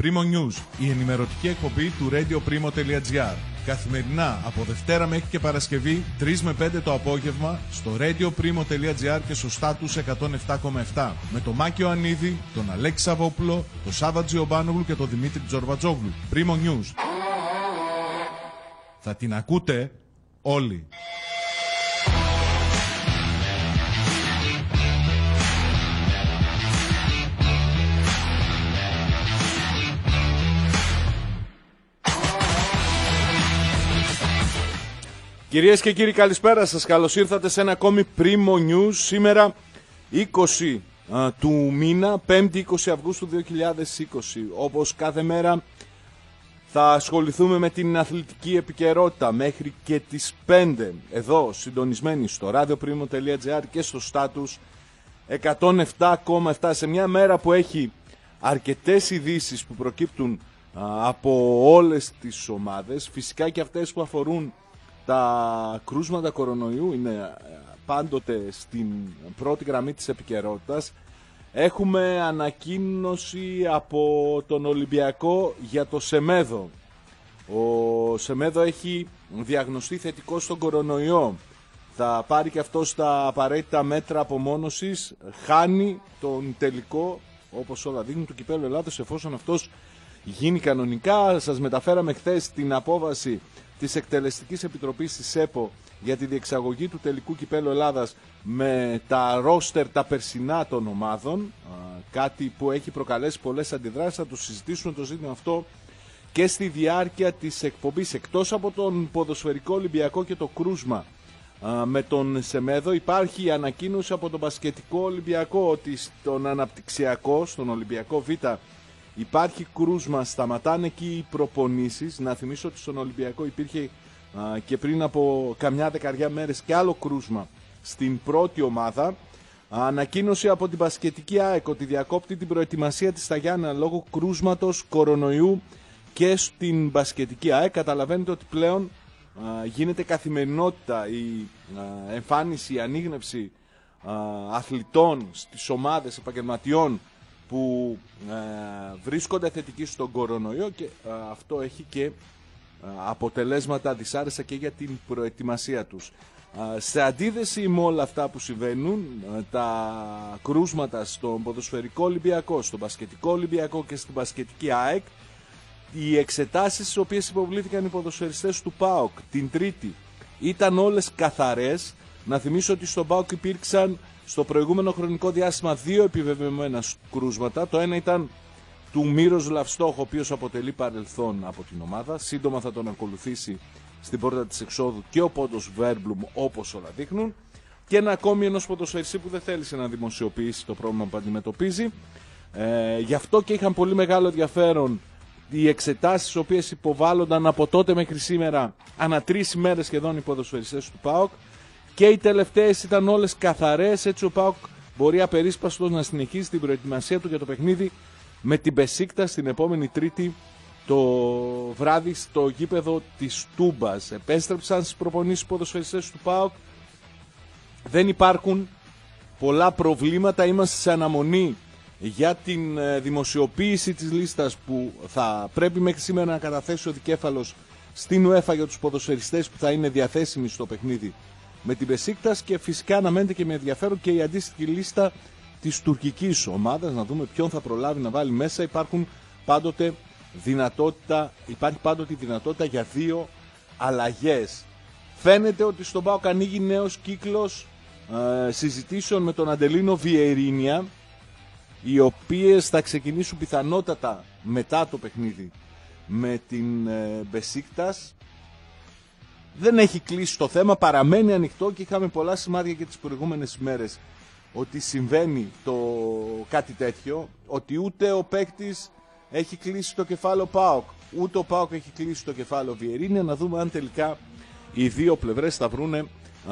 Primo News, η ενημερωτική εκπομπή του radioprimo.gr. Καθημερινά από Δευτέρα μέχρι και Παρασκευή, 3 με 5 το απόγευμα, στο radioprimo.gr και στο Status 107,7. Με τον Μάκη Ιωαννίδη, τον Αλέξη Σαββόπουλο, τον Σάβα Τζιομπάνογλου και τον Δημήτρη Τζορβατζόγλου. Primo News. Θα την ακούτε όλοι. Κυρίες και κύριοι, καλησπέρα σας. Καλώς ήρθατε σε ένα ακόμη Primo News. Σήμερα 20 του μήνα, 5η 20 Αυγούστου 2020. Όπως κάθε μέρα θα ασχοληθούμε με την αθλητική επικαιρότητα μέχρι και τις 5. Εδώ συντονισμένοι στο radioprimo.gr και στο Status 107,7. Σε μια μέρα που έχει αρκετές ειδήσεις που προκύπτουν από όλες τις ομάδες. Φυσικά και αυτές που αφορούν τα κρούσματα κορονοϊού είναι πάντοτε στην πρώτη γραμμή της επικαιρότητας. Έχουμε ανακοίνωση από τον Ολυμπιακό για το Σεμέδο. Ο Σεμέδο έχει διαγνωστεί θετικό στον κορονοϊό. Θα πάρει και αυτό τα απαραίτητα μέτρα απομόνωσης. Χάνει τον τελικό, όπως όλα δείχνουν, του Κυπέλλου Ελλάδος, εφόσον αυτός γίνει κανονικά. Σας μεταφέραμε χθες την απόβαση της Εκτελεστικής Επιτροπής της ΕΠΟ για τη διεξαγωγή του τελικού Κυπέλλου Ελλάδας με τα ρόστερ τα περσινά των ομάδων, κάτι που έχει προκαλέσει πολλές αντιδράσεις. Θα το συζητήσουμε το ζήτημα αυτό και στη διάρκεια της εκπομπής. Εκτός από τον ποδοσφαιρικό Ολυμπιακό και το κρούσμα με τον Σεμέδο, υπάρχει η ανακοίνωση από τον μπασκετικό Ολυμπιακό ότι στον αναπτυξιακό, στον Ολυμπιακό Β, υπάρχει κρούσμα, σταματάνε εκεί οι προπονήσεις. Να θυμίσω ότι στον Ολυμπιακό υπήρχε και πριν από καμιά δεκαριά μέρες και άλλο κρούσμα στην πρώτη ομάδα. Ανακοίνωση από την μπασκετική ΑΕΚ ότι διακόπτει την προετοιμασία της στα Γιάννενα λόγω κρούσματος κορονοϊού και στην μπασκετική ΑΕΚ. Καταλαβαίνετε ότι πλέον γίνεται καθημερινότητα η εμφάνιση, η ανίγνευση αθλητών στις ομάδες επαγγελματιών που βρίσκονται θετικοί στον κορονοϊό, και αυτό έχει και αποτελέσματα δυσάρεστα και για την προετοιμασία τους. Σε αντίθεση με όλα αυτά που συμβαίνουν, τα κρούσματα στον ποδοσφαιρικό Ολυμπιακό, στον μπασκετικό Ολυμπιακό και στην μπασκετική ΑΕΚ, οι εξετάσεις στις οποίες υποβλήθηκαν οι ποδοσφαιριστές του ΠΑΟΚ την Τρίτη ήταν όλες καθαρές. Να θυμίσω ότι στον ΠΑΟΚ υπήρξαν στο προηγούμενο χρονικό διάστημα 2 επιβεβαιωμένα κρούσματα. Το ένα ήταν του Μύροσλαβ Στόχ, ο οποίος αποτελεί παρελθόν από την ομάδα. Σύντομα θα τον ακολουθήσει στην πόρτα της εξόδου και ο Πόντος Βέρμπλουμ, όπως όλα δείχνουν. Και ένα ακόμη ενός ποδοσφαιριστή που δεν θέλησε να δημοσιοποιήσει το πρόβλημα που αντιμετωπίζει. Γι' αυτό και είχαν πολύ μεγάλο ενδιαφέρον οι εξετάσεις τις οποίες υποβάλλονταν από τότε μέχρι σήμερα, ανά 3 ημέρες σχεδόν, οι ποδοσφαιριστές του ΠΑΟΚ. Και οι τελευταίες ήταν όλες καθαρές, έτσι ο ΠΑΟΚ μπορεί απερίσπαστος να συνεχίσει την προετοιμασία του για το παιχνίδι με την Μπεσίκτας την επόμενη Τρίτη το βράδυ στο γήπεδο της Τούμπας. Επέστρεψαν στις προπονήσεις ποδοσφαιριστές του ΠΑΟΚ. Δεν υπάρχουν πολλά προβλήματα. Είμαστε σε αναμονή για την δημοσιοποίηση της λίστας που θα πρέπει μέχρι σήμερα να καταθέσει ο δικέφαλος στην UEFA για τους ποδοσφαιριστές που θα είναι διαθέσιμοι στο παιχνίδι με την Μπεσίκτας, και φυσικά αναμένεται και με ενδιαφέρον και η αντίστοιχη λίστα της τουρκικής ομάδας, να δούμε ποιον θα προλάβει να βάλει μέσα. Υπάρχει πάντοτε δυνατότητα για 2 αλλαγές. Φαίνεται ότι στον ΠΑΟΚ ανοίγει νέος κύκλος συζητήσεων με τον Αντελίνο Βιερίνια, οι οποίες θα ξεκινήσουν πιθανότατα μετά το παιχνίδι με την Μπεσίκτας. Δεν έχει κλείσει το θέμα, παραμένει ανοιχτό και είχαμε πολλά σημάδια και τις προηγούμενες ημέρες ότι συμβαίνει κάτι τέτοιο, ότι ούτε ο παίκτης έχει κλείσει το κεφάλαιο ΠΑΟΚ, ούτε ο ΠΑΟΚ έχει κλείσει το κεφάλαιο Βιερίνια. Να δούμε αν τελικά οι δύο πλευρές θα βρούνε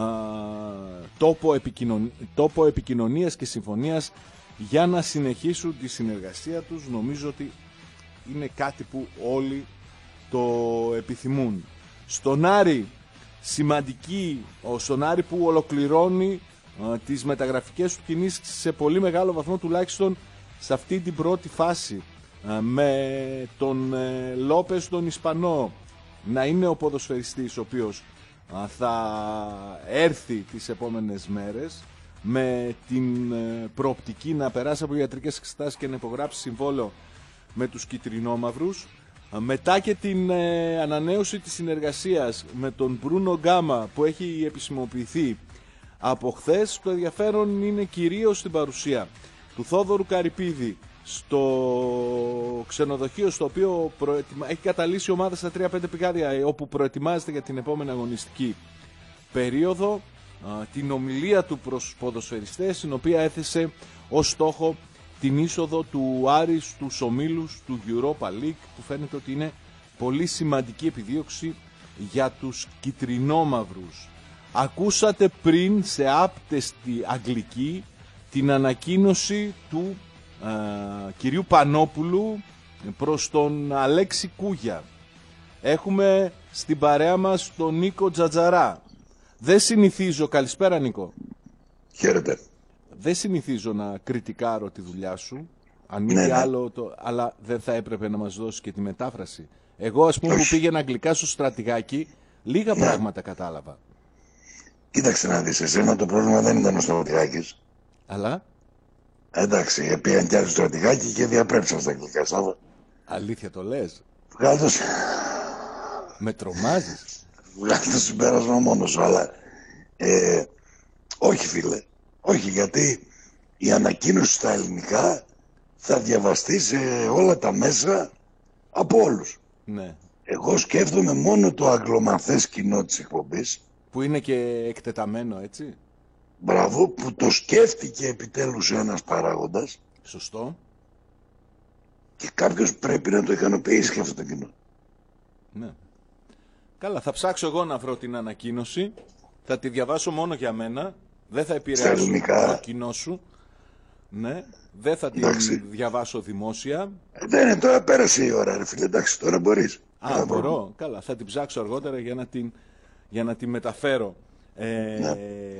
τόπο επικοινωνίας και συμφωνίας για να συνεχίσουν τη συνεργασία τους. Νομίζω ότι είναι κάτι που όλοι το επιθυμούν. Στον Άρη, σημαντική, στον Άρη που ολοκληρώνει τις μεταγραφικές του κινήσεις σε πολύ μεγάλο βαθμό, τουλάχιστον σε αυτή την πρώτη φάση. με τον Λόπες τον Ισπανό να είναι ο ποδοσφαιριστής ο οποίος θα έρθει τις επόμενες μέρες, με την προοπτική να περάσει από ιατρικές εξετάσεις και να υπογράψει συμβόλαιο με τους κυτρινόμαυρους, μετά και την ανανέωση της συνεργασίας με τον Μπρούνο Γκάμα που έχει επισημοποιηθεί από χθες. Το ενδιαφέρον είναι κυρίως στην παρουσία του Θόδωρου Καρυπίδη στο ξενοδοχείο στο οποίο έχει καταλύσει η ομάδα στα 3-5 πηγάδια, όπου προετοιμάζεται για την επόμενη αγωνιστική περίοδο, την ομιλία του προς ποδοσφαιριστές, στην οποία έθεσε ως στόχο την είσοδο του Άρη στους ομίλους του Europa League, που φαίνεται ότι είναι πολύ σημαντική επιδίωξη για τους κυτρινόμαυρους. Ακούσατε πριν σε άπτεστη αγγλική την ανακοίνωση του κυρίου Πανόπουλου προς τον Αλέξη Κούγια. Έχουμε στην παρέα μας τον Νίκο Τζατζαρά. Δεν συνηθίζω, καλησπέρα Νίκο. Χαίρετε. Δεν συνηθίζω να κριτικάρω τη δουλειά σου, αν μη τι άλλο, αλλά δεν θα έπρεπε να μας δώσεις και τη μετάφραση. Εγώ ας πούμε που πήγαινα αγγλικά στο στρατηγάκι, λίγα πράγματα κατάλαβα. Κοίταξε να δεις, εσένα το πρόβλημα δεν ήταν ο στρατηγάκης. Αλλά? Εντάξει, πήγαν κι άλλοι στρατηγάκι και διαπρέψαν στα αγγλικά, Σάβα. Αλήθεια το λες? Βγάλω Με τρομάζεις. Βγάλω το συμπέρασμα μόνος σου, αλλά όχι φίλε. Όχι, γιατί η ανακοίνωση στα ελληνικά θα διαβαστεί σε όλα τα μέσα από όλους. Ναι. Εγώ σκέφτομαι μόνο το αγγλομαθές κοινό της εκπομπής. Που είναι και εκτεταμένο, έτσι. Μπράβο, που το σκέφτηκε επιτέλους ένας παράγοντας. Σωστό. Και κάποιος πρέπει να το ικανοποιήσει και αυτό το κοινό. Ναι. Καλά, θα ψάξω εγώ να βρω την ανακοίνωση. Θα τη διαβάσω μόνο για μένα. Δεν θα επηρεάσω το κοινό σου. Ναι. Δεν θα τη διαβάσω δημόσια. Δεν είναι, τώρα πέρασε η ώρα ρε φίλε. Εντάξει, τώρα μπορείς. Μπορώ. Καλά, θα την ψάξω αργότερα για να την μεταφέρω. Ναι.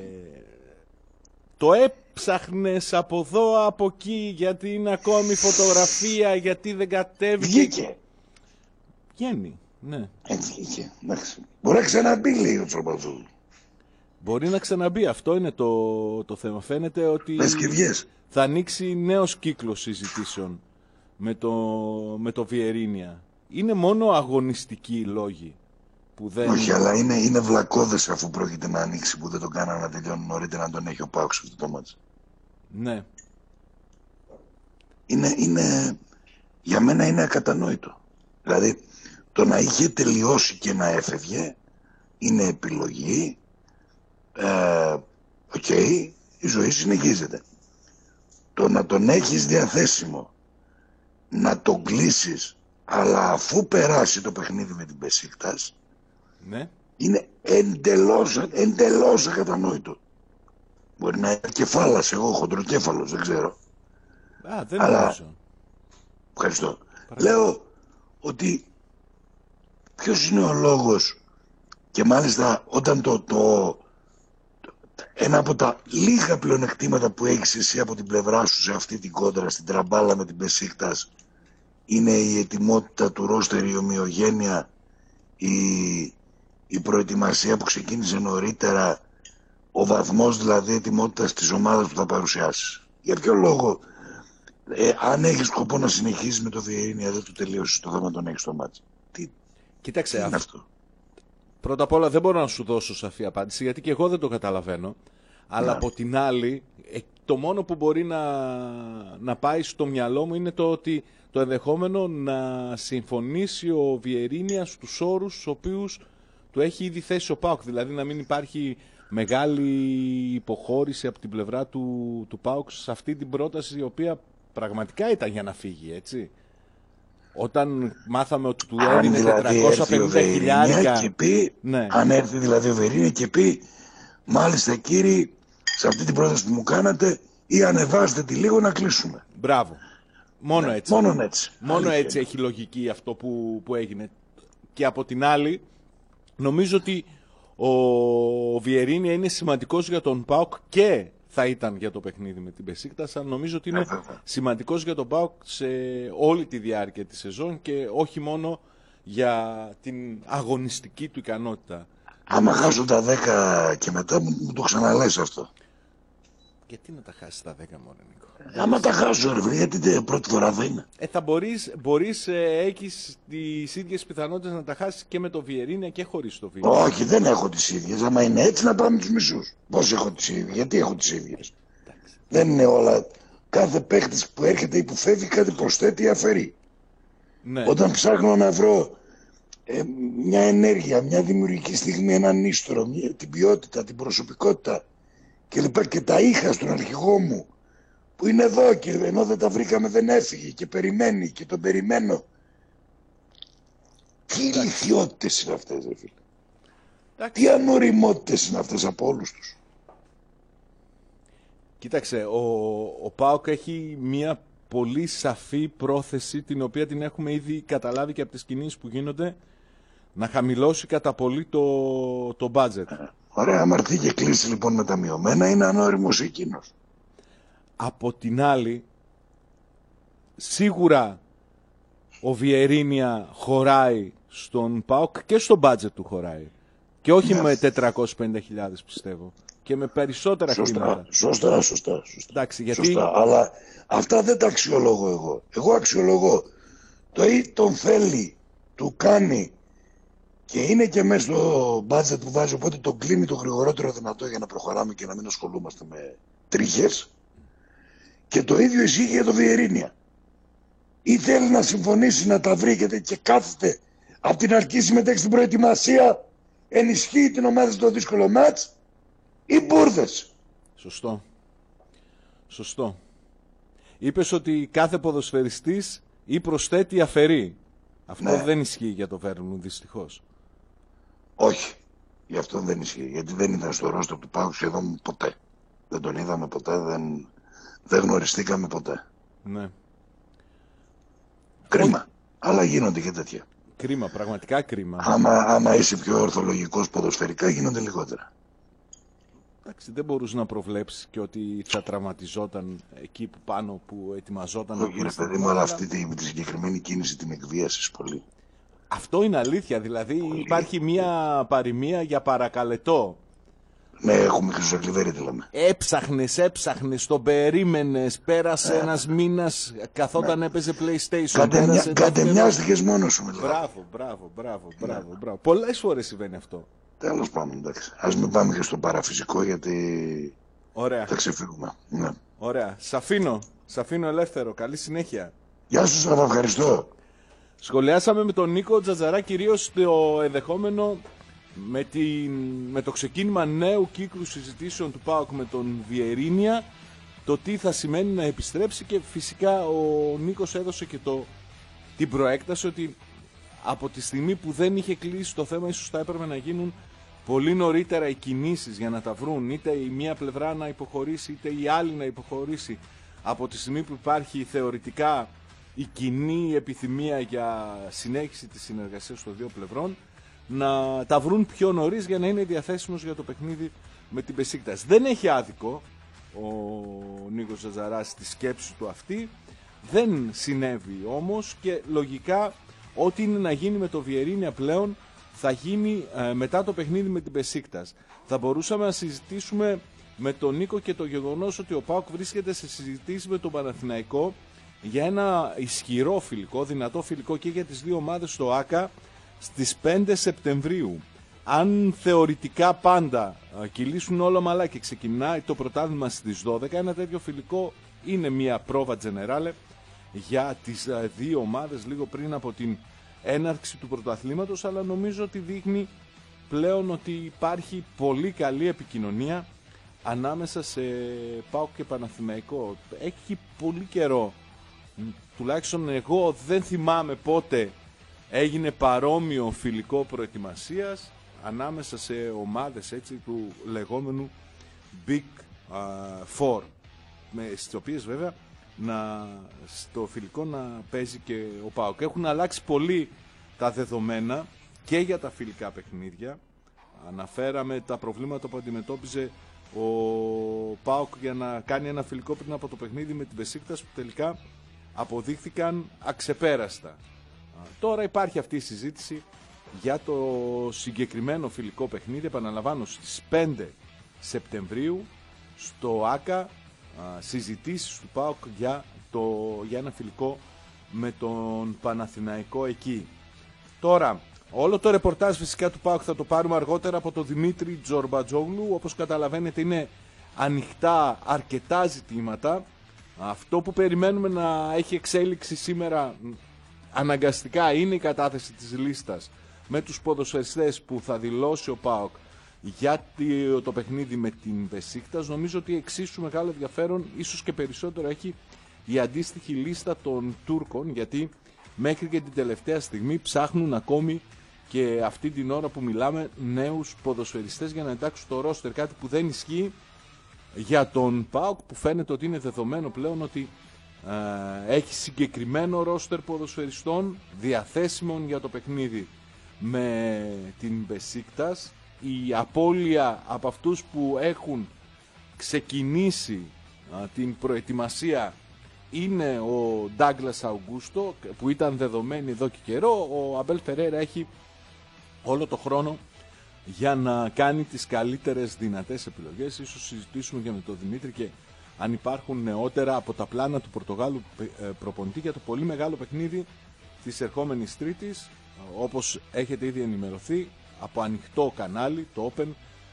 Το έψαχνες από εδώ, από εκεί, γιατί είναι ακόμη φωτογραφία, γιατί δεν κατέβηκε. Βγήκε. Βγαίνει, ναι. Βγήκε, εντάξει. Μπορεί να ξαναμπεί, λέει ο Τσοπαδούλου. Μπορεί να ξαναμπεί, αυτό είναι το θέμα. Φαίνεται ότι θα ανοίξει νέος κύκλος συζητήσεων με το Βιερίνια. Είναι μόνο αγωνιστικοί λόγοι. Που δεν... Όχι, αλλά είναι βλακώδες αφού πρόκειται να ανοίξει, που δεν τον κάνανε να τελειώνει νωρίτερα, να τον έχει ο Πάουξ αυτό το μάτς. Ναι. Για μένα είναι ακατανόητο. Δηλαδή, το να είχε τελειώσει και να έφευγε είναι επιλογή. Οκ, η ζωή συνεχίζεται. Το να τον έχεις διαθέσιμο, να τον κλείσεις, αλλά αφού περάσει το παιχνίδι με την Μπεσίκτας, ναι, είναι εντελώς ακατανόητο. Μπορεί να είναι κεφάλας, εγώ χοντροκέφαλος, δεν ξέρω. Δεν νομίζω. Ευχαριστώ. Λέω ότι ποιος είναι ο λόγος, και μάλιστα όταν ένα από τα λίγα πλεονεκτήματα που έχεις εσύ από την πλευρά σου σε αυτή την κόντρα, στην τραμπάλα με την Μπεσίκτας, είναι η ετοιμότητα του ρόστερ, η ομοιογένεια, η προετοιμασία που ξεκίνησε νωρίτερα, ο βαθμός δηλαδή ετοιμότητας της ομάδας που θα παρουσιάσεις. Για ποιο λόγο, αν έχεις σκοπό να συνεχίσεις με το Βιερίνια, δεν του τελείωσες το θέμα, τον έχεις στο μάτς? Κοίταξε, τι είναι αυτό? Πρώτα απ' όλα δεν μπορώ να σου δώσω σαφή απάντηση, γιατί και εγώ δεν το καταλαβαίνω. Αλλά από την άλλη, το μόνο που μπορεί να πάει στο μυαλό μου είναι το ενδεχόμενο να συμφωνήσει ο Βιερίνια στους όρους στους οποίους του έχει ήδη θέσει ο ΠΑΟΚ. Δηλαδή να μην υπάρχει μεγάλη υποχώρηση από την πλευρά του ΠΑΟΚ σε αυτή την πρόταση, η οποία πραγματικά ήταν για να φύγει, έτσι. Όταν μάθαμε ότι του έδινε δηλαδή 450.000 και πει, ναι. Αν έρθει δηλαδή ο Βιερίνια και πει, μάλιστα κύριοι, σε αυτή την πρόταση που μου κάνατε, ή ανεβάστε τη λίγο να κλείσουμε. Μπράβο. Μόνο ναι, έτσι. Μόνο έτσι έχει λογική αυτό που έγινε. Και από την άλλη, νομίζω ότι ο Βιερίνια είναι σημαντικός για τον ΠΑΟΚ και θα ήταν για το παιχνίδι με την Μπεσίκτας, αλλά νομίζω ότι είναι σημαντικός για τον ΠΑΟΚ σε όλη τη διάρκεια της σεζόν και όχι μόνο για την αγωνιστική του ικανότητα. Άμα χάσω τα 10 και μετά μου το ξαναλες αυτό. Γιατί να τα χάσεις τα 10, μωρέ Νίκο? Άμα τα χάσω, ρε φίλε, γιατί πρώτη φορά δεν είναι. Θα μπορείς έχεις τις ίδιες πιθανότητες να τα χάσεις και με το Βιερίνια και χωρίς το Βιερίνια. Όχι, δεν έχω τις ίδιες. Άμα είναι έτσι, να πάμε τους μισούς. Πώς έχω τις ίδιες, γιατί έχω τις ίδιες? Εντάξει. Δεν είναι όλα. Κάθε παίχτης που έρχεται ή που φεύγει κάτι προσθέτει ή αφαιρεί. Ναι. Όταν ψάχνω να βρω μια ενέργεια, μια δημιουργική στιγμή, έναν ίστρο, την ποιότητα, την προσωπικότητα κλπ. Και τα είχα στον αρχηγό μου που είναι εδώ και ενώ δεν τα βρήκαμε δεν έφυγε και περιμένει και τον περιμένω. Τι ηλικιότητες είναι αυτές, ρε φίλε? Τι ανοριμότητες είναι αυτές από όλους τους? Κοίταξε, ο ΠΑΟΚ έχει μια πολύ σαφή πρόθεση, την οποία την έχουμε ήδη καταλάβει και από τις κινήσεις που γίνονται, να χαμηλώσει κατά πολύ το budget. Ωραία, άμα έρθει και κλείσει λοιπόν με τα μειωμένα, είναι ανώριμος εκείνος. Από την άλλη, σίγουρα ο Βιερίνια χωράει στον ΠΑΟΚ και στο budget του χωράει. Και όχι με 450.000 πιστεύω. Και με περισσότερα χρήματα. Σωστά. Εντάξει, γιατί... Σωστά, αλλά αυτά δεν τα αξιολογώ εγώ. Εγώ αξιολογώ το ή τον θέλει, του κάνει και είναι και μέσα στο budget που βάζει, οπότε τον κλείνει το γρηγορότερο δυνατό για να προχωράμε και να μην ασχολούμαστε με τρίχες. Και το ίδιο ισχύει για το Βιερίνια. Ή θέλει να συμφωνήσει να τα βρήκετε και κάθεται από την αρχή συμμετέχει στην προετοιμασία, ενισχύει την ομάδα στο δύσκολο μάτς, ή μπουρδες. Σωστό. Είπες ότι κάθε ποδοσφαιριστής ή προσθέτει ή αφαιρεί. Αυτό δεν ισχύει για το Βέρνου, δυστυχώς. Όχι. Γι' αυτό δεν ισχύει. Γιατί δεν ήταν στο ρόστο του ΠΑΟΚ σχεδόν ποτέ. Δεν τον είδαμε ποτέ, δεν γνωριστήκαμε ποτέ. Ναι. Κρίμα. Αλλά γίνονται και τέτοια. Κρίμα, πραγματικά κρίμα. Άμα είσαι πιο ορθολογικός ποδοσφαιρικά, γίνονται λιγότερα. Εντάξει, δεν μπορούσε να προβλέψει και ότι θα τραυματιζόταν εκεί που πάνω που ετοιμαζόταν. Όχι, ρε παιδί μου, αλλά αυτή τη συγκεκριμένη κίνηση την εκβίασες πολύ. Αυτό είναι αλήθεια. Δηλαδή πολύ. Υπάρχει μια παροιμία για παρακαλετό. Ναι, έχουμε χρυσοκλιβέρι τη λέμε. Έψαχνες, τον περίμενες, πέρασε ένας μήνας, καθόταν έπαιζε PlayStation. Κατεμοιάστηκες μόνος σου. Μπράβο. Πολλές φορές συμβαίνει αυτό. Τέλος πάντων, εντάξει. Ας μην πάμε και στο παραφυσικό, γιατί θα ξεφύγουμε. Ναι. Ωραία. Σ' αφήνω ελεύθερο. Καλή συνέχεια. Γεια σου, Σάβα, ευχαριστώ. Σχολιάσαμε με τον Νίκο Τζατζαρά κυρίως το ενδεχόμενο με το ξεκίνημα νέου κύκλου συζητήσεων του ΠΑΟΚ με τον Βιερίνια, το τι θα σημαίνει να επιστρέψει, και φυσικά ο Νίκος έδωσε και την προέκταση ότι από τη στιγμή που δεν είχε κλείσει το θέμα, ίσως θα έπρεπε να γίνουν πολύ νωρίτερα οι κινήσεις για να τα βρουν, είτε η μία πλευρά να υποχωρήσει είτε η άλλη να υποχωρήσει. Από τη στιγμή που υπάρχει θεωρητικά η κοινή επιθυμία για συνέχιση της συνεργασίας των δύο πλευρών, να τα βρουν πιο νωρίς για να είναι διαθέσιμος για το παιχνίδι με την Μπεσίκτας. Δεν έχει άδικο ο Νίκος Τζατζαράς στη σκέψη του αυτή, δεν συνέβη όμως, και λογικά ό,τι είναι να γίνει με το Βιερίνια πλέον θα γίνει μετά το παιχνίδι με την Μπεσίκτας. Θα μπορούσαμε να συζητήσουμε με τον Νίκο και το γεγονός ότι ο ΠΑΟΚ βρίσκεται σε συζητήσεις με τον Παναθηναϊκό για ένα ισχυρό φιλικό, δυνατό φιλικό και για τις δύο ομάδες στο ΆΚΑ στις 5 Σεπτεμβρίου. Αν θεωρητικά πάντα κυλήσουν όλα ομαλά και ξεκινάει το πρωτάθλημα στις 12, ένα τέτοιο φιλικό είναι μια πρόβα τζενεράλε για τις δύο ομάδες λίγο πριν από την έναρξη του πρωταθλήματος, αλλά νομίζω ότι δείχνει πλέον ότι υπάρχει πολύ καλή επικοινωνία ανάμεσα σε ΠΑΟΚ και Παναθηναϊκό. Έχει πολύ καιρό, τουλάχιστον εγώ δεν θυμάμαι πότε έγινε παρόμοιο φιλικό προετοιμασίας ανάμεσα σε ομάδες έτσι του λεγόμενου Big Four, στις οποίες βέβαια στο φιλικό να παίζει και ο ΠΑΟΚ. Έχουν αλλάξει πολύ τα δεδομένα και για τα φιλικά παιχνίδια. Αναφέραμε τα προβλήματα που αντιμετώπιζε ο ΠΑΟΚ για να κάνει ένα φιλικό πριν από το παιχνίδι με την Μπεσίκτας που τελικά αποδείχθηκαν αξεπέραστα. Τώρα υπάρχει αυτή η συζήτηση για το συγκεκριμένο φιλικό παιχνίδι, επαναλαμβάνω, στις 5 Σεπτεμβρίου στο ΆΚΑ, συζητήσεις του ΠΑΟΚ για ένα φιλικό με τον Παναθηναϊκό εκεί. Τώρα, όλο το ρεπορτάζ φυσικά του ΠΑΟΚ θα το πάρουμε αργότερα από τον Δημήτρη Τζορμπατζόγλου. Όπως καταλαβαίνετε είναι ανοιχτά αρκετά ζητήματα. Αυτό που περιμένουμε να έχει εξέλιξη σήμερα αναγκαστικά είναι η κατάθεση της λίστας με τους ποδοσφαιριστές που θα δηλώσει ο ΠΑΟΚ για το παιχνίδι με την Μπεσίκτας. Νομίζω ότι εξίσου μεγάλο ενδιαφέρον, ίσως και περισσότερο, έχει η αντίστοιχη λίστα των Τούρκων, γιατί μέχρι και την τελευταία στιγμή ψάχνουν ακόμη και αυτή την ώρα που μιλάμε νέους ποδοσφαιριστές για να εντάξουν το ρόστερ, κάτι που δεν ισχύει για τον ΠΑΟΚ, που φαίνεται ότι είναι δεδομένο πλέον ότι έχει συγκεκριμένο ρόστερ ποδοσφαιριστών διαθέσιμων για το παιχνίδι με την Μπεσίκτας. Η απώλεια από αυτούς που έχουν ξεκινήσει την προετοιμασία είναι ο Ντάγκλας Αουγκούστο, που ήταν δεδομένη εδώ και καιρό. Ο Αμπέλ Φερέιρα έχει όλο το χρόνο για να κάνει τις καλύτερες δυνατές επιλογές. Ίσως συζητήσουμε και με τον Δημήτρη και αν υπάρχουν νεότερα από τα πλάνα του Πορτογάλου προπονητή για το πολύ μεγάλο παιχνίδι της ερχόμενης Τρίτης. Όπως έχετε ήδη ενημερωθεί, από ανοιχτό κανάλι, το Open,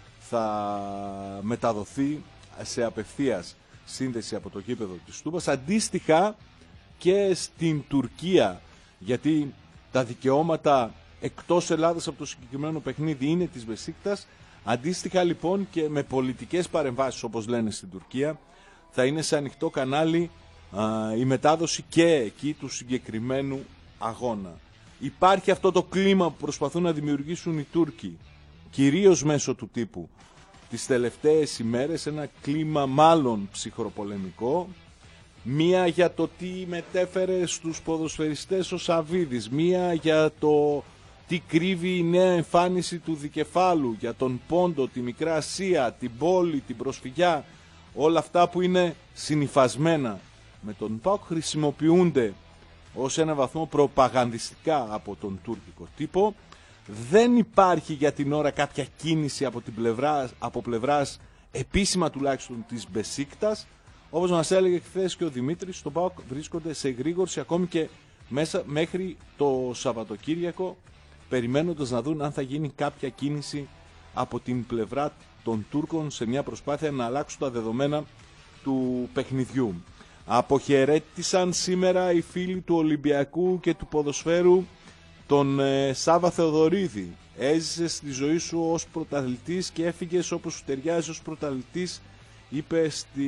θα μεταδοθεί σε απευθείας σύνδεση από το γήπεδο της Τούμπας. Αντίστοιχα και στην Τουρκία, γιατί τα δικαιώματα εκτός Ελλάδας από το συγκεκριμένο παιχνίδι είναι της Μπεσίκτας. Αντίστοιχα λοιπόν και με πολιτικές παρεμβάσεις, όπως λένε στην Τουρκία, θα είναι σε ανοιχτό κανάλι η μετάδοση και εκεί του συγκεκριμένου αγώνα. Υπάρχει αυτό το κλίμα που προσπαθούν να δημιουργήσουν οι Τούρκοι, κυρίως μέσω του τύπου, τις τελευταίες ημέρες, ένα κλίμα μάλλον ψυχροπολεμικό. Μία για το τι μετέφερε στους ποδοσφαιριστές ο Σαββίδης, μία για το τι κρύβει η νέα εμφάνιση του Δικεφάλου, για τον Πόντο, τη Μικρά Ασία, την πόλη, την προσφυγιά. Όλα αυτά που είναι συνυφασμένα με τον ΠΑΟΚ χρησιμοποιούνται ως ένα βαθμό προπαγανδιστικά από τον τουρκικό τύπο. Δεν υπάρχει για την ώρα κάποια κίνηση από πλευράς επίσημα τουλάχιστον της Μπεσίκτας. Όπως μας έλεγε χθες και ο Δημήτρης, στον ΠΑΟΚ βρίσκονται σε εγρήγορση ακόμη και μέχρι το Σαββατοκύριακο, περιμένοντας να δουν αν θα γίνει κάποια κίνηση από την πλευρά των Τούρκων σε μια προσπάθεια να αλλάξουν τα δεδομένα του παιχνιδιού. Αποχαιρέτησαν σήμερα οι φίλοι του Ολυμπιακού και του ποδοσφαίρου τον Σάβα Θεοδωρίδη. Έζησε στη ζωή σου ως πρωταθλητής και έφυγες όπως σου ταιριάζει ως πρωταθλητής, είπε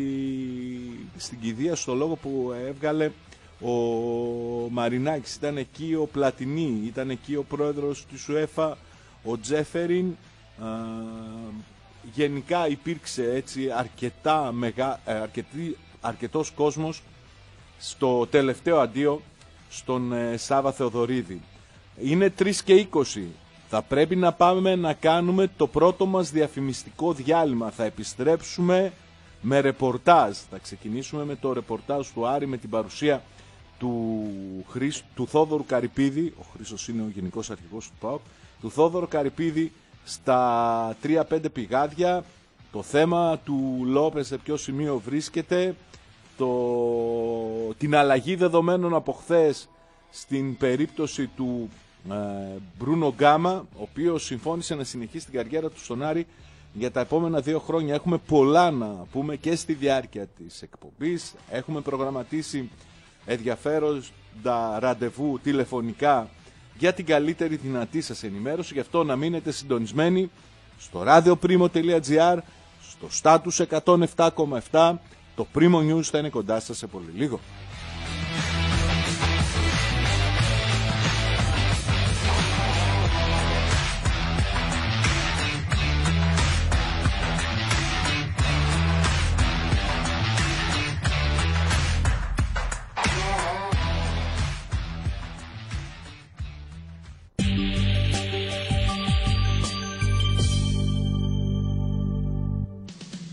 στην κηδεία στο λόγο που έβγαλε ο Μαρινάκης. Ήταν εκεί ο Πλατινί, ήταν εκεί ο πρόεδρος της UEFA, ο Τζέφεριν. Γενικά υπήρξε έτσι αρκετός κόσμος στο τελευταίο αντίο στον Σάβα Θεοδωρίδη. Είναι 3:20. Θα πρέπει να πάμε να κάνουμε το πρώτο μας διαφημιστικό διάλειμμα. Θα επιστρέψουμε με ρεπορτάζ. Θα ξεκινήσουμε με το ρεπορτάζ του Άρη με την παρουσία του Θόδωρου Καρυπίδη. Ο Χρήστος είναι ο γενικός αρχηγός του ΠΑΟΚ. Του Θόδωρου Καρυπίδη στα 3-5 πηγάδια. Το θέμα του Λόπες σε ποιο σημείο βρίσκεται. Την αλλαγή δεδομένων από χθες στην περίπτωση του Μπρούνο Γκάμα, ο οποίος συμφώνησε να συνεχίσει την καριέρα του στον Άρη για τα επόμενα 2 χρόνια. Έχουμε πολλά να πούμε και στη διάρκεια της εκπομπής. Έχουμε προγραμματίσει ενδιαφέροντα ραντεβού τηλεφωνικά για την καλύτερη δυνατή σας ενημέρωση. Γι' αυτό να μείνετε συντονισμένοι στο radioprimo.gr, στο status 107,7. Το Primo News θα είναι κοντά σας σε πολύ λίγο.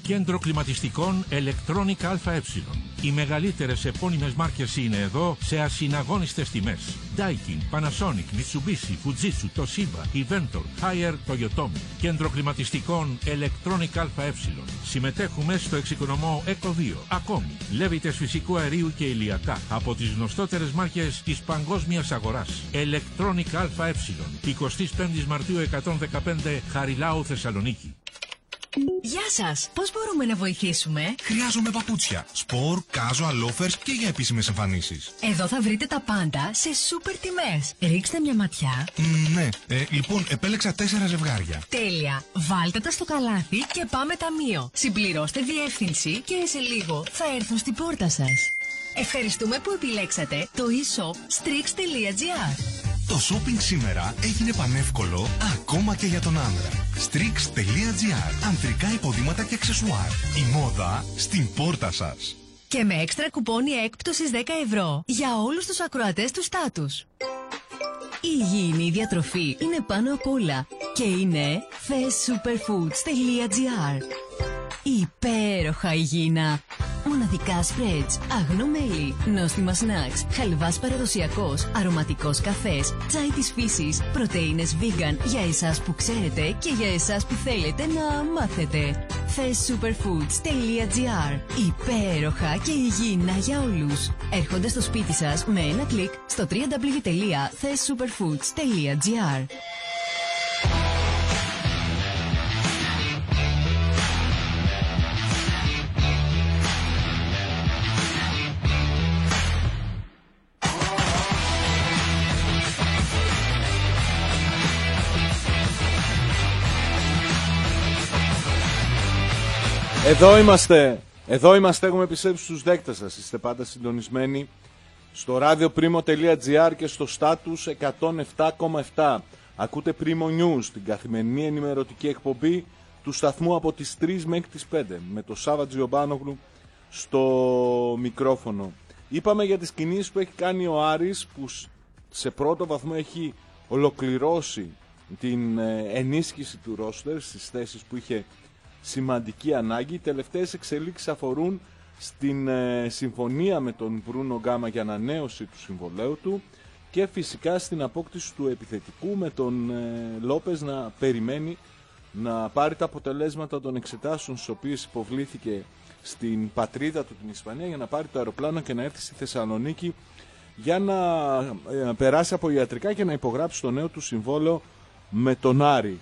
Κέντρο κλιματιστικών Electronic ΑΕ. Οι μεγαλύτερες επώνυμες μάρκες είναι εδώ σε ασυναγώνιστες τιμές. Daikin, Panasonic, Mitsubishi, Fujitsu, Toshiba, Inventor, Haier, Toyotomi. Κέντρο κλιματιστικών Electronic ΑΕ. Συμμετέχουμε στο εξοικονομό Eco2. Ακόμη, λέβητες φυσικού αερίου και ηλιακά από τις γνωστότερες μάρκες της παγκόσμιας αγοράς. Electronic ΑΕ. 25 Μαρτίου 115 Χαριλάου, Θεσσαλονίκη. Γεια σας! Πώς μπορούμε να βοηθήσουμε? Χρειάζομαι παπούτσια. Σπορ, casual, loafers και για επίσημες εμφανίσεις. Εδώ θα βρείτε τα πάντα σε σούπερ τιμές. Ρίξτε μια ματιά. Ναι. Λοιπόν, επέλεξα 4 ζευγάρια. Τέλεια! Βάλτε τα στο καλάθι και πάμε ταμείο. Συμπληρώστε διεύθυνση και σε λίγο θα έρθουν στην πόρτα σας. Ευχαριστούμε που επιλέξατε το e-shop strix.gr. Το shopping σήμερα έγινε πανεύκολο ακόμα και για τον άντρα. Strix.gr. Ανδρικά υποδήματα και αξεσουάρ. Η μόδα στην πόρτα σας. Και με έξτρα κουπόνι έκπτωσης 10 ευρώ για όλους τους ακροατές του Στάτους. Η υγιεινή διατροφή είναι πάνω απ' όλα και είναι thessuperfoods.gr. Υπέροχα υγιεινά. Μοναδικά σπρέτς, αγνό μέλι, νόστιμα σνακς, χαλβάς παραδοσιακός, αρωματικός καφές, τσάι της φύσης, πρωτεΐνες vegan για εσάς που ξέρετε και για εσάς που θέλετε να μάθετε. thessuperfoods.gr. Υπέροχα και υγιεινά για όλους. Έρχονται στο σπίτι σας με ένα κλικ στο www.thessuperfoods.gr. Εδώ είμαστε, έχουμε επιστρέψει στους δέκτες σας. Είστε πάντα συντονισμένοι στο radioprimo.gr και στο Status 107,7. Ακούτε Primo News, την καθημερινή ενημερωτική εκπομπή του σταθμού από τις 3 μέχρι τις 5, με το Σάββα Τζιομπάνογλου στο μικρόφωνο. Είπαμε για τις κινήσεις που έχει κάνει ο Άρης, που σε πρώτο βαθμό έχει ολοκληρώσει την ενίσχυση του ρόστερ στις θέσεις που είχε σημαντική ανάγκη. Οι τελευταίες εξελίξεις αφορούν στην συμφωνία με τον Μπρούνο Γκάμα για ανανέωση του συμβολαίου του και φυσικά στην απόκτηση του επιθετικού, με τον Λόπες να περιμένει να πάρει τα αποτελέσματα των εξετάσεων στις οποίες υποβλήθηκε στην πατρίδα του, την Ισπανία, για να πάρει το αεροπλάνο και να έρθει στη Θεσσαλονίκη για να περάσει από ιατρικά και να υπογράψει το νέο του συμβόλαιο με τον Άρη.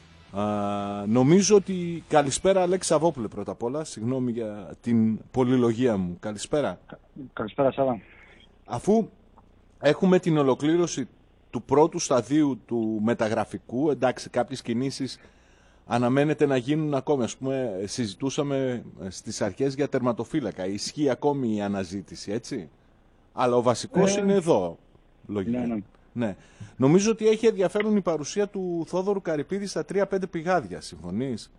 Νομίζω ότι... Καλησπέρα Αλέξη Σαββόπουλε, πρώτα απ' όλα. Συγγνώμη για την πολυλογία μου. Καλησπέρα. Καλησπέρα Σάββα. Αφού έχουμε την ολοκλήρωση του πρώτου σταδίου του μεταγραφικού, εντάξει, κάποιες κινήσεις αναμένεται να γίνουν ακόμη. Ας πούμε, συζητούσαμε στις αρχές για τερματοφύλακα. Ισχύει ακόμη η αναζήτηση, έτσι. Αλλά ο βασικός είναι εδώ, λογικά. Ναι. Ναι. Νομίζω ότι έχει ενδιαφέρον η παρουσία του Θόδωρου Καρυπίδη στα 3-5 πηγάδια. Συμφωνείς?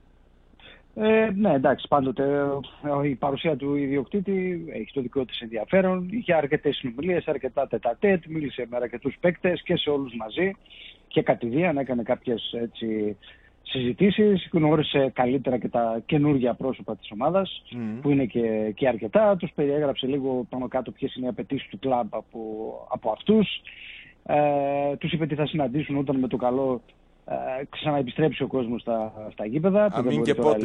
Ναι, εντάξει, πάντοτε η παρουσία του ιδιοκτήτη έχει το δικό της ενδιαφέρον. Είχε αρκετές συνομιλίες, αρκετά τετατέτ, μίλησε με αρκετούς παίκτες και σε όλους μαζί και κατηδίαν έκανε κάποιες συζητήσεις, γνώρισε καλύτερα και τα καινούργια πρόσωπα της ομάδας, που είναι και αρκετά. Τους περιέγραψε λίγο πάνω κάτω ποιες είναι οι απαιτήσεις του κλαμπ από αυτούς. Τους είπε τι θα συναντήσουν όταν με το καλό ξαναεπιστρέψει ο κόσμος στα γήπεδα. Αμήν και πότε.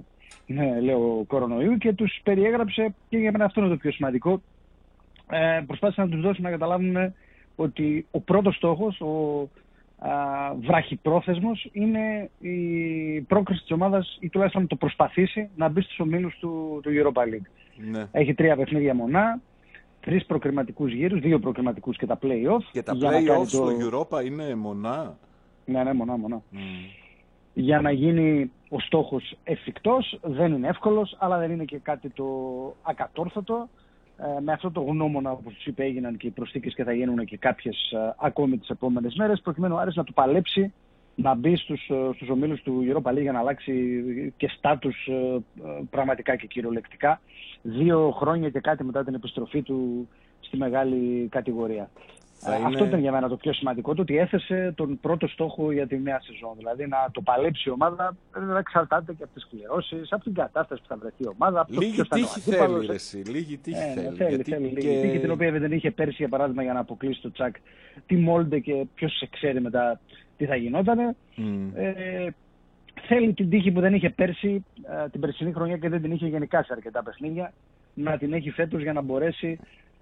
Λέω κορονοϊού, και τους περιέγραψε, και για μένα αυτό είναι το πιο σημαντικό. Προσπάθησε να τους δώσει να καταλάβουν ότι ο πρώτος στόχος, ο βραχυπρόθεσμος, είναι η πρόκριση της ομάδας, ή τουλάχιστον το προσπαθήσει να μπει στους ομίλους του Europa League. Ναι. Έχει 3 παιχνίδια μονά, 3 προκριματικούς γύρους, 2 προκριματικούς και τα play-off. Και τα play-off στο Europa είναι μονά. Ναι, μονά. Για να γίνει ο στόχος εφικτός, δεν είναι εύκολος, αλλά δεν είναι και κάτι το ακατόρθωτο. Με αυτό το γνώμονα, όπως τους είπε, έγιναν και οι προσθήκες και θα γίνουν και κάποιες ακόμη τις επόμενες μέρες, προκειμένου ο Άρης να του παλέψει να μπει στους ομίλους του Europa League για να αλλάξει και στάτους πραγματικά και κυριολεκτικά 2 χρόνια και κάτι μετά την επιστροφή του στη μεγάλη κατηγορία. Αυτό ήταν για μένα το πιο σημαντικό, το ότι έθεσε τον πρώτο στόχο για τη νέα σεζόν. Δηλαδή να το παλέψει η ομάδα, δεν εξαρτάται και από τις κληρώσεις, από την κατάσταση που θα βρεθεί η ομάδα. Από λίγη τύχη θέλει, λίγη τύχη θέλει. Λίγη τύχη, την οποία δεν είχε πέρσι, για παράδειγμα, για να αποκλείσει το Τσακ τη Μόλντε και ποιος ξέρει μετά τι θα γινότανε. Θέλει την τύχη που δεν είχε πέρσι, την περσινή χρονιά, και δεν την είχε γενικά σε αρκετά παιχνίδια, να την έχει φέτος για να μπορέσει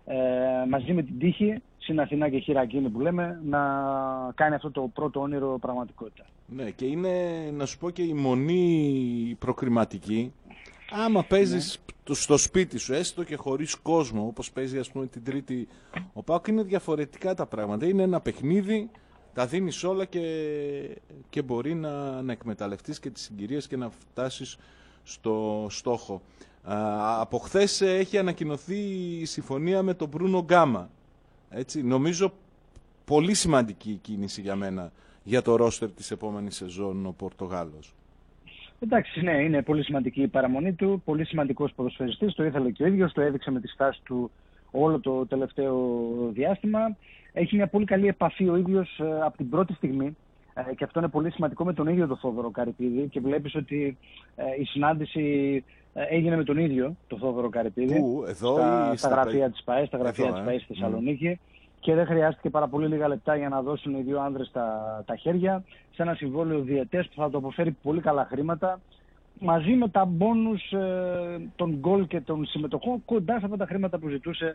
μαζί με την τύχη, στην Αθηνά και χειρακίνη που λέμε, να κάνει αυτό το πρώτο όνειρο πραγματικότητα. Ναι, και είναι, να σου πω, και η μονή προκριματική. Άμα παίζεις στο σπίτι σου, έστω και χωρίς κόσμο, όπως παίζει ας πούμε την Τρίτη ο ΠΑΟΚ, είναι διαφορετικά τα πράγματα. Είναι ένα παιχνίδι, τα δίνεις όλα και μπορεί να εκμεταλλευτείς και τις συγκυρίες και να φτάσεις στο στόχο. Από χθες έχει ανακοινωθεί η συμφωνία με τον Μπρούνο Γκάμα. Έτσι, νομίζω πολύ σημαντική κίνηση για μένα για το ρόστερ της επόμενης σεζόν ο Πορτογάλος. Εντάξει, ναι, είναι πολύ σημαντική η παραμονή του, πολύ σημαντικός ποδοσφαιριστής, το ήθελε και ο ίδιος, το έδειξε με τη στάση του όλο το τελευταίο διάστημα. Έχει μια πολύ καλή επαφή ο ίδιος από την πρώτη στιγμή και αυτό είναι πολύ σημαντικό με τον ίδιο τον Θόδωρο Καρυπίδη και βλέπεις ότι η συνάντηση έγινε με τον ίδιο τον Θόδωρο Καρυπίδη στα γραφεία της ΠΑΕ, στη Θεσσαλονίκη. Και δεν χρειάστηκε πάρα πολύ λίγα λεπτά για να δώσουν οι δύο άνδρες τα χέρια σε ένα συμβόλαιο διετές που θα το αποφέρει πολύ καλά χρήματα, μαζί με τα μπόνους των γκολ και των συμμετοχών κοντά σε αυτά τα χρήματα που ζητούσε,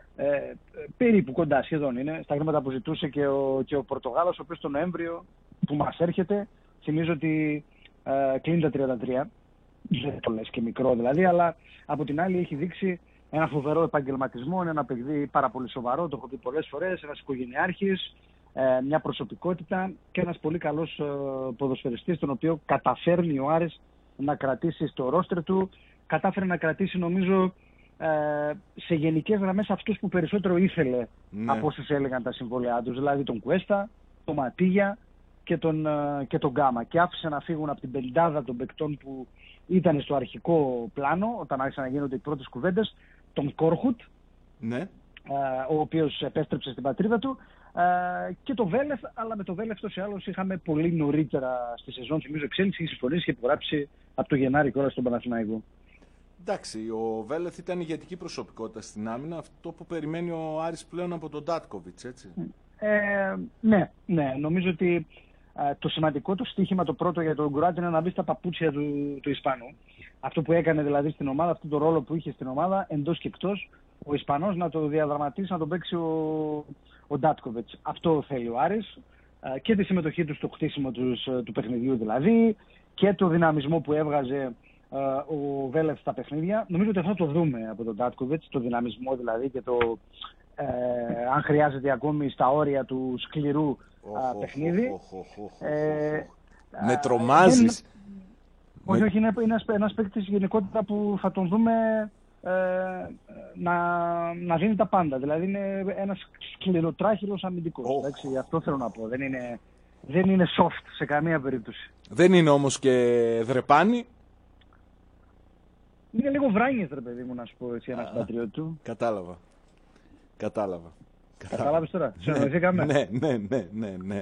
περίπου κοντά σχεδόν είναι, στα χρήματα που ζητούσε και ο Πορτογάλος, ο οποίος τον Νοέμβριο που μας έρχεται, θυμίζω ότι κλείνει τα 33, δεν το λες και μικρό δηλαδή, αλλά από την άλλη έχει δείξει ένα φοβερό επαγγελματισμό, είναι ένα παιδί πάρα πολύ σοβαρό, το έχω πει πολλές φορές, ένας οικογενειάρχης, μια προσωπικότητα και ένας πολύ καλός ποδοσφαιριστής, τον οποίο καταφέρνει ο Άρης να κρατήσει στο ρόστερ του, κατάφερε να κρατήσει νομίζω σε γενικές γραμμές αυτούς που περισσότερο ήθελε από όσους έλεγαν τα συμβόλαιά τους, δηλαδή τον Κουέστα, τον Ματίγια και τον Γκάμα, και άφησε να φύγουν από την πεντάδα των παικτών που ήταν στο αρχικό πλάνο όταν άρχισαν να γίνονται οι πρώτες κουβέντες, τον Κόρχουτ, ο οποίος επέστρεψε στην πατρίδα του, και το Βέλεφ, αλλά με το Βέλεφ τόσο ή άλλως είχαμε πολύ νωρίτερα στη σεζόν, θυμίζω εξέλιξη, είχε συμφωνήσει και υπογράψει από το Γενάρη κιόλας στον Παναθηναϊκό. Εντάξει, ο Βέλεφ ήταν ηγετική προσωπικότητα στην άμυνα, αυτό που περιμένει ο Άρης πλέον από τον Ντάτκοβιτς, έτσι. Ναι, νομίζω ότι το σημαντικό το στοίχημα το πρώτο για τον Γκουράτη είναι να μπει στα παπούτσια του Ισπανού. Αυτό που έκανε δηλαδή στην ομάδα, αυτό το ρόλο που είχε στην ομάδα, εντός και εκτός, ο Ισπανός να το διαδραματίσει, να τον παίξει ο Ντάτκοβιτς. Αυτό θέλει ο Άρης, και τη συμμετοχή του στο χτίσιμο του παιχνιδιού δηλαδή, και το δυναμισμό που έβγαζε ο Βέλεφ στα παιχνίδια. Νομίζω ότι αυτό το δούμε από τον Ντάτκοβιτς, το δυναμισμό δηλαδή και το αν χρειάζεται ακόμη στα όρια του σκληρού παιχνίδι. Με τρομάζεις. Όχι, είναι ένας παίκτης γενικότητα που θα τον δούμε να δίνει τα πάντα. Δηλαδή είναι ένας σκληροτράχυλος αμυντικός. Αυτό θέλω να πω. Δεν είναι soft σε καμία περίπτωση. Δεν είναι όμως και δρεπάνι. Είναι λίγο Βράνιες, ρε παιδί μου, να σου πω έτσι, ένας πατριώτη του. Κατάλαβα. Κατάλαβες τώρα, συνεννοηθήκαμε. Ναι.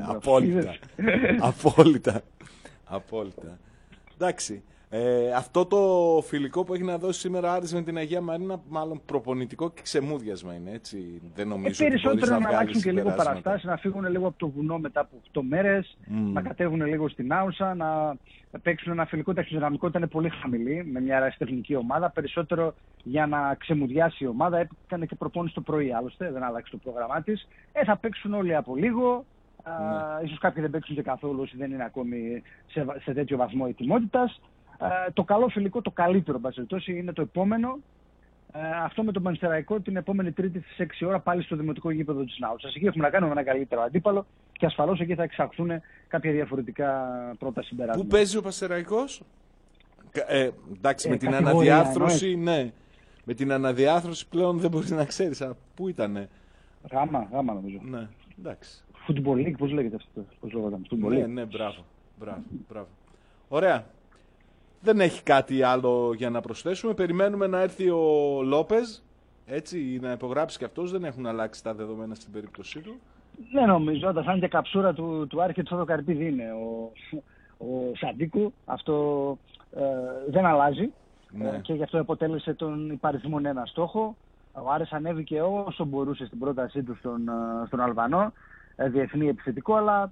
Απόλυτα. Εντάξει. Αυτό το φιλικό που έχει να δώσει σήμερα Άρης με την Αγία Μαρίνα, μάλλον προπονητικό και ξεμούδιασμα είναι, έτσι. Δεν νομίζω ότι περισσότερο να αλλάξουν και λίγο παραστάσεις, να φύγουν λίγο από το βουνό μετά από 8 μέρες, να κατέβουν λίγο στην Άουσα, να παίξουν ένα φιλικό. Ταχυδυναμικό ήταν πολύ χαμηλή, με μια αεραστεχνική ομάδα. Περισσότερο για να ξεμουδιάσει η ομάδα. Έκανε και προπόνηση το πρωί, άλλωστε, δεν άλλαξε το πρόγραμμά της. Θα παίξουν όλοι από λίγο. Ίσως κάποιοι δεν παίξουν και καθόλου, όσοι δεν είναι ακόμη σε τέτοιο βαθμό ετοιμότητας. Το καλό φιλικό, το καλύτερο μπασιλτώσει, είναι το επόμενο. Αυτό με τον Πανσεραϊκό την επόμενη Τρίτη στις 6 ώρα πάλι στο δημοτικό γήπεδο της Νάουσας. Εκεί έχουμε να κάνουμε ένα καλύτερο αντίπαλο και ασφαλώς εκεί θα εξαχθούν κάποια διαφορετικά πρώτα συμπεράσματα. Πού παίζει ο Πανσεραϊκός? Εντάξει, με την αναδιάρθρωση, ναι. Με την αναδιάρθρωση πλέον δεν μπορείς να ξέρεις. Πού ήτανε? Γάμα νομίζω. Ναι, εντάξει. Football League, πώς λέγεται αυτό? Πώς λέγονταν? Ναι, μπράβο. Ωραία. Δεν έχει κάτι άλλο για να προσθέσουμε. Περιμένουμε να έρθει ο Λόπεζ. Έτσι, να υπογράψει και αυτός, δεν έχουν αλλάξει τα δεδομένα στην περίπτωσή του. Δεν νομίζω, όταν θα είναι και καψούρα του Άρχη του Καρπίδη είναι ο Σαντίκου, αυτό δεν αλλάζει, Ναι. και γι' αυτό αποτέλεσε τον υπαριθμόν ένα στόχο. Ο Άρης ανέβηκε όσο μπορούσε στην πρότασή του στον Αλβανό, διεθνή επιθετικό, αλλά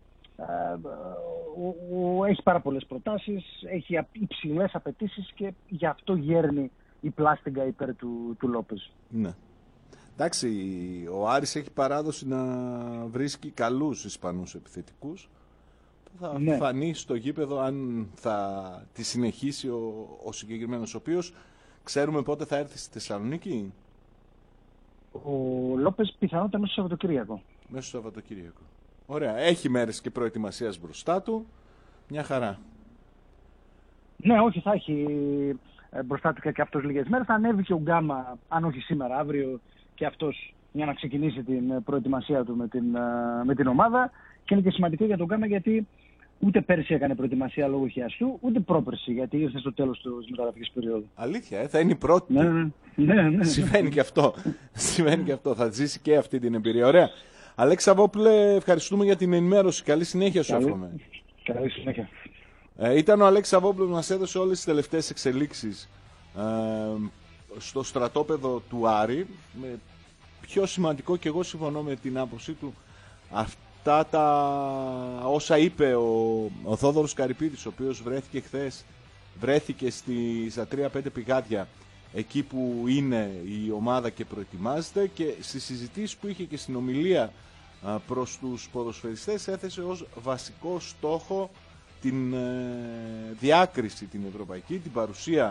έχει πάρα πολλές προτάσεις, έχει υψηλές απαιτήσεις και γι' αυτό γέρνει η πλάστιγκα υπέρ του Λόπες. Ναι. Εντάξει, ο Άρης έχει παράδοση να βρίσκει καλούς Ισπανούς επιθετικούς. Θα φανεί στο γήπεδο αν θα τη συνεχίσει ο συγκεκριμένος, ο οποίος ξέρουμε πότε θα έρθει στη Θεσσαλονίκη. Ο Λόπες πιθανότατα μέσα στο Σαββατοκύριακο. Μέσα στο Σαββατοκύριακο. Ωραία. Έχει μέρες και προετοιμασίας μπροστά του. Μια χαρά. Ναι, όχι, θα έχει μπροστά του και αυτός λίγες μέρες. Θα ανέβει και ο Γκάμα, αν όχι σήμερα, αύριο, και αυτός για να ξεκινήσει την προετοιμασία του με την ομάδα. Και είναι και σημαντικό για τον Γκάμα, γιατί ούτε πέρσι έκανε προετοιμασία λόγω χιαστού, ούτε πρόπερσι, γιατί ήρθε στο τέλος της μεταγραφικής περίοδου. Αλήθεια, θα είναι η πρώτη. Ναι. Συμβαίνει και αυτό. Συμβαίνει και αυτό. Θα ζήσει και αυτή την εμπειρία. Ωραία. Αλέξη Σαββόπουλε, ευχαριστούμε για την ενημέρωση. Καλή συνέχεια σου εύχομαι. Καλή συνέχεια. Ήταν ο Αλέξης Σαββόπουλος που μας έδωσε όλες τις τελευταίες εξελίξεις στο στρατόπεδο του Άρη. Πιο σημαντικό, και εγώ συμφωνώ με την άποψή του, αυτά τα όσα είπε ο Θόδωρος Καρυπίδης, ο οποίος βρέθηκε χθες, βρέθηκε στα 3-5 πηγάδια, εκεί που είναι η ομάδα και προετοιμάζεται, και στις συζητήσεις που είχε και στην ομιλία προς τους ποδοσφαιριστές έθεσε ως βασικό στόχο την διάκριση την ευρωπαϊκή, την παρουσία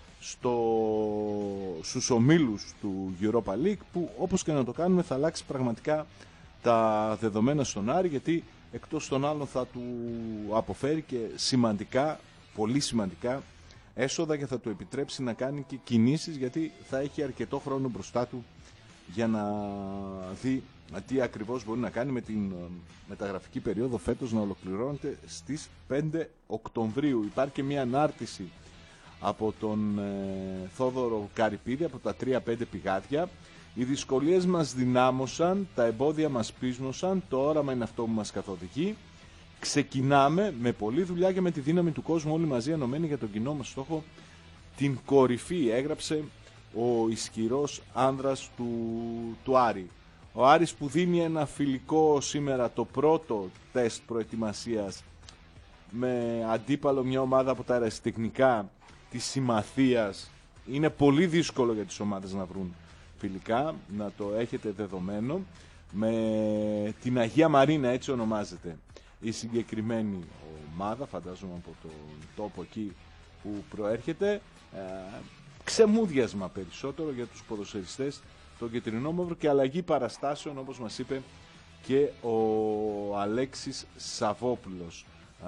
στους ομίλους του Europa League, που όπως και να το κάνουμε θα αλλάξει πραγματικά τα δεδομένα στον Άρη, γιατί εκτός των άλλων θα του αποφέρει και σημαντικά, πολύ σημαντικά έσοδα, και θα του επιτρέψει να κάνει και κινήσεις, γιατί θα έχει αρκετό χρόνο μπροστά του για να δει τι ακριβώς μπορεί να κάνει με την μεταγραφική περίοδο φέτος να ολοκληρώνεται στις 5 Οκτωβρίου. Υπάρχει και μια ανάρτηση από τον Θόδωρο Καρυπίδη από τα 3-5 πηγάδια. Οι δυσκολίες μας δυνάμωσαν, τα εμπόδια μας πείσνωσαν, το όραμα είναι αυτό που μας καθοδηγεί. Ξεκινάμε με πολλή δουλειά και με τη δύναμη του κόσμου, όλοι μαζί ενωμένοι για τον κοινό μας στόχο, την κορυφή, έγραψε ο ισχυρός άνδρας του Άρη. Ο Άρης που δίνει ένα φιλικό σήμερα, το πρώτο τεστ προετοιμασίας, με αντίπαλο μια ομάδα από τα αερασιτεχνικά της Συμμαθίας. Είναι πολύ δύσκολο για τις ομάδες να βρουν φιλικά, να το έχετε δεδομένο. Με την Αγία Μαρίνα, έτσι ονομάζεται η συγκεκριμένη ομάδα, φαντάζομαι από τον τόπο εκεί που προέρχεται. Ξεμούδιασμα περισσότερο για τους ποδοσφαιριστές, το κεντρινόμαυρο, και αλλαγή παραστάσεων, όπως μας είπε και ο Αλέξης Σαββόπουλος.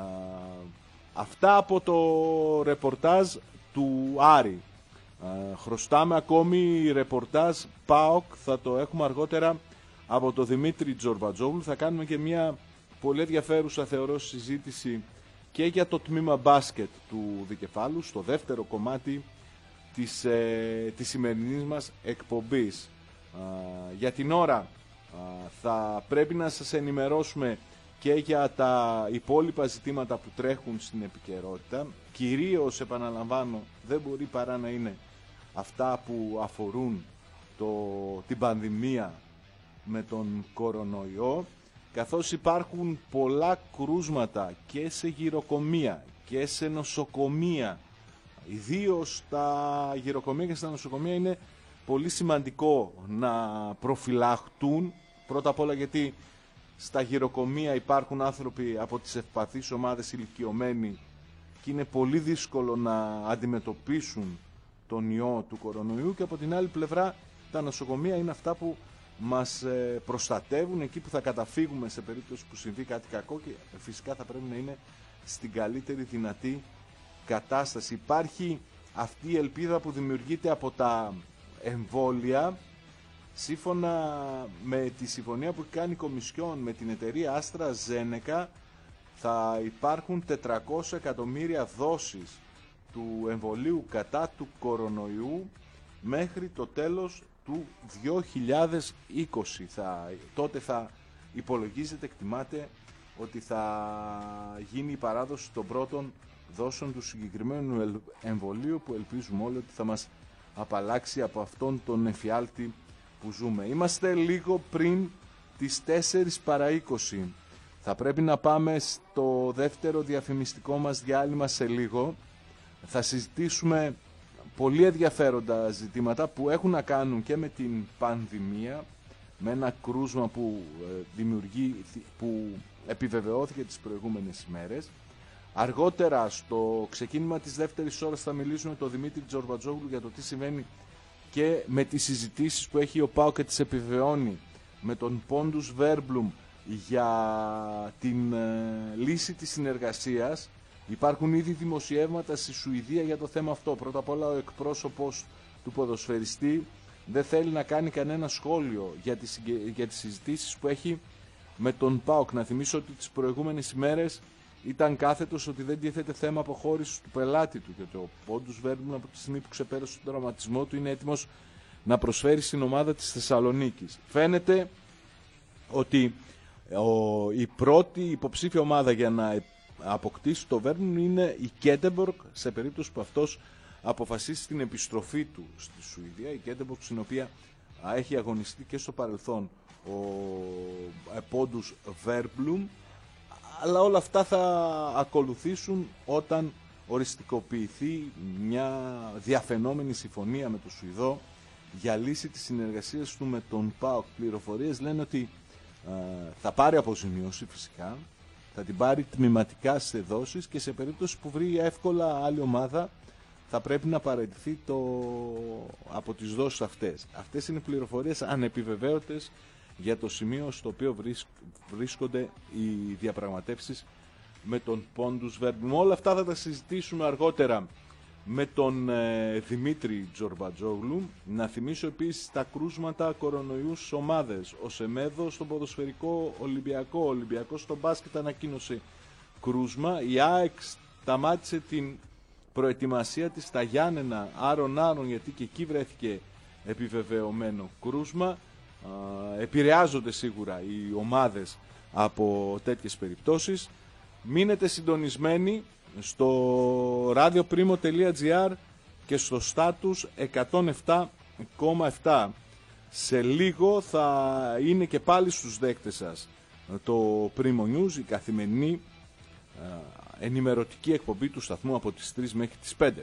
Αυτά από το ρεπορτάζ του Άρη. Χρωστάμε ακόμη ρεπορτάζ ΠΑΟΚ, θα το έχουμε αργότερα από το Δημήτρη Τζορβατζόγλου. Θα κάνουμε και μια πολύ ενδιαφέρουσα, θεωρώ, συζήτηση και για το τμήμα μπάσκετ του Δικεφάλου, στο δεύτερο κομμάτι της σημερινής μας εκπομπής. Για την ώρα θα πρέπει να σας ενημερώσουμε και για τα υπόλοιπα ζητήματα που τρέχουν στην επικαιρότητα. Κυρίως, επαναλαμβάνω, δεν μπορεί παρά να είναι αυτά που αφορούν την πανδημία με τον κορονοϊό, καθώς υπάρχουν πολλά κρούσματα και σε γυροκομεία και σε νοσοκομεία. Ιδίως τα γυροκομεία και στα νοσοκομεία είναι πολύ σημαντικό να προφυλαχτούν. Πρώτα απ' όλα γιατί στα γυροκομεία υπάρχουν άνθρωποι από τις ευπαθείς ομάδες, ηλικιωμένοι, και είναι πολύ δύσκολο να αντιμετωπίσουν τον ιό του κορονοϊού, και από την άλλη πλευρά τα νοσοκομεία είναι αυτά που μας προστατεύουν, εκεί που θα καταφύγουμε σε περίπτωση που συμβεί κάτι κακό, και φυσικά θα πρέπει να είναι στην καλύτερη δυνατή κατάσταση. Υπάρχει αυτή η ελπίδα που δημιουργείται από τα εμβόλια. Σύμφωνα με τη συμφωνία που έχει κάνει η Κομισιόν με την εταιρεία Άστρα Ζένεκα, θα υπάρχουν 400 εκατομμύρια δόσεις του εμβολίου κατά του κορονοϊού μέχρι το τέλος του 2020. Τότε θα υπολογίζεται, εκτιμάται, ότι θα γίνει η παράδοση των πρώτων δόσεων του συγκεκριμένου εμβολίου, που ελπίζουμε όλοι ότι θα μας απαλλάξει από αυτόν τον εφιάλτη που ζούμε. Είμαστε λίγο πριν τις 4 παρά 20. Θα πρέπει να πάμε στο δεύτερο διαφημιστικό μας διάλειμμα σε λίγο. Θα συζητήσουμε πολύ ενδιαφέροντα ζητήματα που έχουν να κάνουν και με την πανδημία, με ένα κρούσμα που επιβεβαιώθηκε τις προηγούμενες ημέρες. Αργότερα, στο ξεκίνημα της δεύτερης ώρας, θα μιλήσουμε με τον Δημήτρη Τζορμπατζόγλου για το τι συμβαίνει και με τις συζητήσεις που έχει ο ΠΑΟΚ και τις επιβεβαιώνει με τον Πόντους Βέρμπλουμ για την λύση της συνεργασίας. Υπάρχουν ήδη δημοσιεύματα στη Σουηδία για το θέμα αυτό. Πρώτα απ' όλα, ο εκπρόσωπος του ποδοσφαιριστή δεν θέλει να κάνει κανένα σχόλιο για τις συζητήσεις που έχει με τον ΠΑΟΚ. Να θυμίσω ότι τις προηγούμενες ημέρες ήταν κάθετος ότι δεν τίθεται θέμα αποχώρησης του πελάτη του, και το Πόντους Βέρμπλουμ από τη στιγμή που ξεπέρασε τον τραυματισμό του είναι έτοιμος να προσφέρει στην ομάδα της Θεσσαλονίκης. Φαίνεται ότι η πρώτη υποψήφια ομάδα για να αποκτήσει το Βέρμπλουμ είναι η Κέντεμπορκ, σε περίπτωση που αυτός αποφασίσει την επιστροφή του στη Σουηδία. Η Κέντεμπορκ, στην οποία έχει αγωνιστεί και στο παρελθόν ο Πόντους Βέρμπλουμ. Αλλά όλα αυτά θα ακολουθήσουν όταν οριστικοποιηθεί μια διαφαινόμενη συμφωνία με τον Σουηδό για λύση της συνεργασίας του με τον ΠΑΟΚ. Πληροφορίες λένε ότι θα πάρει αποζημίωση, φυσικά, θα την πάρει τμηματικά σε δόσεις, και σε περίπτωση που βρει εύκολα άλλη ομάδα θα πρέπει να παραιτηθεί από τις δόσεις αυτές. Αυτές είναι πληροφορίες ανεπιβεβαίωτες για το σημείο στο οποίο βρίσκονται οι διαπραγματεύσεις με τον Πόντους Βέρμπλουμ. Όλα αυτά θα τα συζητήσουμε αργότερα με τον Δημήτρη Τζορμπατζόγλου. Να θυμίσω επίσης τα κρούσματα κορονοϊού στις ομάδες. Ο Σεμέδο στον ποδοσφαιρικό Ολυμπιακό, ο Ολυμπιακός στο μπάσκετ ανακοίνωσε κρούσμα. Η ΑΕΚ σταμάτησε την προετοιμασία της στα Γιάννενα, άρον, γιατί και εκεί βρέθηκε επιβεβαιωμένο κρούσμα. Επηρεάζονται σίγουρα οι ομάδες από τέτοιες περιπτώσεις. Μείνετε συντονισμένοι στο radioprimo.gr και στο status 107,7. Σε λίγο θα είναι και πάλι στους δέκτες σας το Primo News, η καθημερινή ενημερωτική εκπομπή του σταθμού από τις 3 μέχρι τις 5.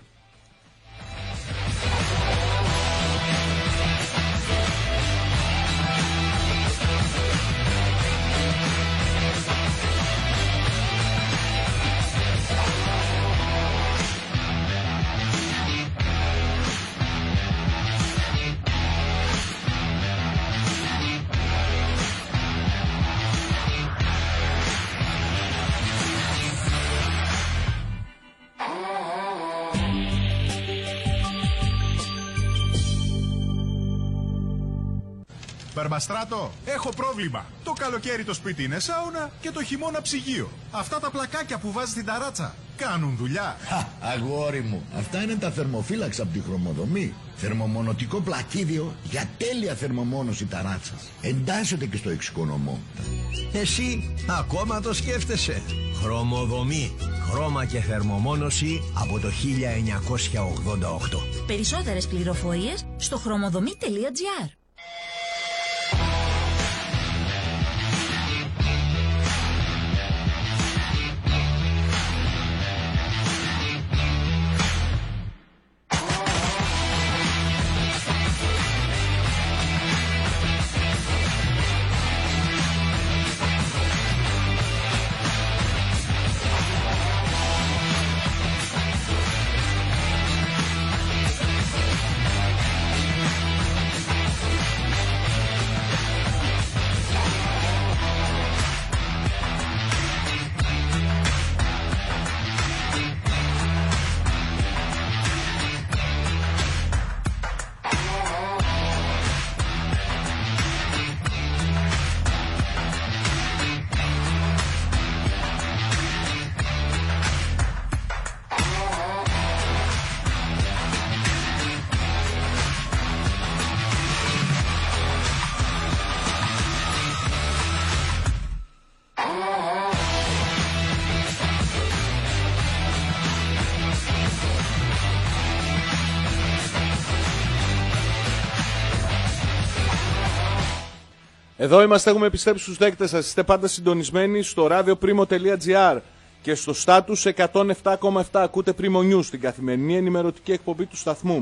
Μπαρμπαστράτο, έχω πρόβλημα. Το καλοκαίρι το σπίτι είναι σάουνα και το χειμώνα ψυγείο. Αυτά τα πλακάκια που βάζεις στην ταράτσα κάνουν δουλειά? Αγόρι μου, αυτά είναι τα θερμοφύλαξα από τη Χρωμοδομή. Θερμομονωτικό πλακίδιο για τέλεια θερμομόνωση ταράτσας. Εντάσσεται και στο εξοικονομώ. Εσύ ακόμα το σκέφτεσαι? Χρωμοδομή. Χρώμα και θερμομόνωση από το 1988. Περισσότερες πληροφορίες στο χρωμοδομή.gr. Εδώ είμαστε, έχουμε επιστρέψει στους δέκτες σας. Είστε πάντα συντονισμένοι στο radioprimo.gr και στο status 107,7. Ακούτε Primo News, την καθημερινή ενημερωτική εκπομπή του σταθμού.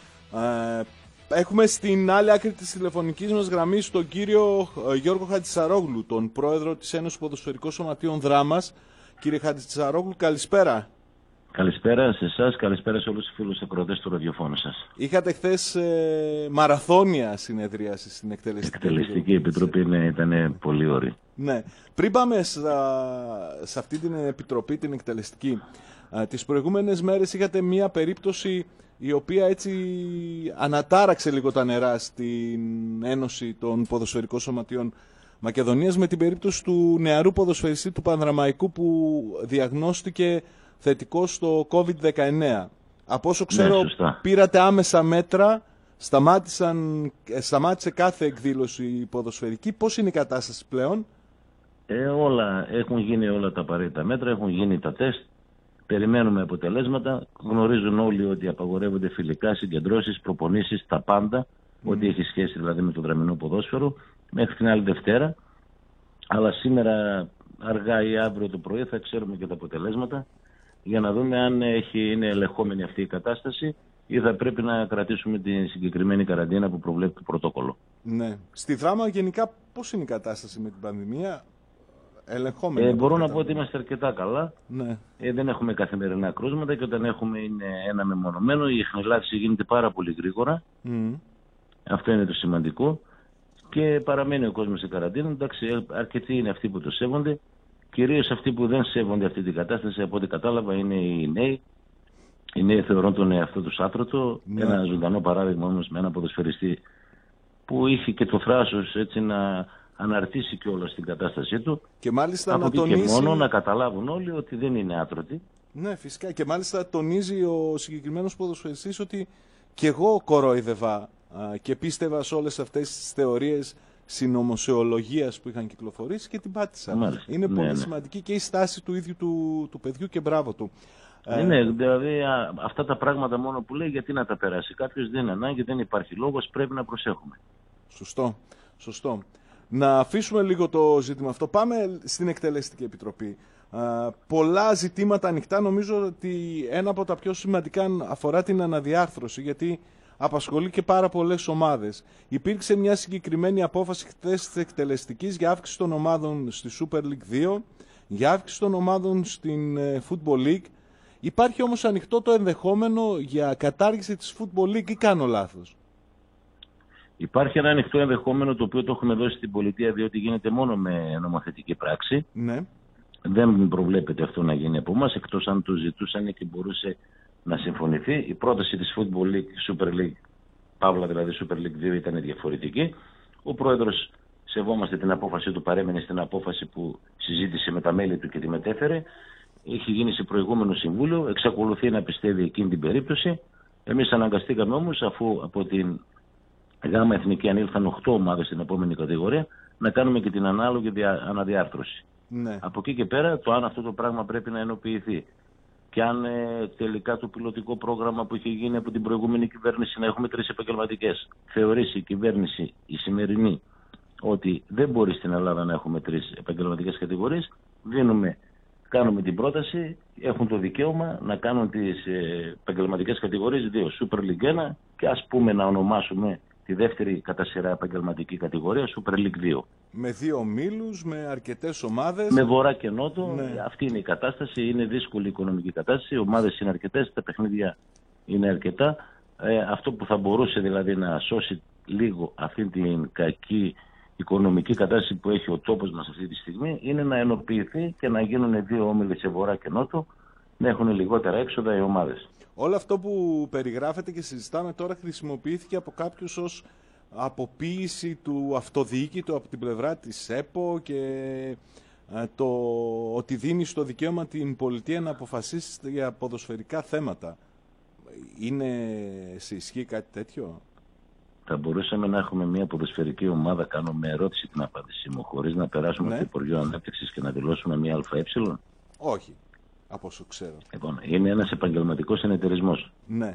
Έχουμε στην άλλη άκρη της τηλεφωνικής μας γραμμής τον κύριο Γιώργο Χατζησαρόγλου, τον πρόεδρο της Ένωσης Ποδοσφαιρικών Σωματείων Δράμας. Κύριε Χατζησαρόγλου, καλησπέρα. Καλησπέρα σε εσάς, καλησπέρα σε όλους τους φίλους ακροατές του ραδιοφώνου σας. Είχατε χθες μαραθώνια συνεδρίαση στην Εκτελεστική Επιτροπή, ναι, ήταν πολύ ωραία. Ναι. Πριν πάμε σε αυτή την επιτροπή, την εκτελεστική, τις προηγούμενες μέρες είχατε μία περίπτωση η οποία έτσι ανατάραξε λίγο τα νερά στην Ένωση των Ποδοσφαιρικών Σωματείων Μακεδονίας, με την περίπτωση του νεαρού ποδοσφαιριστή του Πανδραμαϊκού που διαγνώστηκε θετικό στο COVID-19. Από όσο ξέρω, πήρατε άμεσα μέτρα, σταμάτησε κάθε εκδήλωση ποδοσφαιρική. Πώς είναι η κατάσταση πλέον? Έχουν γίνει όλα τα απαραίτητα μέτρα, έχουν γίνει τα τεστ, περιμένουμε αποτελέσματα. Γνωρίζουν όλοι ότι απαγορεύονται φιλικά, συγκεντρώσεις, προπονήσεις, τα πάντα, ό,τι έχει σχέση δηλαδή με το δραμηνό ποδόσφαιρο, μέχρι την άλλη Δευτέρα. Αλλά σήμερα αργά ή αύριο το πρωί θα ξέρουμε και τα αποτελέσματα, για να δούμε αν είναι ελεγχόμενη αυτή η κατάσταση ή θα πρέπει να κρατήσουμε την συγκεκριμένη καραντίνα που προβλέπει το πρωτόκολλο. Ναι. Στη Δράμα γενικά πώς είναι η κατάσταση με την πανδημία? Ελεγχόμενη? Μπορώ να πω ότι είμαστε αρκετά καλά. Ναι. Δεν έχουμε καθημερινά κρούσματα και όταν έχουμε είναι ένα μεμονωμένο. Η εχνηλάτηση γίνεται πάρα πολύ γρήγορα. Αυτό είναι το σημαντικό. Και παραμένει ο κόσμος σε καραντίνα. Εντάξει, αρκετοί είναι αυτοί που το σέβονται. Κυρίως αυτοί που δεν σέβονται αυτή την κατάσταση, από ό,τι κατάλαβα, είναι οι νέοι. Οι νέοι θεωρούν τον εαυτό τους άτρωτο. Ναι. Ένα ζωντανό παράδειγμα όμως με ένα ποδοσφαιριστή που είχε και το θράσος έτσι να αναρτήσει κιόλας την κατάστασή του. Και μάλιστα από να τονίσει... και μόνο να καταλάβουν όλοι ότι δεν είναι άτρωτοι. Ναι, φυσικά. Και μάλιστα τονίζει ο συγκεκριμένος ποδοσφαιριστής ότι κι εγώ κορόιδευα και πίστευα σε όλες αυτές τις θεωρίες συνωμοσιολογίας που είχαν κυκλοφορήσει και την πάτησα. Μάλιστα. Είναι πολύ σημαντική και η στάση του ίδιου του παιδιού και μπράβο του. Ναι, δηλαδή αυτά τα πράγματα μόνο που λέει, γιατί να τα περάσει κάποιος, δεν είναι ανάγκη, δεν υπάρχει λόγος, πρέπει να προσέχουμε. Σωστό. Να αφήσουμε λίγο το ζήτημα αυτό. Πάμε στην Εκτελεστική Επιτροπή. Πολλά ζητήματα ανοιχτά. Νομίζω ότι ένα από τα πιο σημαντικά αφορά την αναδιάρθρωση, γιατί απασχολεί και πάρα πολλές ομάδες. Υπήρξε μια συγκεκριμένη απόφαση χθες της Εκτελεστικής για αύξηση των ομάδων στη Super League 2, για αύξηση των ομάδων στην Football League. Υπάρχει όμως ανοιχτό το ενδεχόμενο για κατάργηση της Football League ή κάνω λάθος? Υπάρχει ένα ανοιχτό ενδεχόμενο το οποίο το έχουμε δώσει στην πολιτεία, διότι γίνεται μόνο με νομοθετική πράξη. Ναι. Δεν προβλέπεται αυτό να γίνει από εμάς, εκτός αν το ζητούσαν και μπορούσε να συμφωνηθεί. Η πρόταση της Football League, Super League, παύλα δηλαδή Super League 2, ήταν διαφορετική. Ο πρόεδρος, σεβόμαστε την απόφαση του, παρέμενε στην απόφαση που συζήτησε με τα μέλη του και τη μετέφερε. Έχει γίνει σε προηγούμενο συμβούλιο, εξακολουθεί να πιστεύει εκείνη την περίπτωση. Εμείς αναγκαστήκαμε όμως, αφού από την ΓΑΜΑ Εθνική ανήλθαν 8 ομάδες στην επόμενη κατηγορία, να κάνουμε και την ανάλογη αναδιάρθρωση. Ναι. Από εκεί και πέρα, το αν αυτό το πράγμα πρέπει να ενοποιηθεί και αν τελικά το πιλωτικό πρόγραμμα που είχε γίνει από την προηγούμενη κυβέρνηση να έχουμε 3 επαγγελματικές, θεωρήσει η κυβέρνηση η σημερινή ότι δεν μπορεί στην Ελλάδα να έχουμε 3 επαγγελματικές κατηγορίες, κάνουμε την πρόταση, έχουν το δικαίωμα να κάνουν τις επαγγελματικές κατηγορίες 2, Super League 1 και ας πούμε να ονομάσουμε τη δεύτερη κατά σειρά επαγγελματική κατηγορία Super League 2. Με 2 ομίλους, με αρκετές ομάδες. Με βορρά και νότο. Ναι. Αυτή είναι η κατάσταση. Είναι δύσκολη η οικονομική κατάσταση. Οι ομάδες είναι αρκετές, τα παιχνίδια είναι αρκετά. Αυτό που θα μπορούσε δηλαδή να σώσει λίγο αυτή την κακή οικονομική κατάσταση που έχει ο τόπος μας αυτή τη στιγμή είναι να ενοποιηθεί και να γίνουν 2 όμιλοι σε βορρά και νότο, να έχουν λιγότερα έξοδα οι ομάδες. Όλο αυτό που περιγράφεται και συζητάμε τώρα χρησιμοποιήθηκε από κάποιους ως αποποίηση του αυτοδιοίκητου από την πλευρά της ΕΠΟ και ότι δίνει στο δικαίωμα την πολιτεία να αποφασίσει για ποδοσφαιρικά θέματα. Είναι σε ισχύ κάτι τέτοιο? Θα μπορούσαμε να έχουμε μια ποδοσφαιρική ομάδα, κάνω με ερώτηση την απάντησή μου, χωρίς να περάσουμε στο Υπουργείο Ανάπτυξης και να δηλώσουμε μια ΑΕ? Όχι, από όσο ξέρω. Λοιπόν, είναι ένας επαγγελματικός συνεταιρισμός. Ναι.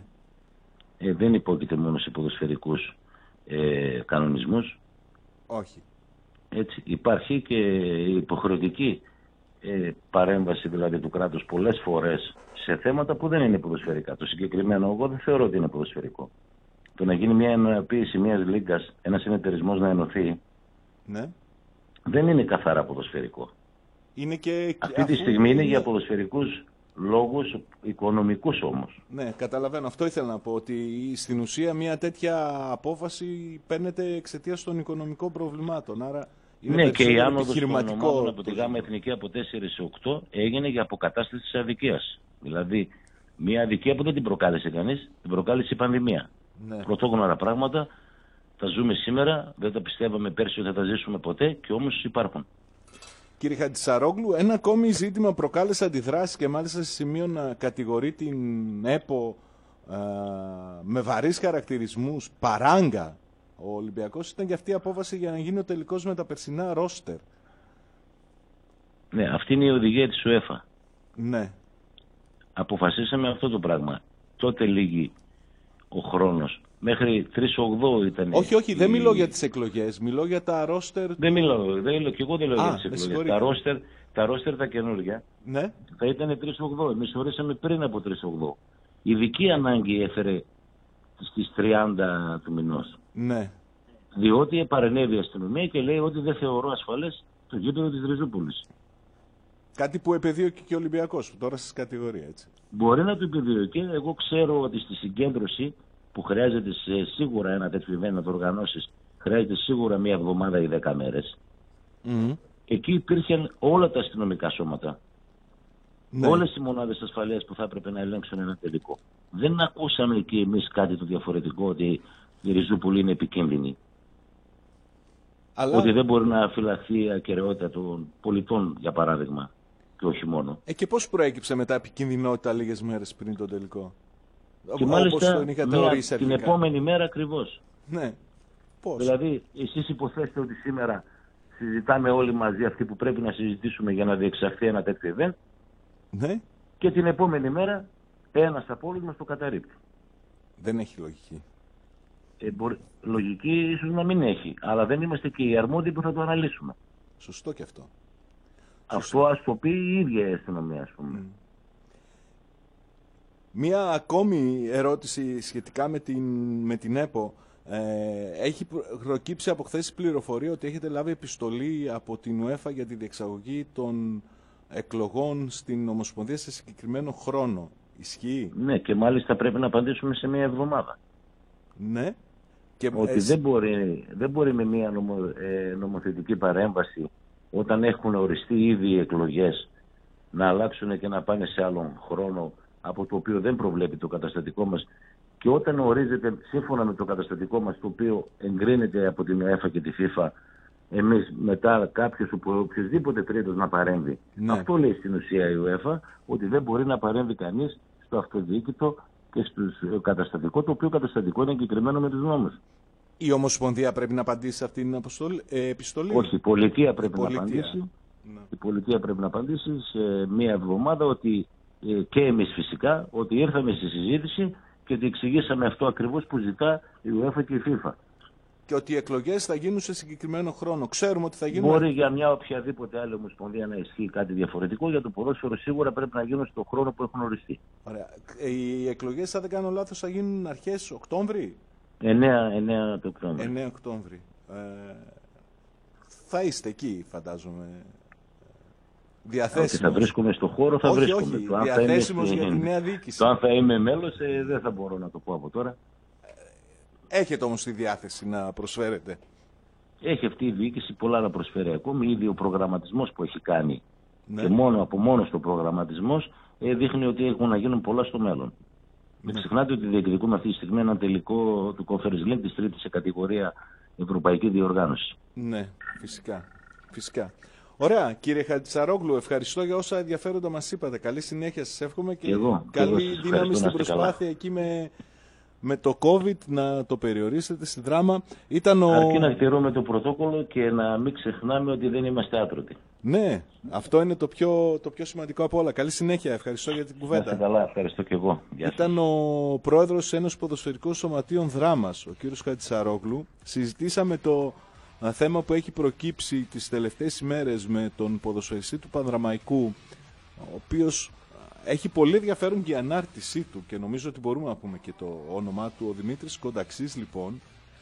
Δεν υπόκειται μόνο σε ποδοσφαιρικούς κανονισμούς. Όχι. Έτσι, υπάρχει και υποχρεωτική παρέμβαση δηλαδή του κράτους πολλές φορές σε θέματα που δεν είναι ποδοσφαιρικά. Το συγκεκριμένο εγώ δεν θεωρώ ότι είναι ποδοσφαιρικό. Το να γίνει μια ενοποίηση μιας λίγκας, ένας συνεταιρισμός να ενωθεί, ναι, δεν είναι καθαρά ποδοσφαιρικό. Είναι και... Αυτή τη στιγμή είναι για ποδοσφαιρικούς λόγους, οικονομικούς όμως. Ναι, καταλαβαίνω. Αυτό ήθελα να πω, ότι στην ουσία μια τέτοια απόφαση παίρνεται εξαιτίας των οικονομικών προβλημάτων. Άρα είναι ναι, και η άνοδος επιχειρηματικό των ομάδων από τη ΓΑΜΑ Εθνική από 4 σε 8 έγινε για αποκατάσταση της αδικίας. Δηλαδή, μια αδικία που δεν την προκάλεσε κανείς, την προκάλεσε η πανδημία. Ναι. Πρωτόγνωρα πράγματα, τα ζούμε σήμερα, δεν τα πιστεύαμε πέρσι ότι θα τα ζήσουμε ποτέ και όμως υπάρχουν. Κύριε Χατζησαρόγλου, ένα ακόμη ζήτημα προκάλεσε αντιδράσεις και μάλιστα σε σημείο να κατηγορεί την ΕΠΟ με βαρύς χαρακτηρισμούς, παράγκα. Ο Ολυμπιακός ήταν και αυτή η απόφαση για να γίνει ο τελικός με τα περσινά ρόστερ. Ναι, αυτή είναι η οδηγία της UEFA. Ναι. Αποφασίσαμε αυτό το πράγμα. Τότε λύγει ο χρόνος. Μέχρι 3/8 ήταν. Όχι, δεν μιλώ για τις εκλογές. Μιλώ για τα ρόστερ. Δεν μιλώ, και εγώ δεν λέω για τις εκλογές. Τα ρόστερ τα καινούργια, ναι, θα ήταν 3/8. Εμείς ορίσαμε πριν από 3/8. Ειδική ανάγκη έφερε στις 30 του μηνός. Ναι. Διότι παρενέβη η αστυνομία και λέει ότι δεν θεωρώ ασφαλές το γήπεδο της Ριζούπολης. Κάτι που επεδίωκε και ο Ολυμπιακός, που τώρα σας κατηγορεί, έτσι. Μπορεί να το επεδίωκε. Εγώ ξέρω ότι στη συγκέντρωση που χρειάζεται σίγουρα ένα τέτοιο event να το οργανώσεις, χρειάζεται σίγουρα μία εβδομάδα ή 10 μέρες. Εκεί υπήρχαν όλα τα αστυνομικά σώματα. Ναι. Όλες οι μονάδες ασφαλείας που θα έπρεπε να ελέγξουν ένα τελικό. Δεν ακούσαμε εκεί εμείς κάτι το διαφορετικό, ότι η Ριζούπολη είναι επικίνδυνη. Αλλά... ότι δεν μπορεί να φυλαχθεί η ακεραιότητα των πολιτών, για παράδειγμα, και όχι μόνο. Και πώς προέκυψε μετά επικινδυνότητα λίγες μέρες πριν τον τελικό? Και μάλιστα την επόμενη μέρα ακριβώς. Ναι. Πώς? Δηλαδή, εσείς υποθέστε ότι σήμερα συζητάμε όλοι μαζί αυτοί που πρέπει να συζητήσουμε για να διεξαχθεί ένα τέτοιο event. Ναι. Και την επόμενη μέρα ένας από όλους μας το καταρρίπτει. Δεν έχει λογική. Λογική ίσως να μην έχει, αλλά δεν είμαστε και οι αρμόδιοι που θα το αναλύσουμε. Σωστό και αυτό. Αυτό ας το πει η ίδια η αστυνομία, ας πούμε. Μία ακόμη ερώτηση σχετικά με την ΕΠΟ. Έχει προκύψει από χθες πληροφορία ότι έχετε λάβει επιστολή από την UEFA για τη διεξαγωγή των εκλογών στην Ομοσπονδία σε συγκεκριμένο χρόνο. Ισχύει? Ναι, και μάλιστα πρέπει να απαντήσουμε σε μία εβδομάδα. Ναι. Και ότι δεν μπορεί με μία νομοθετική παρέμβαση, όταν έχουν οριστεί ήδη οι εκλογές, να αλλάξουν και να πάνε σε άλλον χρόνο από το οποίο δεν προβλέπει το καταστατικό μας, και όταν ορίζεται σύμφωνα με το καταστατικό μας, το οποίο εγκρίνεται από την UEFA και τη FIFA, εμείς μετά κάποιος οποιοδήποτε τρίτος να παρέμβει. Ναι. Αυτό λέει στην ουσία η UEFA, ότι δεν μπορεί να παρέμβει κανείς στο αυτοδιοίκητο και στο καταστατικό, το οποίο καταστατικό είναι εγκεκριμένο με τους νόμους. Η Ομοσπονδία πρέπει να απαντήσει σε αυτήν την επιστολή? Όχι, η πολιτεία πρέπει να απαντήσει. Ναι. Η πολιτεία πρέπει να απαντήσει σε μία εβδομάδα, ότι και εμείς φυσικά, ότι ήρθαμε στη συζήτηση και ότι εξηγήσαμε αυτό ακριβώς που ζητά η UEFA και η FIFA. Και ότι οι εκλογές θα γίνουν σε συγκεκριμένο χρόνο. Ξέρουμε ότι θα γίνουν. Μπορεί για μια οποιαδήποτε άλλη ομοσπονδία να ισχύει κάτι διαφορετικό. Για το ποδόσφαιρο σίγουρα πρέπει να γίνουν στον χρόνο που έχουν οριστεί. Ωραία. Οι εκλογές, αν δεν κάνω λάθος, θα γίνουν αρχές Οκτώβρη. 9 το Οκτώβρη. 9 Οκτώβρη. Θα είστε εκεί, φαντάζομαι. Διαθέσιμος. Θα βρίσκομαι στο χώρο, θα βρίσκομαι. Όχι, διαθέσιμος για τη νέα διοίκηση. Το αν θα είμαι μέλος, δεν θα μπορώ να το πω από τώρα. Έχετε όμως τη διάθεση να προσφέρετε? Έχει αυτή η διοίκηση πολλά να προσφέρει ακόμη. Ήδη ο προγραμματισμός που έχει κάνει, ναι, και από μόνος το προγραμματισμός δείχνει ότι έχουν να γίνουν πολλά στο μέλλον. Ναι. Μην ξεχνάτε ότι διεκδικούμε αυτή τη στιγμή ένα τελικό του Conference League της τρίτης σε κατηγορία ευρωπαϊκή διοργάνωση. Ναι, φυσικά. Ωραία, κύριε Χατζησαρόγλου, ευχαριστώ για όσα ενδιαφέροντα μας είπατε. Καλή συνέχεια σας εύχομαι και καλή δύναμη στην προσπάθεια εκεί με το COVID να το περιορίσετε στη δράμα. Αρκεί να τηρούμε το πρωτόκολλο και να μην ξεχνάμε ότι δεν είμαστε άτρωτοι. Ναι, αυτό είναι το πιο σημαντικό από όλα. Καλή συνέχεια, ευχαριστώ για την κουβέντα. Είστε καλά, ευχαριστώ και εγώ. Ήταν ο πρόεδρος Ένωσης Ποδοσφαιρικών Σωματείων Δράμας, ο κύριος Χατζησαρόγλου. Συζητήσαμε το θέμα που έχει προκύψει τις τελευταίες ημέρες με τον ποδοσφαιριστή του Πανδραμαϊκού, ο οποίος έχει πολύ ενδιαφέρον και η ανάρτησή του και νομίζω ότι μπορούμε να πούμε και το όνομά του. Ο Δημήτρης Κονταξής λοιπόν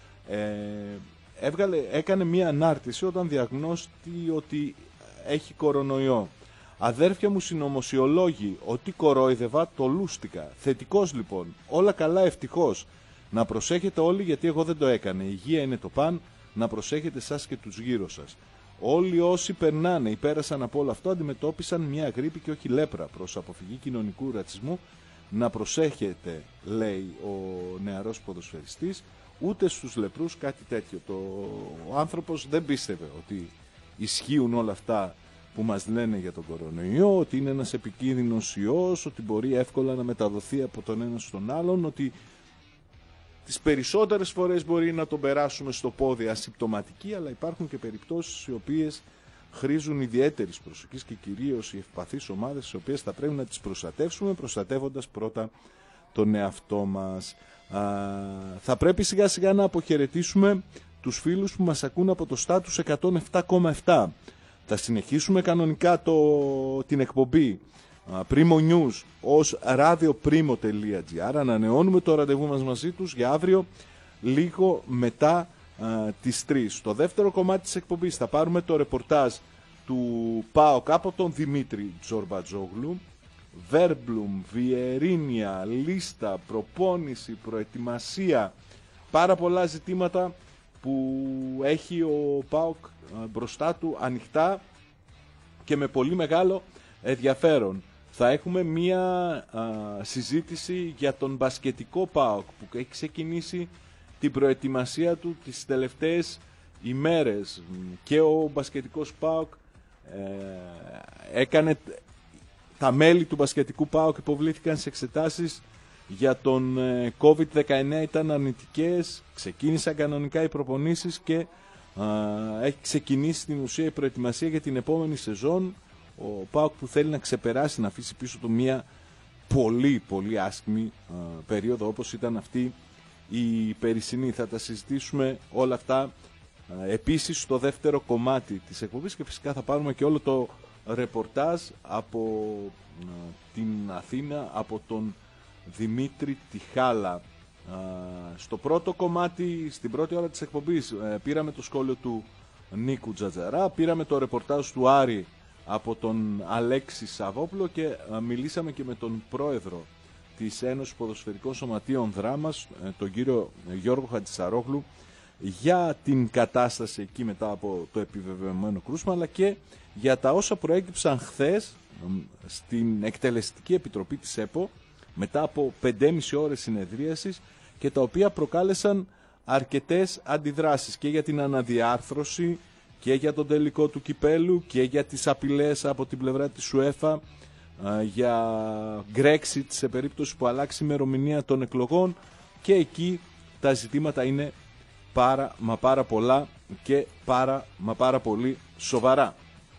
έκανε μία ανάρτηση όταν διαγνώστη ότι έχει κορονοϊό. Αδέρφια μου συνωμοσιολόγοι, ότι κορόιδευα το λούστηκα. Θετικός λοιπόν, όλα καλά ευτυχώς. Να προσέχετε όλοι γιατί εγώ δεν το έκανε. Η υγεία είναι το παν, να προσέχετε εσάς και τους γύρω σας. Όλοι όσοι περνάνε ή πέρασαν από όλο αυτό αντιμετώπισαν μια γρίπη και όχι λέπρα. Προς αποφυγή κοινωνικού ρατσισμού να προσέχετε, λέει ο νεαρός ποδοσφαιριστής, ούτε στους λεπρούς κάτι τέτοιο. Ο άνθρωπος δεν πίστευε ότι ισχύουν όλα αυτά που μας λένε για τον κορονοϊό, ότι είναι ένας επικίνδυνος ιός, ότι μπορεί εύκολα να μεταδοθεί από τον ένα στον άλλον, ότι τις περισσότερες φορές μπορεί να τον περάσουμε στο πόδι ασυμπτωματική, αλλά υπάρχουν και περιπτώσεις οι οποίες χρήζουν ιδιαίτερης προσοχής και κυρίως οι ευπαθείς ομάδες, τις οποίες θα πρέπει να τις προστατεύσουμε, προστατεύοντας πρώτα τον εαυτό μας. Θα πρέπει σιγά σιγά να αποχαιρετήσουμε τους φίλους που μας ακούν από το στάτους 107,7. Θα συνεχίσουμε κανονικά την εκπομπή Primo News ως radioprimo.gr. Ανανεώνουμε το ραντεβού μας μαζί τους για αύριο λίγο μετά τις 3. Στο δεύτερο κομμάτι της εκπομπής θα πάρουμε το ρεπορτάζ του ΠΑΟΚ από τον Δημήτρη Τζορμπατζόγλου. Βέρμπλουμ, Βιερίνια, λίστα, προπόνηση, προετοιμασία, πάρα πολλά ζητήματα που έχει ο ΠΑΟΚ μπροστά του ανοιχτά και με πολύ μεγάλο ενδιαφέρον. Θα έχουμε μία συζήτηση για τον μπασκετικό ΠΑΟΚ που έχει ξεκινήσει την προετοιμασία του τις τελευταίες ημέρες και ο μπασκετικός ΠΑΟΚ τα μέλη του μπασκετικού ΠΑΟΚ υποβλήθηκαν σε εξετάσεις για τον COVID-19, ήταν αρνητικές, ξεκίνησαν κανονικά οι προπονήσεις και έχει ξεκινήσει στην ουσία η προετοιμασία για την επόμενη σεζόν. Ο ΠΑΟΚ που θέλει να ξεπεράσει, να αφήσει πίσω του μια πολύ πολύ άσχημη περίοδο όπως ήταν αυτή η περσινή. Θα τα συζητήσουμε όλα αυτά επίσης στο δεύτερο κομμάτι της εκπομπής και φυσικά θα πάρουμε και όλο το ρεπορτάζ από την Αθήνα από τον Δημήτρη Τιχάλα. Στο πρώτο κομμάτι, στην πρώτη ώρα της εκπομπής πήραμε το σχόλιο του Νίκου Τζατζαρά, πήραμε το ρεπορτάζ του Άρη από τον Αλέξη Σαββόπουλο και μιλήσαμε και με τον πρόεδρο της Ένωσης Ποδοσφαιρικών Σωματείων Δράμας, τον κύριο Γιώργο Χατζησαρόγλου, για την κατάσταση εκεί μετά από το επιβεβαιωμένο κρούσμα, αλλά και για τα όσα προέκυψαν χθες στην Εκτελεστική Επιτροπή της ΕΠΟ μετά από 5,5 ώρες συνεδρίασης και τα οποία προκάλεσαν αρκετές αντιδράσεις και για την αναδιάρθρωση και για τον τελικό του κυπέλου και για τις απειλές από την πλευρά της UEFA για Brexit σε περίπτωση που αλλάξει η ημερομηνία των εκλογών, και εκεί τα ζητήματα είναι πάρα πολλά και πάρα πολύ σοβαρά.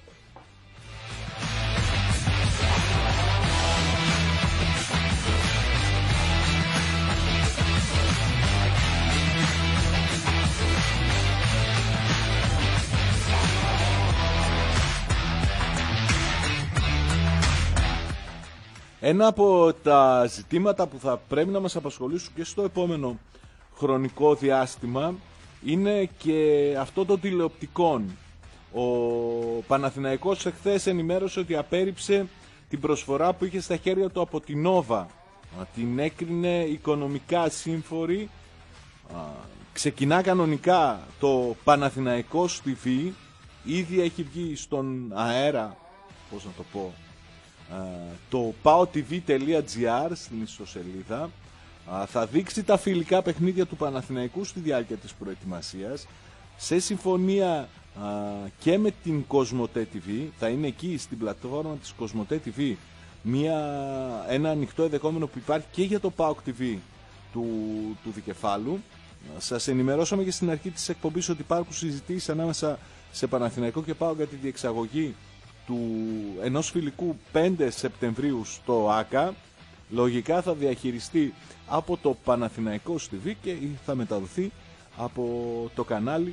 Ένα από τα ζητήματα που θα πρέπει να μας απασχολήσουν και στο επόμενο χρονικό διάστημα είναι και αυτό των τηλεοπτικών. Ο Παναθηναϊκός εχθές ενημέρωσε ότι απέρριψε την προσφορά που είχε στα χέρια του από την Nova. Την έκρινε οικονομικά σύμφορη. Ξεκινά κανονικά το Παναθηναϊκός TV. Ήδη έχει βγει στον αέρα, πώς να το πω, το paotv.gr στην ιστοσελίδα. Θα δείξει τα φιλικά παιχνίδια του Παναθηναϊκού στη διάρκεια της προετοιμασίας σε συμφωνία και με την Κοσμοτέ TV. Θα είναι εκεί στην πλατφόρμα της Κοσμοτέ TV ένα ανοιχτό ενδεχόμενο που υπάρχει και για το PAOK TV του Δικεφάλου. Σας ενημερώσαμε και στην αρχή της εκπομπής ότι υπάρχουν συζητήσεις ανάμεσα σε Παναθηναϊκό και PAOK για τη διεξαγωγή ενός φιλικού 5 Σεπτεμβρίου στο ΆΚΑ. Λογικά θα διαχειριστεί από το Παναθηναϊκός TV και θα μεταδοθεί από το κανάλι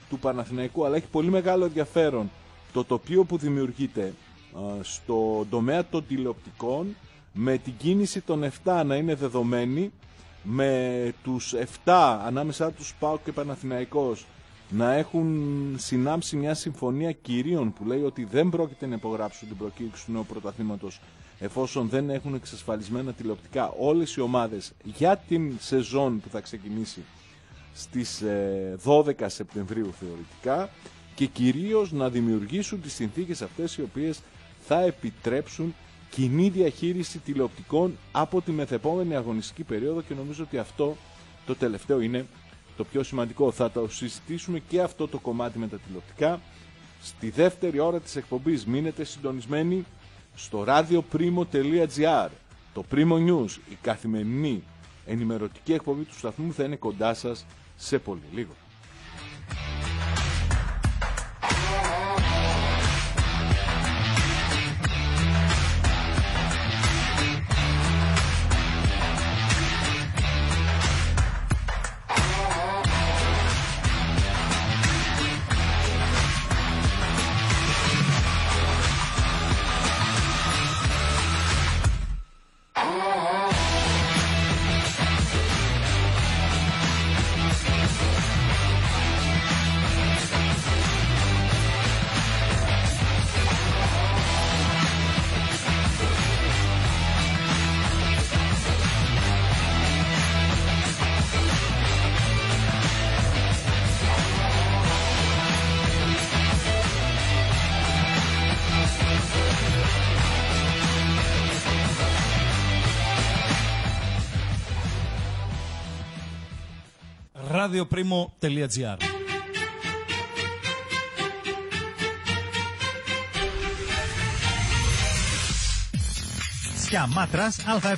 του Παναθηναϊκού, αλλά έχει πολύ μεγάλο ενδιαφέρον το τοπίο που δημιουργείται στο τομέα των τηλεοπτικών, με την κίνηση των 7 να είναι δεδομένη, με τους 7 ανάμεσά τους ΠΑΟΚ και Παναθηναϊκός να έχουν συνάψει μια συμφωνία κυρίων που λέει ότι δεν πρόκειται να υπογράψουν την προκήρυξη του νέου πρωταθλήματος εφόσον δεν έχουν εξασφαλισμένα τηλεοπτικά όλες οι ομάδες για την σεζόν που θα ξεκινήσει στις 12 Σεπτεμβρίου θεωρητικά, και κυρίως να δημιουργήσουν τις συνθήκες αυτές οι οποίες θα επιτρέψουν κοινή διαχείριση τηλεοπτικών από τη μεθεπόμενη αγωνιστική περίοδο, και νομίζω ότι αυτό το τελευταίο είναι το πιο σημαντικό. Θα το συζητήσουμε και αυτό το κομμάτι με τα τηλεοπτικά στη δεύτερη ώρα της εκπομπής. Μείνετε συντονισμένοι στο radioprimo.gr. Το Primo News, η καθημερινή ενημερωτική εκπομπή του σταθμού, θα είναι κοντά σας σε πολύ λίγο. radioprimo.gr. Σιαμάτρας ΑΕ.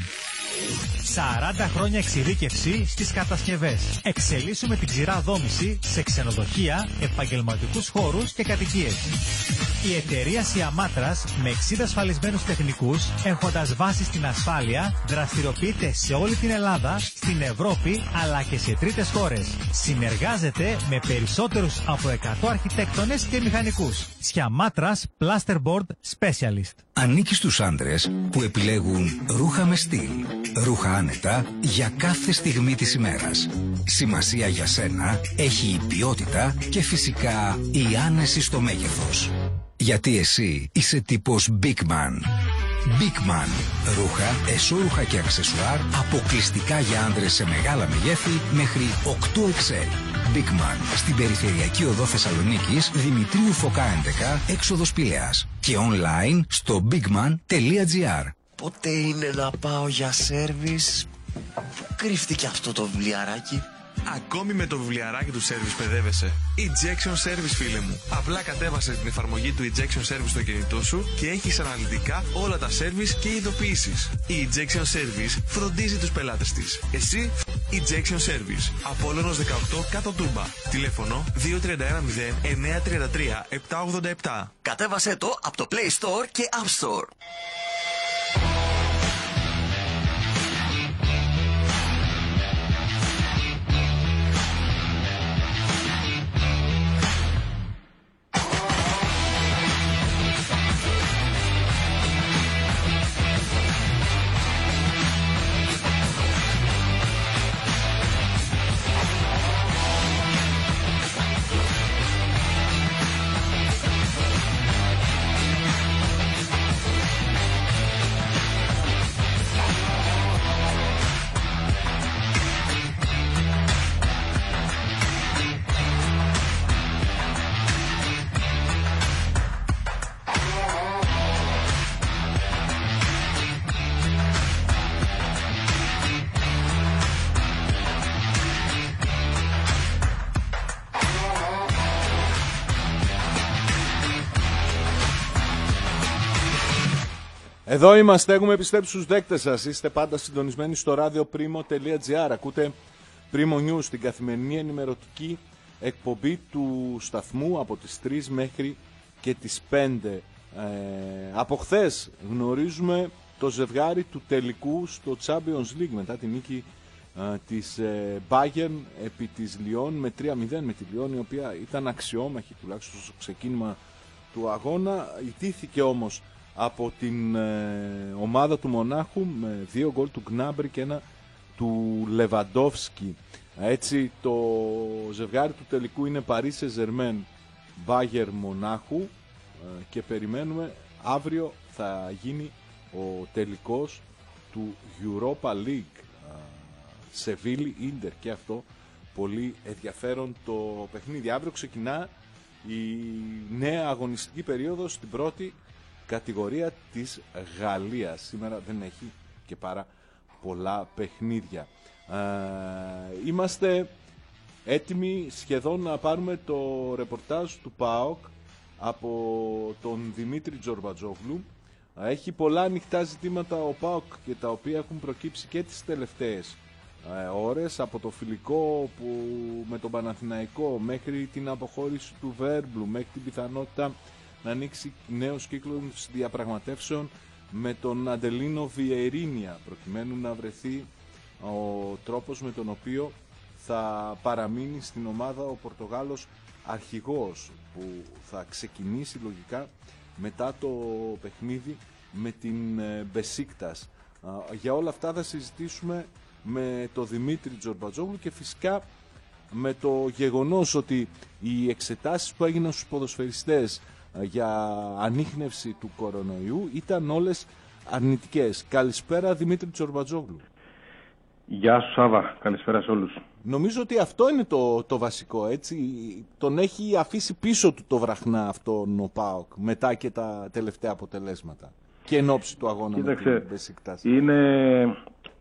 40 χρόνια εξειδίκευση στις κατασκευές. Εξελίσσουμε την ξηρά δόμηση σε ξενοδοχεία, επαγγελματικούς χώρους και κατοικίες. Η εταιρεία Σιαμάτρας, με 60 ασφαλισμένους τεχνικούς, έχοντας βάση στην ασφάλεια, δραστηριοποιείται σε όλη την Ελλάδα, στην Ευρώπη αλλά και σε τρίτες χώρες. Συνεργάζεται με περισσότερους από 100 αρχιτέκτονες και μηχανικούς. Σιαμάτρας Plasterboard Specialist. Ανήκει στους άντρες που επιλέγουν ρούχα με στυλ, ρούχα άνετα για κάθε στιγμή της ημέρας. Σημασία για σένα έχει η ποιότητα και φυσικά η άνεση στο μέγεθος. Γιατί εσύ είσαι τύπος Big Man. Big Man. Ρούχα, εσώρουχα και αξεσουάρ αποκλειστικά για άντρες σε μεγάλα μεγέθη μέχρι 8XL. Big Man. Στην περιφερειακή οδό Θεσσαλονίκης, Δημητρίου Φωκά 11, έξοδος Πηλαίας. Και online στο bigman.gr. Πότε είναι να πάω για σέρβις? Πού κρύφτηκε αυτό το βιβλιαράκι? Ακόμη με το βιβλιαράκι του Service παιδεύεσαι. Ejection Service, φίλε μου. Απλά κατέβασες την εφαρμογή του Ejection Service στο κινητό σου και έχεις αναλυτικά όλα τα service και ειδοποιήσεις. Η Ejection Service φροντίζει τους πελάτες της. Εσύ, Ejection Service. Απόλλωνος 18 κάτω Τούμπα. Τηλέφωνο 2310-933-787. Κατέβασέ το από το Play Store και App Store. Εδώ είμαστε, έχουμε επιστρέψει στους δέκτες σας. Είστε πάντα συντονισμένοι στο radioprimo.gr. Ακούτε Primo News, την καθημερινή ενημερωτική εκπομπή του σταθμού από τις 3 μέχρι και τις 5. Από χθες γνωρίζουμε το ζευγάρι του τελικού στο Champions League μετά τη νίκη της Bayern επί της Λιόν με 3-0, με τη Λιόν η οποία ήταν αξιόμαχη τουλάχιστον στο ξεκίνημα του αγώνα. Ιτήθηκε όμως από την ομάδα του Μονάχου με 2 γκολ του Γκνάμπρι και 1 του Λεβαντόφσκι. Έτσι το ζευγάρι του τελικού είναι Paris Saint-Germain Bayern Μονάχου και περιμένουμε αύριο θα γίνει ο τελικός του Europa League, Σεβίλη Ίντερ, και αυτό πολύ ενδιαφέρον το παιχνίδι. Αύριο ξεκινά η νέα αγωνιστική περίοδος στην πρώτη κατηγορία της Γαλλίας. Σήμερα δεν έχει και πάρα πολλά παιχνίδια. Είμαστε έτοιμοι σχεδόν να πάρουμε το ρεπορτάζ του ΠΑΟΚ από τον Δημήτρη Τζορμπατζόγλου. Έχει πολλά ανοιχτά ζητήματα ο ΠΑΟΚ και τα οποία έχουν προκύψει και τις τελευταίες ώρες, από το φιλικό που με τον Παναθηναϊκό μέχρι την αποχώρηση του Βέρμπλου, μέχρι την πιθανότητα να ανοίξει νέος κύκλος διαπραγματεύσεων με τον Αντελίνο Βιερίνια, προκειμένου να βρεθεί ο τρόπος με τον οποίο θα παραμείνει στην ομάδα ο Πορτογάλος αρχηγός, που θα ξεκινήσει λογικά μετά το παιχνίδι με την Μπεσίκτας. Για όλα αυτά θα συζητήσουμε με τον Δημήτρη Τζορμπατζόγλου και φυσικά με το γεγονός ότι οι εξετάσεις που έγιναν στους ποδοσφαιριστές για ανίχνευση του κορονοϊού ήταν όλες αρνητικές. Καλησπέρα Δημήτρη Τζορμπατζόγλου. Γεια σου Σάβα, καλησπέρα σε όλους. Νομίζω ότι αυτό είναι το βασικό, έτσι. Τον έχει αφήσει πίσω του το βραχνά αυτόν ο ΠΑΟΚ μετά και τα τελευταία αποτελέσματα και εν ώψη του αγώνα. Κοίταξε, με την Μπεσίκτας. Είναι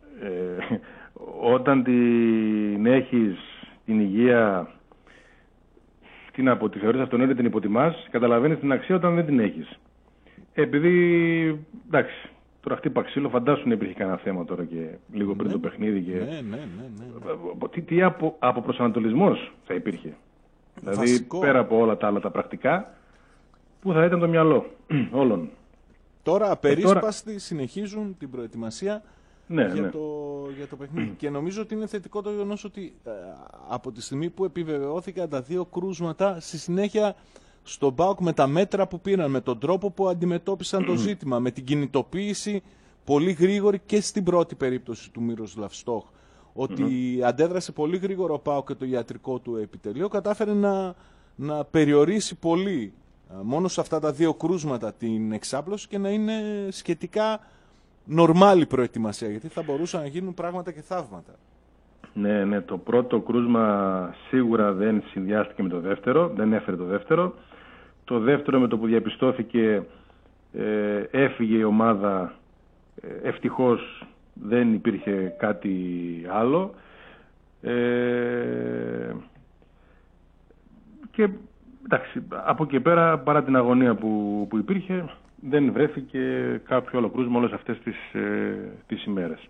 όταν την έχεις την υγεία, τι να πω, τη θεωρείς αυτονόητη, την υποτιμάς, καταλαβαίνεις την αξία όταν δεν την έχεις. Επειδή, εντάξει, τώρα χτύπα ξύλο, φαντάσου να υπήρχε κανένα θέμα τώρα και λίγο πριν το παιχνίδι. Και... Ναι. Τι από προσανατολισμός θα υπήρχε. Δηλαδή βασικό. Πέρα από όλα τα άλλα τα πρακτικά, που θα ήταν το μυαλό όλων. Τώρα απερίσπαστοι συνεχίζουν την προετοιμασία για το παιχνίδι. Και νομίζω ότι είναι θετικό το γεγονός ότι από τη στιγμή που επιβεβαιώθηκαν τα 2 κρούσματα, στη συνέχεια στον ΠΑΟΚ με τα μέτρα που πήραν, με τον τρόπο που αντιμετώπισαν το ζήτημα, με την κινητοποίηση πολύ γρήγορη και στην πρώτη περίπτωση του Μύροσλαβ Στόχ, ότι αντέδρασε πολύ γρήγορα ο ΠΑΟΚ και το ιατρικό του επιτελείο, κατάφερε να περιορίσει πολύ μόνο σε αυτά τα 2 κρούσματα την εξάπλωση και να είναι σχετικά νορμάλη προετοιμασία, γιατί θα μπορούσαν να γίνουν πράγματα και θαύματα. Ναι, το πρώτο κρούσμα σίγουρα δεν συνδυάστηκε με το δεύτερο, δεν έφερε το δεύτερο. Το δεύτερο με το που διαπιστώθηκε έφυγε η ομάδα, ευτυχώς δεν υπήρχε κάτι άλλο. Και εντάξει, από εκεί πέρα, παρά την αγωνία που υπήρχε, δεν βρέθηκε κάποιο άλλο κρούσμα όλες αυτές τις ημέρες.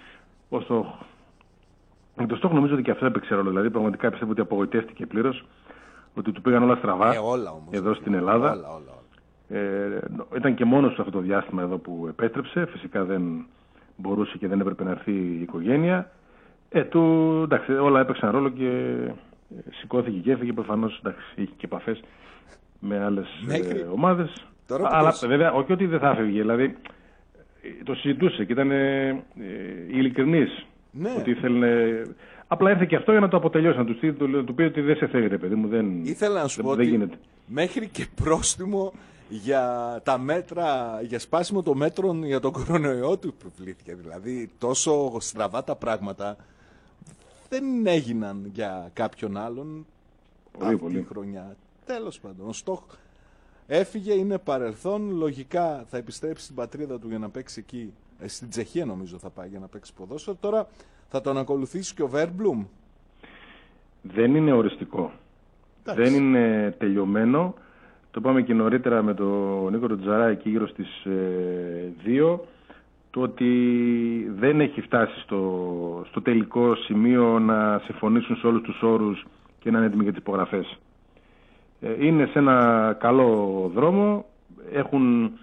Το Στόχ νομίζω ότι και αυτό έπαιξε ρόλο. Δηλαδή, πραγματικά πιστεύω ότι απογοητεύτηκε πλήρως, ότι του πήγαν όλα στραβά όλα όμως, εδώ στην Ελλάδα. Όλα. Ήταν και μόνος σε αυτό το διάστημα εδώ που επέστρεψε. Φυσικά δεν μπορούσε και δεν έπρεπε να έρθει η οικογένεια. Εντάξει, όλα έπαιξαν ρόλο και σηκώθηκε και έφυγε. Προφανώς είχε και επαφές με άλλες ομάδες. Αλλά βέβαια, όχι ότι δεν θα έφευγε. Δηλαδή, το συζητούσε και ήταν ειλικρινής. Ναι. Ότι ήθελε... Απλά ήρθε και αυτό για να το αποτελειώσει, να του πει ότι δεν σε θέλει, ρε παιδί μου. Ήθελα να σου πω ότι γίνεται. Μέχρι και πρόστιμο για τα μέτρα, για σπάσιμο των μέτρων για τον κορονοϊό του προβλήθηκε. Δηλαδή τόσο στραβά τα πράγματα δεν έγιναν για κάποιον άλλον αυτή τη χρονιά. Τέλος πάντων, ο Στόχ έφυγε, είναι παρελθόν. Λογικά θα επιστρέψει στην πατρίδα του για να παίξει εκεί. Στην Τσεχία νομίζω θα πάει για να παίξει ποδόσφαιρο. Τώρα θα τον ακολουθήσει και ο Βέρμπλουμ. Δεν είναι οριστικό. Εντάξει. Δεν είναι τελειωμένο. Το πάμε και νωρίτερα με τον Νίκο Τζαρά εκεί γύρω στις 2. Το ότι δεν έχει φτάσει στο τελικό σημείο να συμφωνήσουν σε όλους τους όρους και να είναι έτοιμοι για τις υπογραφές. Είναι σε ένα καλό δρόμο. Έχουν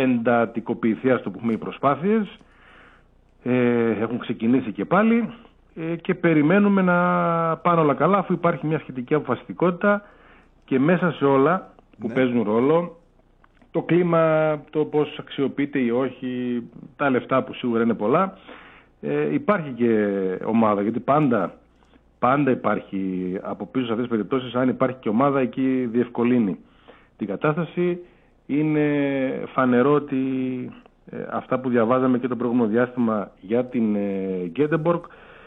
εντατικοποιηθεί, ας το πούμε, οι προσπάθειες. Έχουν ξεκινήσει και πάλι. και περιμένουμε να πάνε όλα καλά, αφού υπάρχει μια σχετική αποφασιστικότητα και μέσα σε όλα που παίζουν ρόλο, το κλίμα, το πώς αξιοποιείται ή όχι, τα λεφτά που σίγουρα είναι πολλά, υπάρχει και ομάδα, γιατί πάντα υπάρχει από πίσω σε αυτές τις περιπτώσεις, αν υπάρχει και ομάδα, εκεί διευκολύνει την κατάσταση. Είναι φανερό ότι αυτά που διαβάζαμε και το προηγούμενο διάστημα για την Γκέτεμποργκ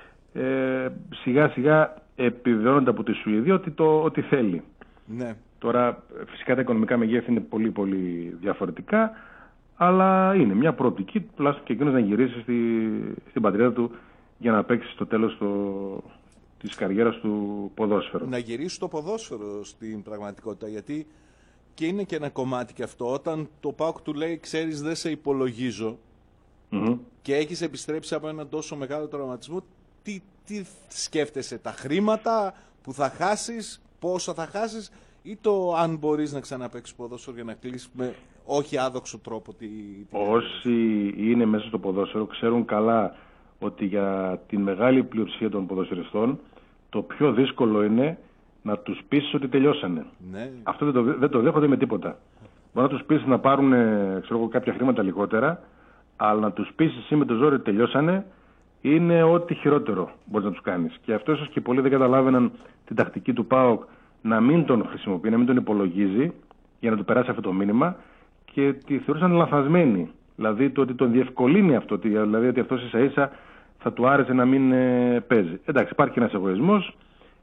σιγά σιγά επιβεβαιώνονται από τη Σουηδία ότι θέλει. Ναι. Τώρα φυσικά τα οικονομικά μεγέθη είναι πολύ πολύ διαφορετικά, αλλά είναι μια προοπτική τουλάχιστον και εκείνος να γυρίσει στην πατρίδα του για να παίξει στο τέλος της καριέρας του ποδόσφαιρο. Να γυρίσει στο ποδόσφαιρο στην πραγματικότητα, γιατί και είναι και ένα κομμάτι και αυτό, όταν το ΠΑΟΚ του λέει ξέρεις δεν σε υπολογίζω και έχεις επιστρέψει από έναν τόσο μεγάλο τραυματισμό, τι σκέφτεσαι, τα χρήματα που θα χάσεις, πόσα θα χάσεις, ή το αν μπορείς να ξαναπαίξεις ποδόσφαιρο για να κλείσεις με όχι άδοξο τρόπο Όσοι είναι μέσα στο ποδόσφαιρο ξέρουν καλά ότι για τη μεγάλη πλειοψηφία των ποδοσφαιριστών το πιο δύσκολο είναι να τους πείσεις ότι τελειώσανε. Ναι. Αυτό δεν το δέχονται με τίποτα. Μπορεί να τους πείσεις να πάρουν κάποια χρήματα λιγότερα, αλλά να τους πείσεις εσύ με το ζόρι ότι τελειώσανε είναι ό,τι χειρότερο μπορείς να τους κάνεις. Και αυτό ίσως και πολλοί δεν καταλάβαιναν την τακτική του ΠΑΟΚ να μην τον χρησιμοποιεί, να μην τον υπολογίζει για να του περάσει αυτό το μήνυμα και τη θεωρούσαν λανθασμένη. Δηλαδή το ότι τον διευκολύνει αυτό, δηλαδή ότι αυτός ίσα ίσα θα του άρεσε να μην παίζει. Εντάξει, υπάρχει ένας εγωισμός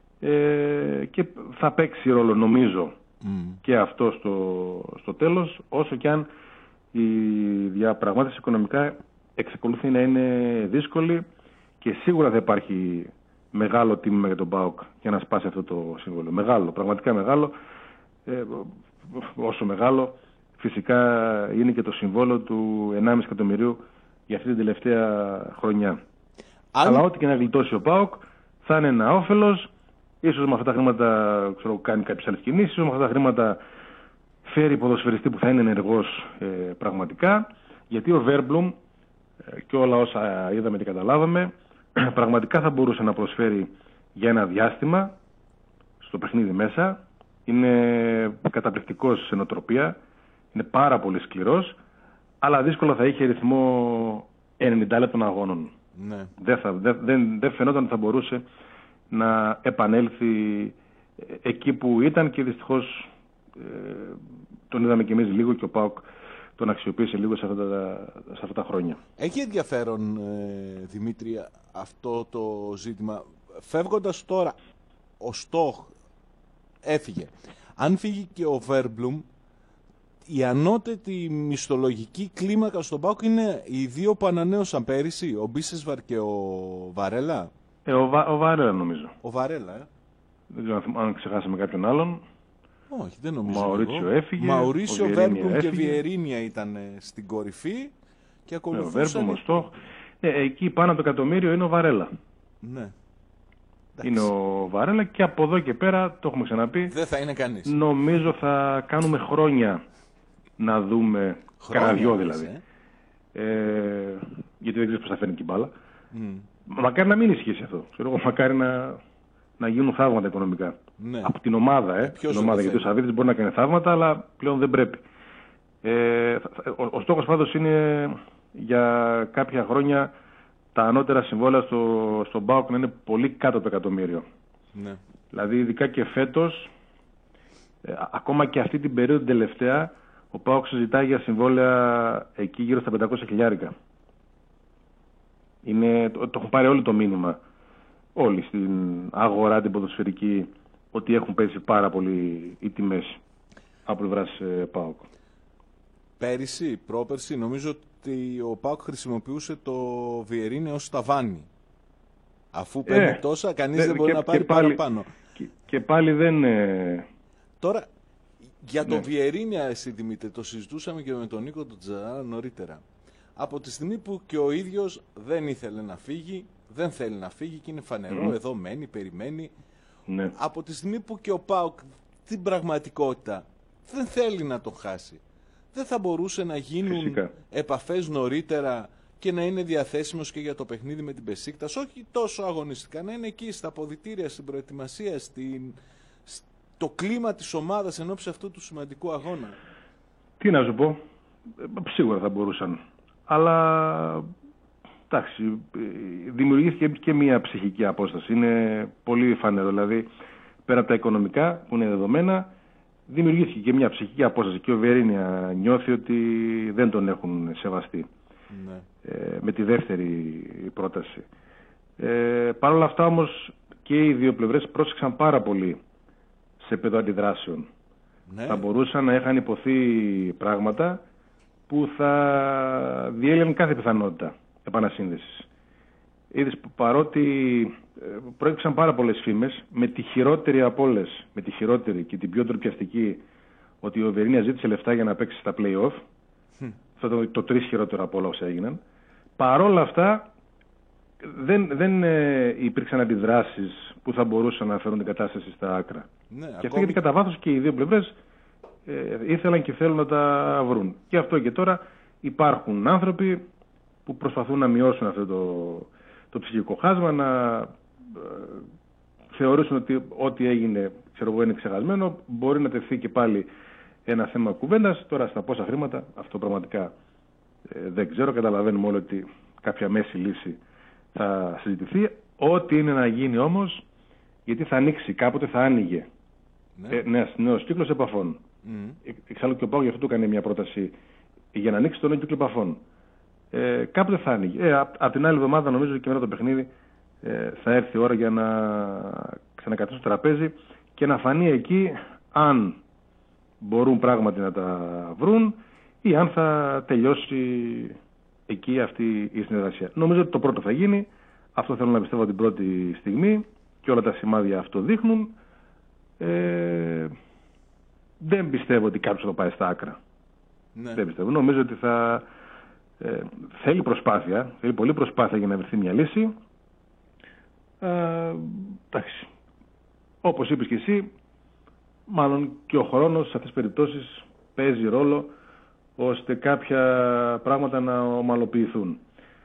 και θα παίξει ρόλο νομίζω και αυτό στο τέλος, όσο και αν η διαπραγμάτευση οικονομικά εξακολουθεί να είναι δύσκολη και σίγουρα θα υπάρχει μεγάλο τίμημα για τον ΠΑΟΚ για να σπάσει αυτό το συμβόλαιο. Μεγάλο, πραγματικά μεγάλο. Όσο μεγάλο φυσικά είναι και το συμβόλαιο του 1,5 εκατομμυρίου για αυτή την τελευταία χρονιά. Αλλά ό,τι και να γλιτώσει ο ΠΑΟΚ θα είναι ένα όφελος. Ίσως με αυτά τα χρήματα κάνει κάποιες άλλες κινήσεις, ίσως με αυτά τα χρήματα φέρει ποδοσφαιριστή που θα είναι ενεργός πραγματικά. Γιατί ο Βέρμπλουμ και όλα όσα είδαμε και καταλάβαμε πραγματικά θα μπορούσε να προσφέρει για ένα διάστημα στο παιχνίδι μέσα. Είναι καταπληκτικός σε νοοτροπία, είναι πάρα πολύ σκληρός, αλλά δύσκολα θα είχε ρυθμό 90 λεπτών αγώνων. Ναι. Δεν φαινόταν ότι θα μπορούσε να επανέλθει εκεί που ήταν και δυστυχώς τον είδαμε και εμείς λίγο και ο ΠΑΟΚ τον αξιοποίησε λίγο σε αυτά τα χρόνια. Έχει ενδιαφέρον, Δημήτρη, αυτό το ζήτημα. Φεύγοντας τώρα, ο Στόχ έφυγε. Αν φύγει και ο Βέρμπλουμ, η ανώτατη μισθολογική κλίμακα στον ΠΑΟΚ είναι οι δύο που ανανέωσαν πέρυσι, ο Μπίσεσβαρ και ο Βαρέλα. Ο Βαρέλα νομίζω. Ο Βαρέλα, Δεν ξέρω αν ξεχάσαμε κάποιον άλλον. Όχι, δεν νομίζω. Μαουρίτσιο έφυγε. Μαουρίσιο, Βέρμπλουμ και Βιερίνια ήταν στην κορυφή και ακολουθούσαν. Ο Στόχ. Εκεί πάνω από το εκατομμύριο είναι ο Βαρέλα. Ναι. Είναι ο Βαρέλα και από εδώ και πέρα, το έχουμε ξαναπεί, δεν θα είναι κανείς. Νομίζω θα κάνουμε χρόνια να δούμε, κανένα δυο δηλαδή. Γιατί δεν ξέρεις πώς θα φέρνει και η μπάλα. Μακάρι να μην ισχύσει αυτό. Μακάρι να γίνουν θαύματα οικονομικά. Ναι. Από την ομάδα, την ομάδα, γιατί ο Σαββίδης μπορεί να κάνει θαύματα, αλλά πλέον δεν πρέπει. Ο στόχος πάντως είναι για κάποια χρόνια τα ανώτερα συμβόλαια στον ΠΑΟΚ να είναι πολύ κάτω από το εκατομμύριο. Ναι. Δηλαδή ειδικά και φέτος, ακόμα και αυτή την περίοδο τελευταία, ο ΠΑΟΚ συζητάει για συμβόλαια εκεί γύρω στα 500 χιλιάρικα. Το έχουν πάρει όλοι το μήνυμα, όλοι στην αγορά την ποδοσφαιρική, ότι έχουν πέσει πάρα πολύ οι τιμές από πλευράς ΠΑΟΚ. Πέρυσι, πρόπερσι, νομίζω ότι ο ΠΑΟΚ χρησιμοποιούσε το Βιερίνια ως ταβάνι. Αφού παίρνει τόσα, κανείς δεν μπορεί να πάρει παραπάνω. Και πάλι δεν... Τώρα, για το Βιερίνια, εσύ Δημήτρη, το συζητούσαμε και με τον Νίκο τον Τζαρά νωρίτερα. Από τη στιγμή που και ο ίδιος δεν ήθελε να φύγει, δεν θέλει να φύγει και είναι φανερό, εδώ μένει, περιμένει. Ναι. Από τη στιγμή που και ο ΠΑΟΚ την πραγματικότητα δεν θέλει να τον χάσει, δεν θα μπορούσε να γίνουν επαφές νωρίτερα και να είναι διαθέσιμος και για το παιχνίδι με την Μπεσίκτας, όχι τόσο αγωνιστικά, να είναι εκεί στα αποδυτήρια, στην προετοιμασία, στο κλίμα της ομάδας ενώπιση αυτού του σημαντικού αγώνα. Τι να σου πω, σίγουρα θα μπορούσαν, αλλά εντάξει, δημιουργήθηκε και μια ψυχική απόσταση, είναι πολύ φανερό, δηλαδή πέρα από τα οικονομικά που είναι δεδομένα, δημιουργήθηκε και μια ψυχική απόσταση και ο Βιερίνια νιώθει ότι δεν τον έχουν σεβαστεί. Ναι. Με τη δεύτερη πρόταση. Παρ' όλα αυτά όμως και οι δύο πλευρές πρόσεξαν πάρα πολύ σε επίπεδο αντιδράσεων. Ναι. Θα μπορούσαν να είχαν υποθεί πράγματα που θα διέλυαν κάθε πιθανότητα επανασύνδεσης. Είδες, παρότι προέκυψαν πάρα πολλές φήμες, με τη χειρότερη από όλες, με τη χειρότερη και την πιο τροπιαστική, ότι ο Βιερίνια ζήτησε λεφτά για να παίξει στα play-off. Αυτό ήταν το 3 χειρότερο από όλα όσα έγιναν. Παρόλα αυτά δεν υπήρξαν αντιδράσεις που θα μπορούσαν να φέρουν την κατάσταση στα άκρα. Ναι, και αυτό γιατί κατά βάθος και οι δύο πλευρές ήθελαν και θέλουν να τα βρουν. Και αυτό και τώρα υπάρχουν άνθρωποι που προσπαθούν να μειώσουν αυτό το ψυχικό χάσμα, να θεωρήσουν ότι ό,τι έγινε είναι ξεχασμένο, μπορεί να τεθεί και πάλι ένα θέμα κουβέντας. Τώρα στα πόσα χρήματα, αυτό πραγματικά δεν ξέρω. Καταλαβαίνουμε όλοι ότι κάποια μέση λύση θα συζητηθεί. Ό,τι είναι να γίνει όμως, γιατί θα ανοίξει, κάποτε θα άνοιγε νέος κύκλος επαφών. Εξάλλου και ο ΠΑΟΚ γι' αυτό του έκανε μια πρόταση για να ανοίξει τον νέο κύκλο επαφών. Κάποτε θα άνοιγε. Από την άλλη εβδομάδα νομίζω και μετά το παιχνίδι θα έρθει η ώρα για να ξανακαθίσουν στο τραπέζι και να φανεί εκεί αν μπορούν πράγματι να τα βρουν ή αν θα τελειώσει εκεί αυτή η συνεργασία. Νομίζω ότι το πρώτο θα γίνει, αυτό θέλω να πιστεύω την πρώτη στιγμή και όλα τα σημάδια αυτό δείχνουν. Δεν πιστεύω ότι κάποιος θα το πάει στα άκρα. Ναι. Δεν πιστεύω. Νομίζω ότι θέλει προσπάθεια, θέλει πολλή προσπάθεια για να βρεθεί μια λύση. Εντάξει. Όπως είπες και εσύ, μάλλον και ο χρόνος σε αυτές τις περιπτώσεις παίζει ρόλο ώστε κάποια πράγματα να ομαλοποιηθούν.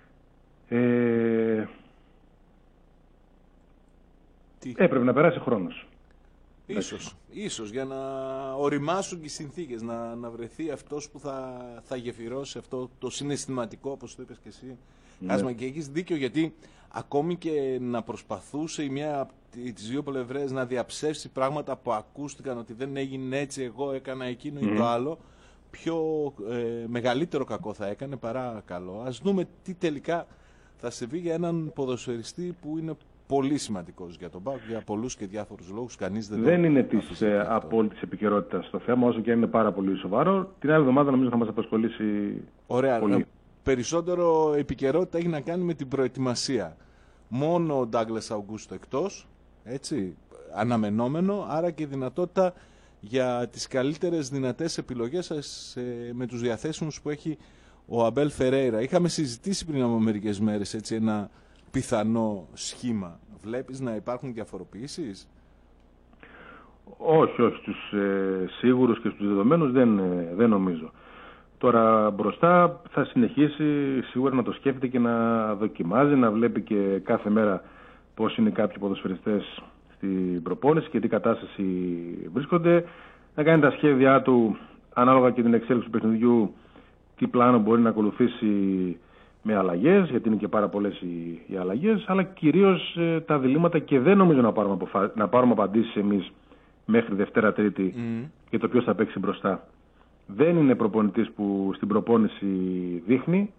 Έπρεπε να περάσει χρόνος. Ίσως για να οριμάσουν και οι συνθήκες, να βρεθεί αυτός που θα γεφυρώσει αυτό το συναισθηματικό, όπως το είπες και εσύ. Ναι. Και έχεις δίκιο, γιατί ακόμη και να προσπαθούσε η μία από τις δύο πλευρές να διαψεύσει πράγματα που ακούστηκαν ότι δεν έγινε έτσι, εγώ έκανα εκείνο ή το άλλο, πιο μεγαλύτερο κακό θα έκανε παρά καλό. Ας δούμε τι τελικά θα συμβεί για έναν ποδοσφαιριστή που είναι πολύ σημαντικός για τον ΠΑΟΚ για πολλούς και διάφορους λόγους. Κανείς δεν είναι της απόλυτης επικαιρότητας το θέμα, όσο και αν είναι πάρα πολύ σοβαρό. Την άλλη εβδομάδα νομίζω θα μας απασχολήσει πολύ. Περισσότερο επικαιρότητα έχει να κάνει με την προετοιμασία. Μόνο ο Ντάγκλας Αουγκούστο εκτός, έτσι, αναμενόμενο, άρα και δυνατότητα για τις καλύτερες δυνατές επιλογές με τους διαθέσιμους που έχει ο Αμπέλ Φερέιρα. Είχαμε συζητήσει πριν από μερικές μέρες έτσι, ένα πιθανό σχήμα. Βλέπεις να υπάρχουν διαφοροποιήσεις? Όχι, στους σίγουρους και στους δεδομένους δεν νομίζω. Τώρα μπροστά θα συνεχίσει σίγουρα να το σκέφτεται και να δοκιμάζει, να βλέπει και κάθε μέρα πώς είναι κάποιοι ποδοσφαιριστές στην προπόνηση και τι κατάσταση βρίσκονται, να κάνει τα σχέδιά του ανάλογα και την εξέλιξη του παιχνιδιού, τι πλάνο μπορεί να ακολουθήσει με αλλαγές, γιατί είναι και πάρα πολλές οι αλλαγές, αλλά κυρίως τα διλήμματα, και δεν νομίζω να πάρουμε απαντήσεις εμείς μέχρι Δευτέρα Τρίτη για το ποιος θα παίξει μπροστά. Δεν είναι προπονητής που στην προπόνηση δείχνει.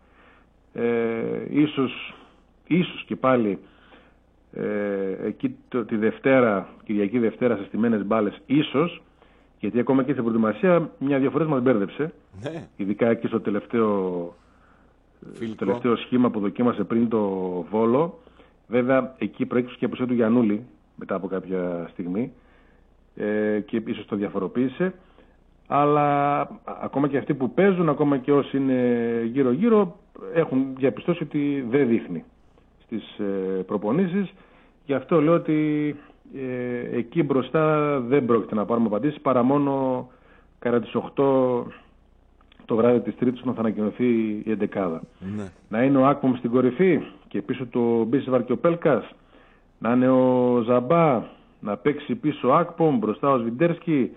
Ίσως και πάλι εκεί τη Δευτέρα, Κυριακή Δευτέρα σε στημένες μπάλες, ίσως, γιατί ακόμα και στην προετοιμασία μια διαφορά μας μπέρδεψε. Ναι. Ειδικά εκεί στο τελευταίο σχήμα που δοκίμασε πριν το Βόλο. Βέβαια εκεί προέκυψε και η απουσία του Γιαννούλη μετά από κάποια στιγμή και ίσως το διαφοροποίησε. Αλλά ακόμα και αυτοί που παίζουν, ακόμα και όσοι είναι γύρω-γύρω, έχουν διαπιστώσει ότι δεν δείχνει στις προπονήσεις. Γι' αυτό λέω ότι εκεί μπροστά δεν πρόκειται να πάρουμε απαντήσεις παρά μόνο κατά τις 8 το βράδυ της Τρίτης να θα ανακοινωθεί η 11. Ναι. Να είναι ο Άκπομ στην κορυφή και πίσω του Μπίσεβαρ και ο Πέλκας. Να είναι ο Ζαμπά, να παίξει πίσω ο Άκπομ, μπροστά ο Σβιντέρσκι.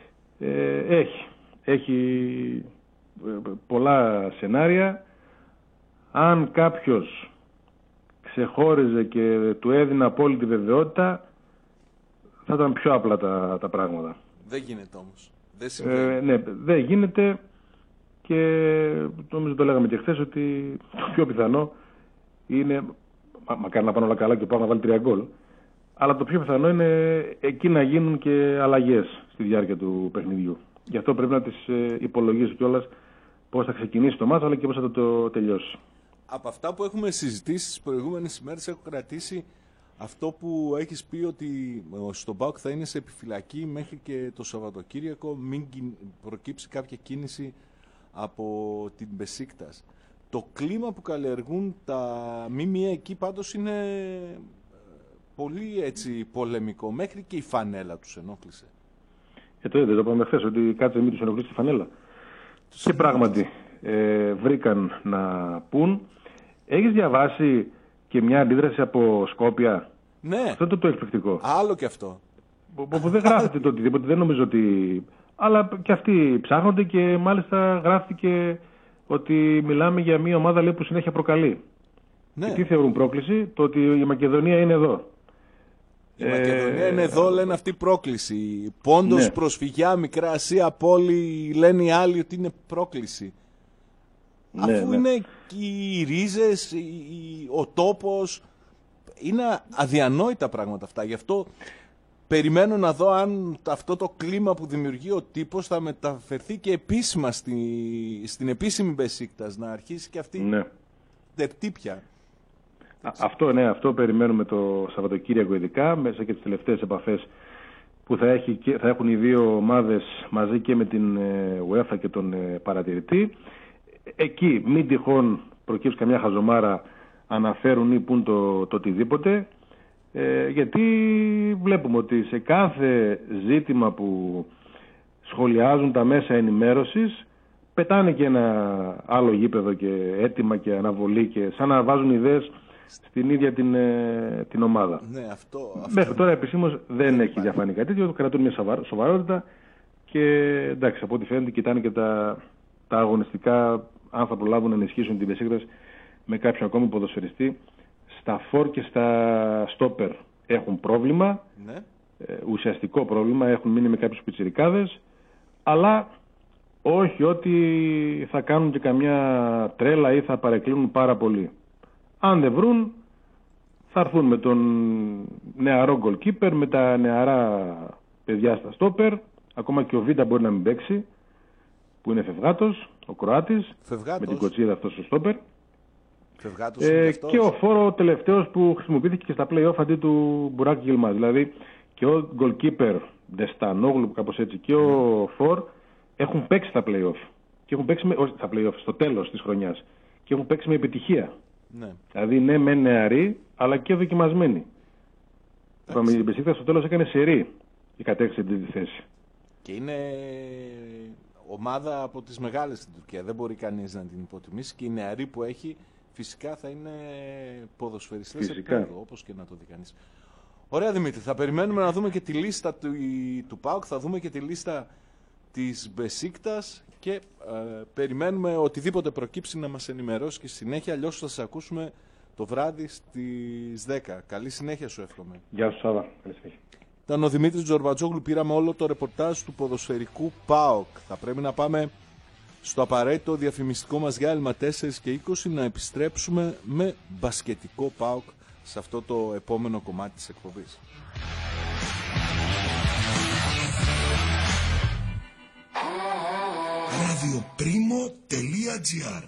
Έχει πολλά σενάρια. Αν κάποιος ξεχώριζε και του έδινε απόλυτη βεβαιότητα, θα ήταν πιο απλά τα πράγματα. Δεν γίνεται όμως. Δεν συμβαίνει. Ναι, δεν γίνεται, και νομίζω το λέγαμε και χθες ότι το πιο πιθανό είναι, μακάρι να πάνε όλα καλά και πάω να βάλει 3 γκολ, αλλά το πιο πιθανό είναι εκεί να γίνουν και αλλαγές στη διάρκεια του παιχνιδιού. Γι' αυτό πρέπει να τις υπολογίσει κιόλας πώς θα ξεκινήσει το μάτς, αλλά και πώς θα το τελειώσει. Από αυτά που έχουμε συζητήσει τις προηγούμενες ημέρες έχω κρατήσει αυτό που έχεις πει, ότι στον ΠΑΟΚ θα είναι σε επιφυλακή μέχρι και το Σαββατοκύριακο, μην προκύψει κάποια κίνηση από την Μπεσίκτας. Το κλίμα που καλλιεργούν τα ΜΜΕ εκεί πάντως είναι πολύ έτσι πολεμικό, μέχρι και η φανέλα τους ενόχλησε. Δεν το είπαμε χθες, ότι κάτσε μην τους ενοχλήσει τη φανέλα. Και πράγματι βρήκαν να πούν. Έχεις διαβάσει και μια αντίδραση από Σκόπια? Ναι. Αυτό είναι το εκπληκτικό. Άλλο και αυτό. Που δεν γράφεται το οτιδήποτε, δεν νομίζω ότι... Αλλά και αυτοί ψάχνονται, και μάλιστα γράφτηκε ότι μιλάμε για μια ομάδα, λέει, που συνέχεια προκαλεί. Ναι. Και τι θεωρούν πρόκληση? Το ότι η Μακεδονία είναι εδώ. Η Μακεδονία είναι εδώ, λένε αυτή πρόκληση. Πόντος, ναι. Προσφυγιά, Μικρά Ασία, πόλη, λένε οι άλλοι ότι είναι πρόκληση. Ναι, αφού είναι και οι ρίζες, ο τόπος, είναι αδιανόητα πράγματα αυτά. Γι' αυτό περιμένω να δω αν αυτό το κλίμα που δημιουργεί ο τύπος θα μεταφερθεί και επίσημα στην επίσημη Μπεσίκτας, να αρχίσει και αυτή τερτύπια. Αυτό περιμένουμε το Σαββατοκύριακο, ειδικά μέσα και τις τελευταίες επαφές που θα έχουν οι δύο ομάδες μαζί και με την UEFA και τον παρατηρητή. Εκεί μην τυχόν προκύψει καμιά χαζομάρα, αναφέρουν ή πούν το οτιδήποτε, γιατί βλέπουμε ότι σε κάθε ζήτημα που σχολιάζουν τα μέσα ενημέρωσης πετάνε και ένα άλλο γήπεδο και έτοιμα και αναβολή, και σαν να βάζουν ιδέες στην ίδια την ομάδα. Ναι, αυτό μέχρι τώρα επισήμως δεν έχει διαφανεί κάτι τέτοιο, κρατούν μια σοβαρότητα, και εντάξει, από ό,τι φαίνεται κοιτάνε και τα αγωνιστικά, αν θα προλάβουν να ενισχύσουν την Μπεσίκτας με κάποιον ακόμη ποδοσφαιριστή. Στα φορ και στα στόπερ έχουν πρόβλημα, ναι. Ουσιαστικό πρόβλημα, έχουν μείνει με κάποιους πιτσιρικάδες, αλλά όχι ότι θα κάνουν και καμιά τρέλα ή θα παρεκκλίνουν πάρα πολύ. Αν δεν βρουν, θα έρθουν με τον νεαρό goalkeeper, με τα νεαρά παιδιά στα στόπερ, ακόμα και ο Βίντα μπορεί να μην παίξει, που είναι Φευγάτος, ο Κροάτης, με την κοτσίδα αυτός ο στόπερ. Και ο Φόρο τελευταίος που χρησιμοποιήθηκε και στα play-off αντί του Μπουράκ Γιλμάς. Δηλαδή και ο goalkeeper Δεστανόγλου, κάπως έτσι, και ο Φορ έχουν παίξει στα play-off. Και έχουν παίξει στα play-off στο τέλος της χρονιάς. Και έχουν παίξει με επιτυχία. Ναι. Δηλαδή ναι, με νεαροί, αλλά και δοκιμασμένοι. Η Μπεσίκτας στο τέλος έκανε σερί και κατέκτησε την θέση. Και είναι ομάδα από τις μεγάλες στην Τουρκία. Δεν μπορεί κανείς να την υποτιμήσει, και οι νεαροί που έχει φυσικά θα είναι ποδοσφαιριστές επίπεδο, όπως και να το δει κανείς. Ωραία, Δημήτρη, θα περιμένουμε να δούμε και τη λίστα του ΠΑΟΚ, θα δούμε και τη λίστα της Μπεσίκτας, και περιμένουμε οτιδήποτε προκύψει να μας ενημερώσει και στη συνέχεια, αλλιώς θα σας ακούσουμε το βράδυ στις 10. Καλή συνέχεια σου εύχομαι. Γεια σου Σάβα, καλή συνέχεια. Ήταν ο Δημήτρης Τζορμπατζόγλου, πήραμε όλο το ρεπορτάζ του ποδοσφαιρικού ΠΑΟΚ. Θα πρέπει να πάμε στο απαραίτητο διαφημιστικό μας διάλειμμα 4:20, να επιστρέψουμε με μπασκετικό ΠΑΟΚ σε αυτό το επόμενο κομμάτι της εκπομπής. radioprimo.gr.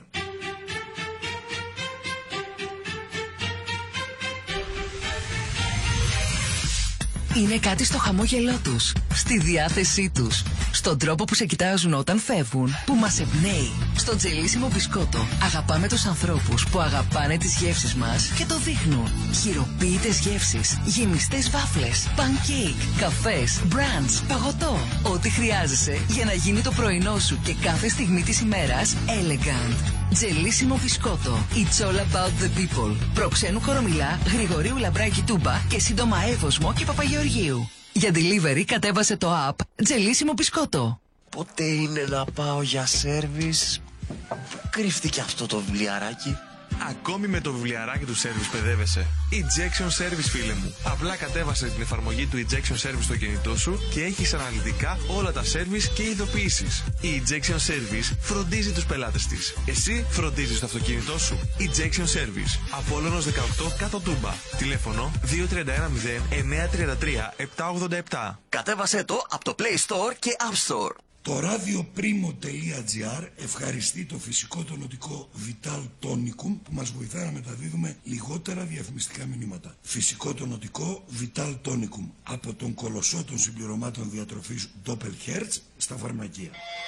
Είναι κάτι στο χαμόγελό τους, στη διάθεσή τους, στον τρόπο που σε κοιτάζουν όταν φεύγουν, που μας εμπνέει. Στο Τζελίσιμο Μπισκότο αγαπάμε τους ανθρώπους που αγαπάνε τις γεύσεις μας και το δείχνουν. Χειροποίητες γεύσεις, γεμιστές βάφλες, pancake, καφές, brunch, παγωτό. Ό,τι χρειάζεσαι για να γίνει το πρωινό σου και κάθε στιγμή της ημέρας elegant. Τζελίσιμο Μπισκότο. It's all about the people. Προξένου Κορομιλά, Γρηγορίου Λαμπράκη Τούμπα και σύντομα Εύωσμο και Παπαγεωργίου. Για delivery κατέβασε το app Τζελίσιμο Μπισκότο. Πότε είναι να πάω για σέρβις? Κρύφτηκε αυτό το βιβλιαράκι. Ακόμη με το βιβλιαράκι του Service παιδεύεσαι. Ejection Service, φίλε μου. Απλά κατέβασε την εφαρμογή του Ejection Service στο κινητό σου και έχεις αναλυτικά όλα τα service και ειδοποιήσεις. Η Ejection Service φροντίζει τους πελάτες της. Εσύ φροντίζεις το αυτοκίνητό σου. Ejection Service. Απόλλωνος 18 κάτω Τούμπα. Τηλέφωνο 2310 933 787. Κατέβασέ το από το Play Store και App Store. Το radioprimo.gr ευχαριστεί το φυσικό τονωτικό Vital Tonicum που μας βοηθά να μεταδίδουμε λιγότερα διαφημιστικά μηνύματα. Φυσικό τονωτικό Vital Tonicum από τον κολοσσό των συμπληρωμάτων διατροφής Doppelherz στα φαρμακεία.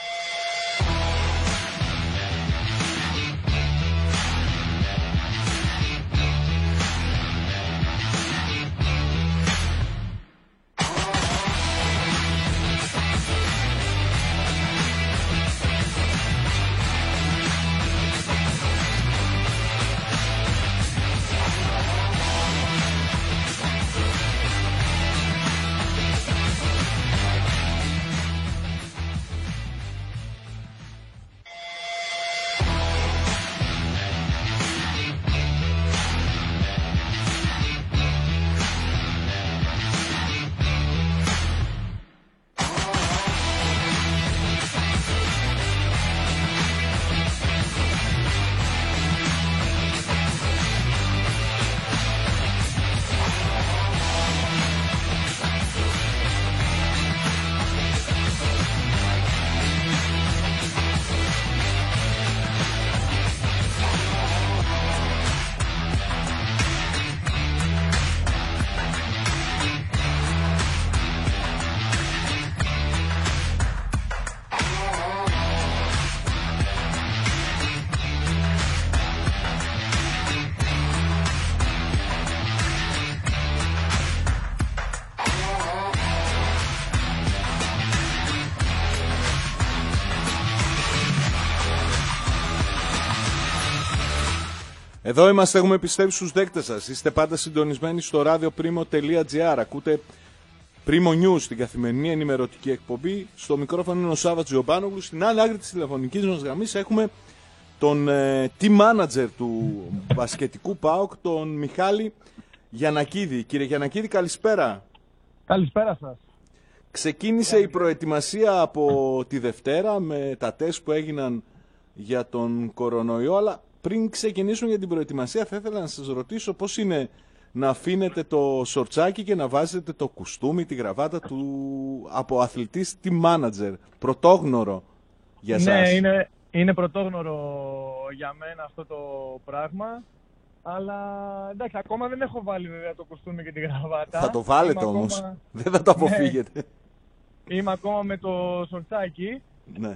Εδώ είμαστε, έχουμε επιστρέψει στους δέκτες σας. Είστε πάντα συντονισμένοι στο radioprimo.gr. Ακούτε Primo News, την καθημερινή ενημερωτική εκπομπή. Στο μικρόφωνο είναι ο Σάββατς Γιωμπάνογλου. Στην άλλη άκρη της τηλεφωνικής μας γραμμής έχουμε τον team manager του μπασκετικού ΠΑΟΚ, τον Μιχάλη Γιαννακίδη. Κύριε Γιαννακίδη, καλησπέρα. Καλησπέρα σας. Ξεκίνησε η προετοιμασία από τη Δευτέρα με τα τεστ που έγιναν για τον κορονοϊό, αλλά πριν ξεκινήσουν για την προετοιμασία θα ήθελα να σας ρωτήσω πώς είναι να αφήνετε το σορτσάκι και να βάζετε το κουστούμι, τη γραβάτα του από αθλητής team manager. Πρωτόγνωρο για σας. Ναι, είναι πρωτόγνωρο για μένα αυτό το πράγμα. Αλλά εντάξει, ακόμα δεν έχω βάλει βέβαια το κουστούμι και τη γραβάτα. Θα το βάλετε όμως, δεν θα το αποφύγετε. Ναι, είμαι ακόμα με το σορτσάκι. Ναι.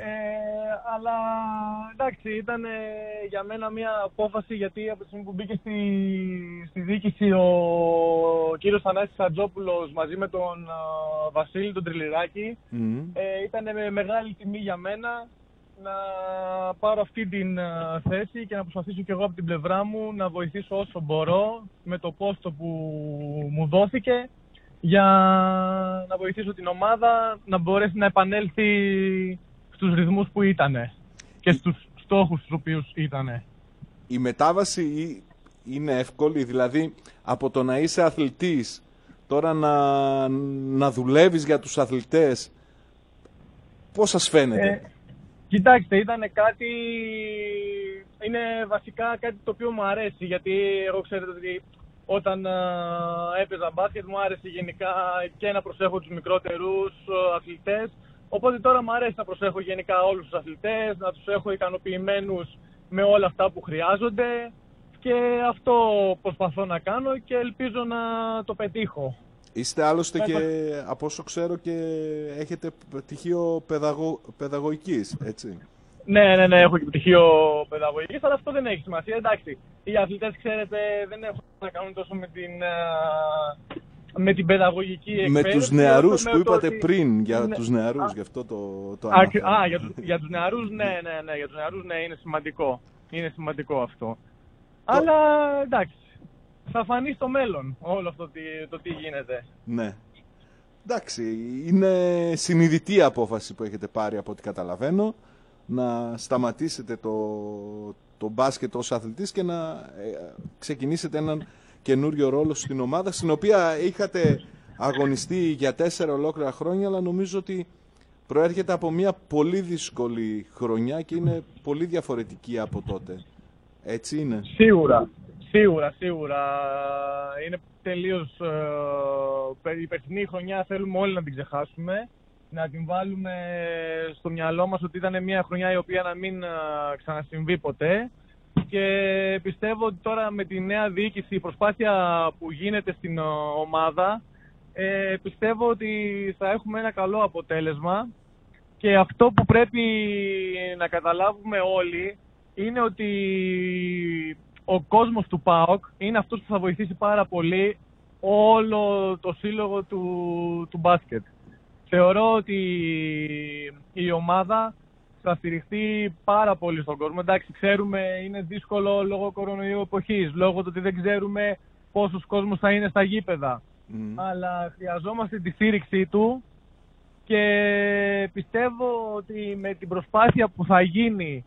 Αλλά εντάξει, ήταν για μένα μια απόφαση, γιατί από τη στιγμή που μπήκε στη διοίκηση ο κύριος Θανάσης Χατζόπουλος μαζί με τον Βασίλη τον Τριλιράκη, ήταν μεγάλη τιμή για μένα να πάρω αυτή την θέση και να προσπαθήσω και εγώ από την πλευρά μου να βοηθήσω όσο μπορώ με το πόστο που μου δόθηκε, για να βοηθήσω την ομάδα να μπορέσει να επανέλθει στους ρυθμούς που ήτανε και στους στόχους τους οποίους ήτανε. Η μετάβαση είναι εύκολη, δηλαδή από το να είσαι αθλητής τώρα να δουλεύεις για τους αθλητές, πώς σας φαίνεται? Κοιτάξτε, είναι βασικά κάτι το οποίο μου αρέσει, γιατί εγώ ξέρετε ότι όταν έπαιζα μπάσκετ μου άρεσε γενικά και να προσέχω τους μικρότερους αθλητές. Οπότε τώρα μου αρέσει να προσέχω γενικά όλους τους αθλητές, να τους έχω ικανοποιημένους με όλα αυτά που χρειάζονται, και αυτό προσπαθώ να κάνω και ελπίζω να το πετύχω. Είστε άλλωστε και, από όσο ξέρω, και έχετε πτυχίο παιδαγωγικής, έτσι. Ναι, έχω και πτυχίο παιδαγωγικής, αλλά αυτό δεν έχει σημασία. Εντάξει, οι αθλητές, ξέρετε, δεν έχουν να κάνουν τόσο με την παιδαγωγική εκπαίδευση. Με τους νεαρούς που είπατε πριν, για τους νεαρούς, γι' αυτό το αναφέρω. Για τους νεαρούς, ναι, για τους νεαρούς, ναι, είναι σημαντικό. Είναι σημαντικό αυτό. Αλλά, εντάξει, θα φανεί στο μέλλον όλο αυτό το τι γίνεται. Ναι. Εντάξει, είναι συνειδητή απόφαση που έχετε πάρει από ό,τι καταλαβαίνω, να σταματήσετε το μπάσκετ ως αθλητής και να ξεκινήσετε έναν καινούριο ρόλο στην ομάδα, στην οποία είχατε αγωνιστεί για 4 ολόκληρα χρόνια, αλλά νομίζω ότι προέρχεται από μια πολύ δύσκολη χρονιά και είναι πολύ διαφορετική από τότε. Έτσι είναι? Σίγουρα. Είναι τελείως... η περσινή χρονιά θέλουμε όλοι να την ξεχάσουμε, να την βάλουμε στο μυαλό μας ότι ήταν μια χρονιά η οποία να μην ξανασυμβεί ποτέ. Και πιστεύω ότι τώρα με τη νέα διοίκηση, η προσπάθεια που γίνεται στην ομάδα, πιστεύω ότι θα έχουμε ένα καλό αποτέλεσμα. Και αυτό που πρέπει να καταλάβουμε όλοι είναι ότι ο κόσμος του ΠΑΟΚ είναι αυτός που θα βοηθήσει πάρα πολύ όλο το σύλλογο του μπάσκετ. Θεωρώ ότι η ομάδα θα στηριχθεί πάρα πολύ στον κόσμο. Εντάξει, ξέρουμε, είναι δύσκολο λόγω κορονοϊού εποχής, λόγω του ότι δεν ξέρουμε πόσος κόσμος θα είναι στα γήπεδα. Αλλά χρειαζόμαστε τη στήριξή του και πιστεύω ότι με την προσπάθεια που θα γίνει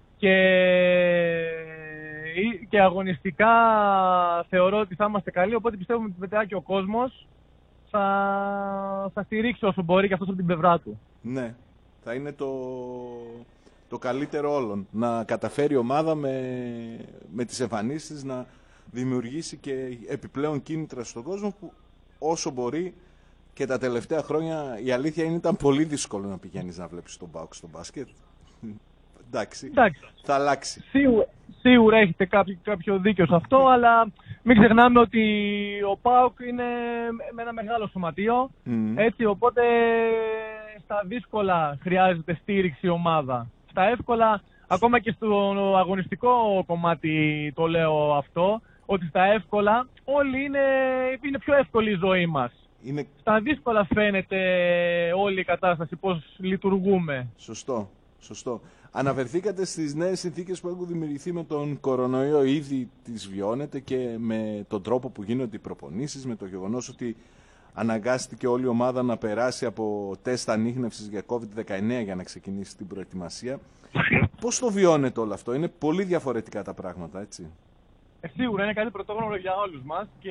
και αγωνιστικά θεωρώ ότι θα είμαστε καλοί, οπότε πιστεύω ότι μετά και ο κόσμος θα στηρίξει όσο μπορεί και αυτός από την πλευρά του. Ναι, θα είναι το καλύτερο όλων. Να καταφέρει η ομάδα με τις εμφανίσεις να δημιουργήσει και επιπλέον κίνητρα στον κόσμο, που όσο μπορεί, και τα τελευταία χρόνια η αλήθεια είναι ήταν πολύ δύσκολο να πηγαίνεις να βλέπεις τον ΠΑΟΚ στο μπάσκετ. Εντάξει, θα αλλάξει. Σίγουρα έχετε κάποιο δίκιο σε αυτό, αλλά μην ξεχνάμε ότι ο ΠΑΟΚ είναι με ένα μεγάλο σωματείο, έτσι, οπότε στα δύσκολα χρειάζεται στήριξη η ομάδα. Στα εύκολα, ακόμα και στο αγωνιστικό κομμάτι το λέω αυτό, ότι στα εύκολα όλοι είναι πιο εύκολη η ζωή μας. Στα δύσκολα φαίνεται όλη η κατάσταση, πώς λειτουργούμε. Σωστό. Αναφερθήκατε στις νέες συνθήκες που έχουν δημιουργηθεί με τον κορονοϊό, ήδη τις βιώνετε και με τον τρόπο που γίνονται οι προπονήσεις, με το γεγονός ότι αναγκάστηκε όλη η ομάδα να περάσει από τεστ ανίχνευσης για COVID-19 για να ξεκινήσει την προετοιμασία. Πώς το βιώνετε όλο αυτό? Είναι πολύ διαφορετικά τα πράγματα, έτσι? Σίγουρα είναι κάτι πρωτόγνωρο για όλους μας και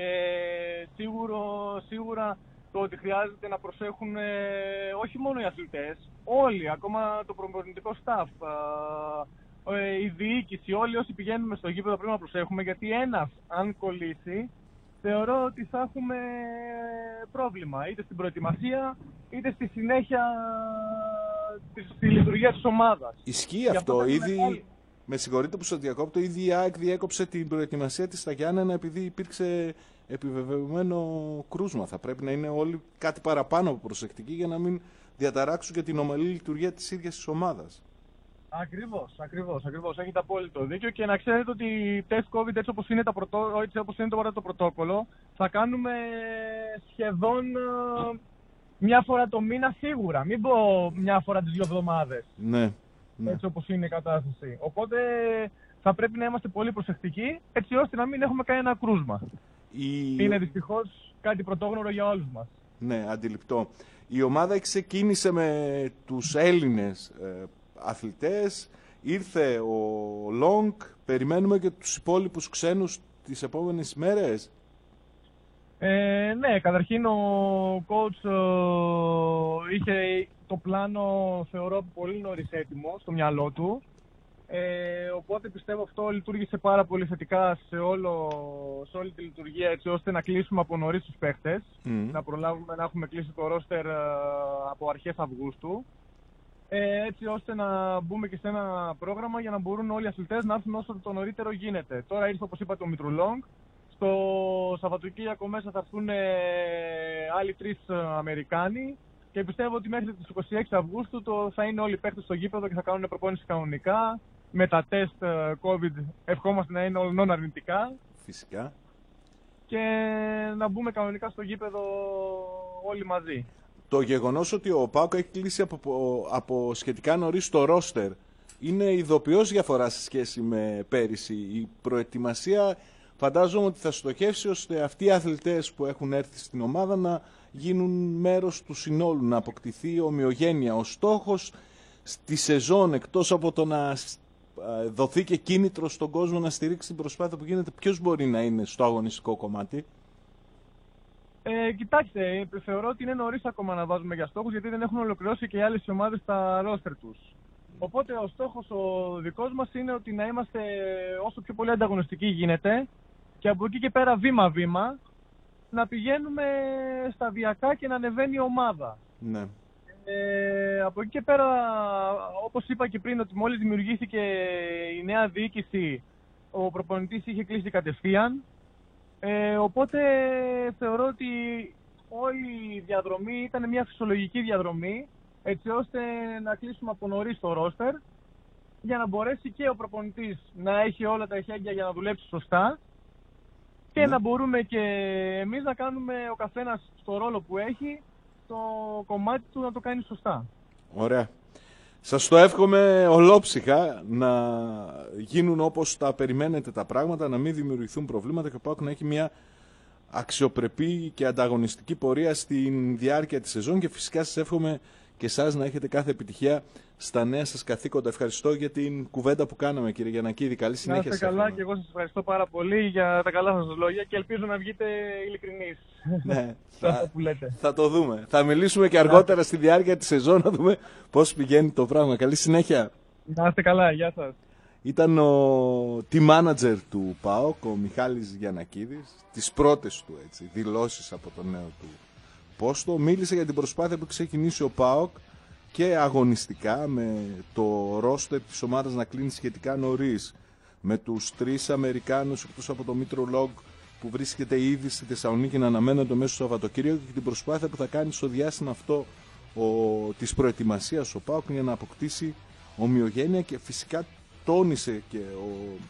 σίγουρα το ότι χρειάζεται να προσέχουν όχι μόνο οι αθλητές, όλοι, ακόμα το προπονητικό staff, η διοίκηση, όλοι όσοι πηγαίνουμε στο γήπεδο πρέπει να προσέχουμε, γιατί ένας αν κολλήσει, θεωρώ ότι θα έχουμε πρόβλημα, είτε στην προετοιμασία, είτε στη συνέχεια στη λειτουργία της ομάδας. Ισχύει αυτό ήδη. Με συγχωρείτε που σας διακόπτω, ήδη η ΑΕΚ διέκοψε την προετοιμασία της στα Γιάννενα επειδή υπήρξε επιβεβαιωμένο κρούσμα. Θα πρέπει να είναι όλοι κάτι παραπάνω από προσεκτικοί για να μην διαταράξουν και την ομαλή λειτουργία της ίδιας της ομάδας. Ακριβώς. Έχετε απόλυτο δίκιο και να ξέρετε ότι τεστ COVID, έτσι όπως είναι τώρα το πρωτόκολλο, θα κάνουμε σχεδόν μια φορά το μήνα σίγουρα. Μην πω μια φορά τις 2 εβδομάδες. Ναι. Έτσι όπως είναι η κατάσταση. Οπότε θα πρέπει να είμαστε πολύ προσεκτικοί, έτσι ώστε να μην έχουμε κανένα κρούσμα. Είναι δυστυχώς κάτι πρωτόγνωρο για όλους μας. Ναι, αντιληπτό. Η ομάδα ξεκίνησε με τους Έλληνες αθλητές, ήρθε ο Λόγκ, περιμένουμε και τους υπόλοιπους ξένους τις επόμενες μέρες. Ναι, καταρχήν ο coach είχε το πλάνο, θεωρώ, πολύ νωρίς έτοιμο στο μυαλό του. Οπότε πιστεύω αυτό λειτουργήσε πάρα πολύ θετικά σε όλη τη λειτουργία, έτσι ώστε να κλείσουμε από νωρίς τους παίχτες, να προλάβουμε να έχουμε κλείσει το ρόστερ από αρχές Αυγούστου, έτσι ώστε να μπούμε και σε ένα πρόγραμμα για να μπορούν όλοι οι αθλητές να έρθουν όσο το νωρίτερο γίνεται. Τώρα ήρθε, όπως είπατε, ο Μητρουλόγκ. Στο Σαββατοκύριακο μέσα θα έρθουν άλλοι 3 Αμερικάνοι και πιστεύω ότι μέχρι τις 26 Αυγούστου θα είναι όλοι οι παίκτες στο γήπεδο και θα κάνουν προπόνηση κανονικά. Με τα τεστ COVID ευχόμαστε να είναι όλων αρνητικά. Φυσικά. Και να μπούμε κανονικά στο γήπεδο όλοι μαζί. Το γεγονός ότι ο ΠΑΟΚ έχει κλείσει από σχετικά νωρίς το ρόστερ είναι ειδοποιώς διαφορά σε σχέση με πέρυσι. Η προετοιμασία φαντάζομαι ότι θα στοχεύσει ώστε αυτοί οι αθλητές που έχουν έρθει στην ομάδα να γίνουν μέρος του συνόλου, να αποκτηθεί ομοιογένεια. Ο στόχος στη σεζόν, εκτός από το να δοθεί και κίνητρο στον κόσμο να στηρίξει την προσπάθεια που γίνεται, ποιος μπορεί να είναι στο αγωνιστικό κομμάτι? Κοιτάξτε, θεωρώ ότι είναι νωρίς ακόμα να βάζουμε για στόχους, γιατί δεν έχουν ολοκληρώσει και οι άλλες ομάδες τα ρόστερ τους. Οπότε ο στόχος ο δικός μας είναι ότι να είμαστε όσο πιο πολύ ανταγωνιστικοί γίνεται και από εκεί και πέρα βήμα-βήμα να πηγαίνουμε σταδιακά και να ανεβαίνει η ομάδα. Ναι. Από εκεί και πέρα, όπως είπα και πριν, ότι μόλις δημιουργήθηκε η νέα διοίκηση, ο προπονητής είχε κλείσει κατευθείαν. Οπότε θεωρώ ότι όλη η διαδρομή ήταν μια φυσιολογική διαδρομή, έτσι ώστε να κλείσουμε από νωρίς το ρόστερ για να μπορέσει και ο προπονητής να έχει όλα τα εχέγγυα για να δουλέψει σωστά και να μπορούμε και εμείς να κάνουμε ο καθένας στο ρόλο που έχει το κομμάτι του να το κάνει σωστά. Ωραία. Σας το εύχομαι ολόψυχα να γίνουν όπως τα περιμένετε τα πράγματα, να μην δημιουργηθούν προβλήματα και ο ΠΑΟΚ να έχει μια αξιοπρεπή και ανταγωνιστική πορεία στην διάρκεια της σεζόν και φυσικά σας εύχομαι και εσάς να έχετε κάθε επιτυχία στα νέα σας καθήκοντα. Ευχαριστώ για την κουβέντα που κάναμε, κύριε Γιαννακίδη. Καλή συνέχεια. Να είστε καλά και εγώ σας ευχαριστώ πάρα πολύ για τα καλά σας λόγια και ελπίζω να βγείτε ειλικρινείς. Ναι, που λέτε. Θα το δούμε. Θα μιλήσουμε και αργότερα στη διάρκεια της σεζόν να δούμε πώς πηγαίνει το πράγμα. Καλή συνέχεια. Να είστε καλά. Γεια σας. Ήταν ο team manager του ΠΑΟΚ, ο Μιχάλης Γιαννακίδης, τις πρώτες του δηλώσεις από το νέο του πόστο. Μίλησε για την προσπάθεια που ξεκινήσει ο ΠΑΟΚ και αγωνιστικά με το ρόστερ της ομάδας να κλείνει σχετικά νωρίς, με τους 3 Αμερικάνους εκτός από το Μήτρο Λόγκ που βρίσκεται ήδη στη Θεσσαλονίκη να αναμένεται μέσα στο Σαββατοκύριακο και την προσπάθεια που θα κάνει στο διάστημα αυτό της προετοιμασίας ο ΠΑΟΚ για να αποκτήσει ομοιογένεια και φυσικά τόνισε και ο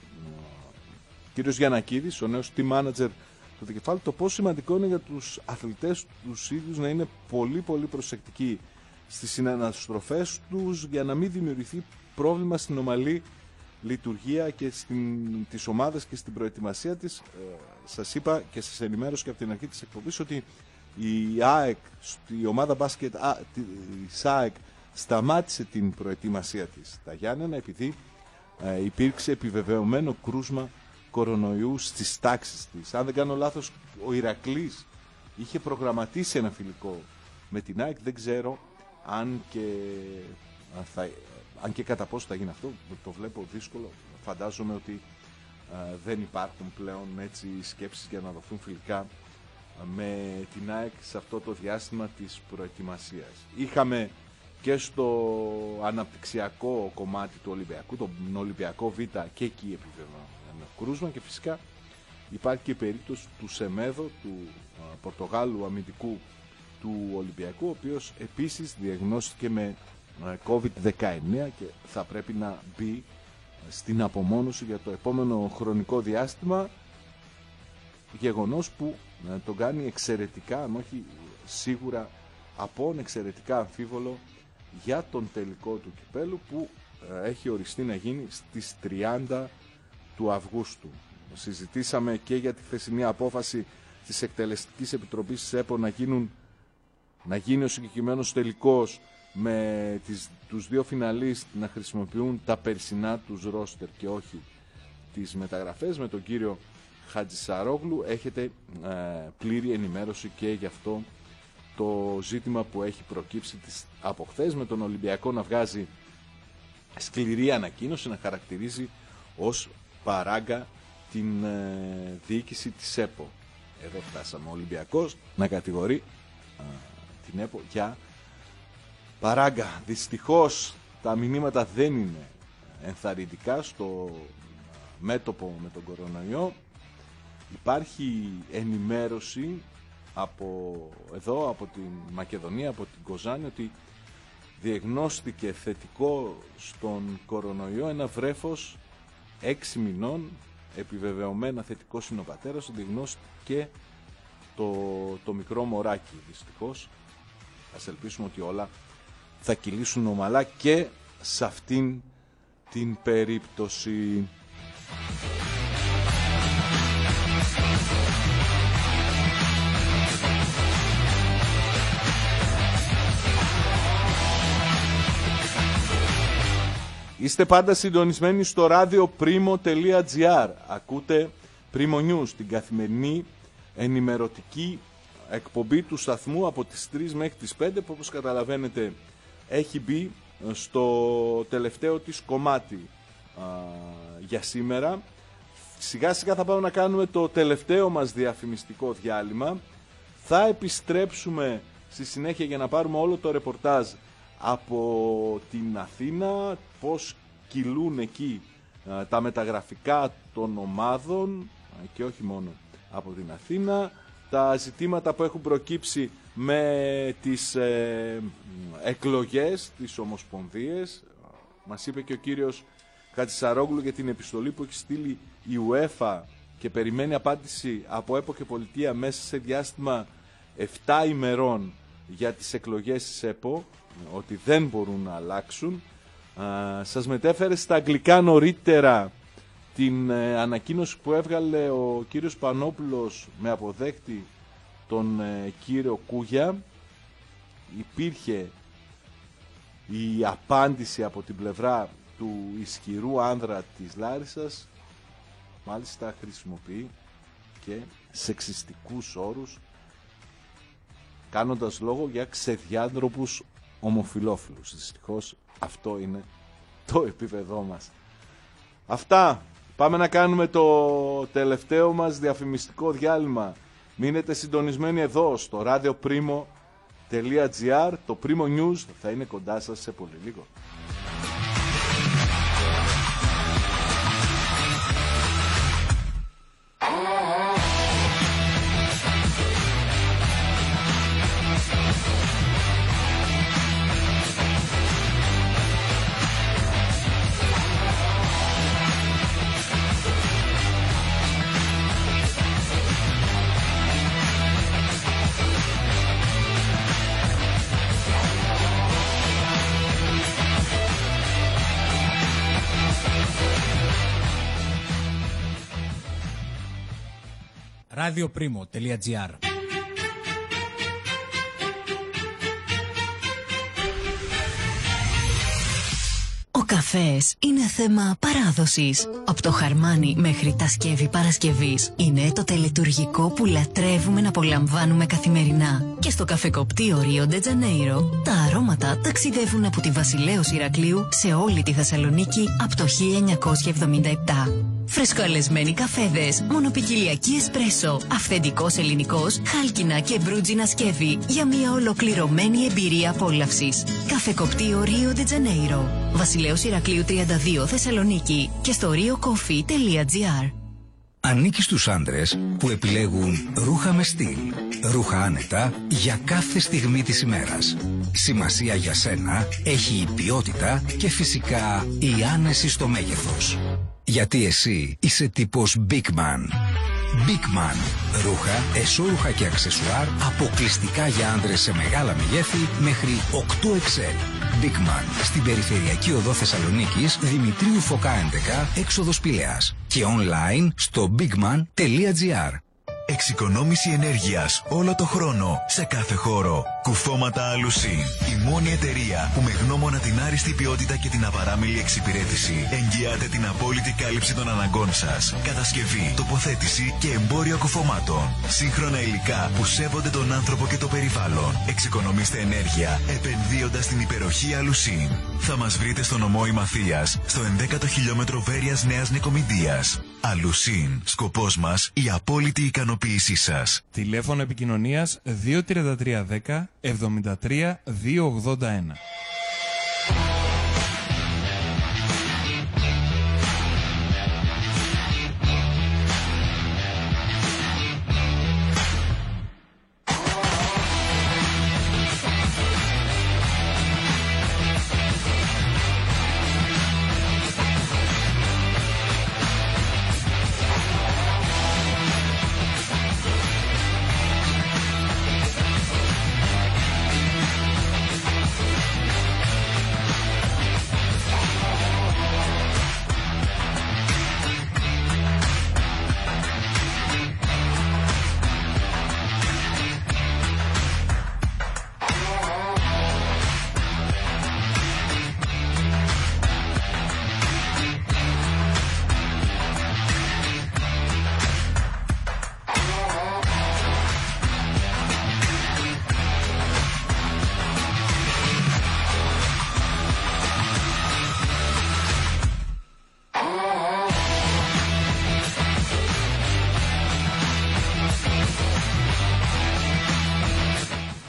κύριος Γιαννακίδης, ο νέος team manager του Δικεφάλου, το πόσο σημαντικό είναι για τους αθλητές τους ίδιους να είναι πολύ πολύ προσεκτικοί στις συναναστροφές τους για να μην δημιουργηθεί πρόβλημα στην ομαλή λειτουργία και της ομάδας και στην προετοιμασία της. Σας είπα και σας ενημέρωσα και από την αρχή της εκπομπής ότι η ΑΕΚ, η ομάδα μπάσκετ της ΑΕΚ σταμάτησε την προετοιμασία της στα Γιάννενα επειδή υπήρξε επιβεβαιωμένο κρούσμα κορονοϊού στις τάξεις της. Αν δεν κάνω λάθος, ο Ηρακλής είχε προγραμματίσει ένα φιλικό με την ΑΕΚ. Δεν ξέρω αν και κατά πόσο θα γίνει αυτό. Το βλέπω δύσκολο. Φαντάζομαι ότι δεν υπάρχουν πλέον έτσι σκέψεις για να δοθούν φιλικά με την ΑΕΚ σε αυτό το διάστημα της προετοιμασίας. Είχαμε και στο αναπτυξιακό κομμάτι του Ολυμπιακού, τον Ολυμπιακό Β, και εκεί επιβεβαιωμένο κρούσμα και φυσικά υπάρχει και η περίπτωση του Σεμέδο, του Πορτογάλου αμυντικού του Ολυμπιακού, ο οποίος επίσης διαγνώστηκε με COVID-19 και θα πρέπει να μπει στην απομόνωση για το επόμενο χρονικό διάστημα, γεγονός που τον κάνει εξαιρετικά, αν όχι σίγουρα απόν εξαιρετικά αμφίβολο για τον τελικό του κυπέλου που έχει οριστεί να γίνει στις 30 του Αυγούστου. Συζητήσαμε και για τη χθεσινή απόφαση της Εκτελεστικής Επιτροπής της ΕΠΟ να γίνει ο συγκεκριμένος τελικός με τους 2 φιναλίστ να χρησιμοποιούν τα περσινά τους ρόστερ και όχι τις μεταγραφές. Με τον κύριο Χατζησαρόγλου έχετε πλήρη ενημέρωση και γι' αυτό το ζήτημα που έχει προκύψει από χθες, με τον Ολυμπιακό να βγάζει σκληρή ανακοίνωση, να χαρακτηρίζει ως παράγκα την διοίκηση της ΕΠΟ. Εδώ φτάσαμε. Ο Ολυμπιακός να κατηγορεί την ΕΠΟ για παράγκα. Δυστυχώς τα μηνύματα δεν είναι ενθαρρυντικά στο μέτωπο με τον κορονοϊό. υπάρχει ενημέρωση από εδώ, από την Μακεδονία, από την Κοζάνη, ότι διεγνώστηκε θετικό στον κορονοϊό ένα βρέφος 6 μηνών, επιβεβαιωμένα θετικός είναι ο πατέρας, διεγνώστηκε το μικρό μωράκι. Δυστυχώς, ας ελπίσουμε ότι όλα θα κυλήσουν ομαλά και σε αυτήν την περίπτωση. Είστε πάντα συντονισμένοι στο radioprimo.gr. Ακούτε Primo News, την καθημερινή ενημερωτική εκπομπή του σταθμού από τις 3 μέχρι τις 5, που όπως καταλαβαίνετε έχει μπει στο τελευταίο της κομμάτι για σήμερα. Σιγά σιγά θα πάμε να κάνουμε το τελευταίο μας διαφημιστικό διάλειμμα. Θα επιστρέψουμε στη συνέχεια για να πάρουμε όλο το ρεπορτάζ από την Αθήνα, πώς κυλούν εκεί τα μεταγραφικά των ομάδων και όχι μόνο από την Αθήνα, τα ζητήματα που έχουν προκύψει με τις εκλογές, τις ομοσπονδίες. Μας είπε και ο κύριος Χατζησαρόγλου για την επιστολή που έχει στείλει η UEFA και περιμένει απάντηση από ΕΠΟ και Πολιτεία μέσα σε διάστημα 7 ημερών για τις εκλογές της ΕΠΟ, ότι δεν μπορούν να αλλάξουν. Σας μετέφερε στα αγγλικά νωρίτερα την ανακοίνωση που έβγαλε ο κύριος Πανόπουλος με αποδέκτη τον κύριο Κούγια. Υπήρχε η απάντηση από την πλευρά του ισχυρού άνδρα της Λάρισσας, μάλιστα χρησιμοποιεί και σεξιστικούς όρους, κάνοντας λόγο για ξεδιάντροπους ομοφυλόφιλους. Δυστυχώς αυτό είναι το επίπεδό μας. Αυτά. Πάμε να κάνουμε το τελευταίο μας διαφημιστικό διάλειμμα. Μείνετε συντονισμένοι εδώ στο radioprimo.gr. Το Primo News θα είναι κοντά σας σε πολύ λίγο. radioprimo.gr. Ο καφές είναι θέμα παράδοσης. Από το χαρμάνι μέχρι τα σκεύη Παρασκευής είναι το τελετουργικό που λατρεύουμε να απολαμβάνουμε καθημερινά. Και στο καφεκοπτείο Ρίο ντε Τζανέιρο τα αρώματα ταξιδεύουν από τη Βασιλέως Ηρακλείου σε όλη τη Θεσσαλονίκη από το 1977. Φρεσκοαλεσμένοι καφέδες, μονοπικιλιακή εσπρέσο, αυθεντικός ελληνικός, χάλκινα και μπρούτζινα σκεύη για μια ολοκληρωμένη εμπειρία απόλαυσης. Καφεκοπτείο Ρίο ντε Τζανέιρο, Βασιλέως Ηρακλείου 32 Θεσσαλονίκη και στο riocoffee.gr. Ανήκει στους άντρες που επιλέγουν ρούχα με στυλ, ρούχα άνετα για κάθε στιγμή της ημέρας. Σημασία για σένα έχει η ποιότητα και φυσικά η άνεση στο μέγεθος. Γιατί εσύ είσαι τύπος Big Man. Big Man. Ρούχα, εσώρουχα και αξεσουάρ αποκλειστικά για άντρες σε μεγάλα μεγέθη μέχρι 8XL. Big Man. Στην περιφερειακή οδό Θεσσαλονίκης, Δημητρίου Φωκά 11, έξοδος Πηλαίας. Και online στο bigman.gr. Εξοικονόμηση ενέργειας όλο το χρόνο, σε κάθε χώρο. Κουφώματα Alusin. Η μόνη εταιρεία που με γνώμονα την άριστη ποιότητα και την απαράμιλη εξυπηρέτηση εγγυάται την απόλυτη κάλυψη των αναγκών σας. Κατασκευή, τοποθέτηση και εμπόριο κουφωμάτων. Σύγχρονα υλικά που σέβονται τον άνθρωπο και το περιβάλλον. Εξοικονομήστε ενέργεια επενδύοντας στην υπεροχή Alusin. Θα μας βρείτε στο νομό Ημαθίας, στο 11ο χιλιόμετρο Βέρειας Νέας Νικομηδίας. Alusin. Σκοπός μας η απόλυτη ικανοποίησή σας. Τηλέφωνο επικοινωνίας 23310 73 281.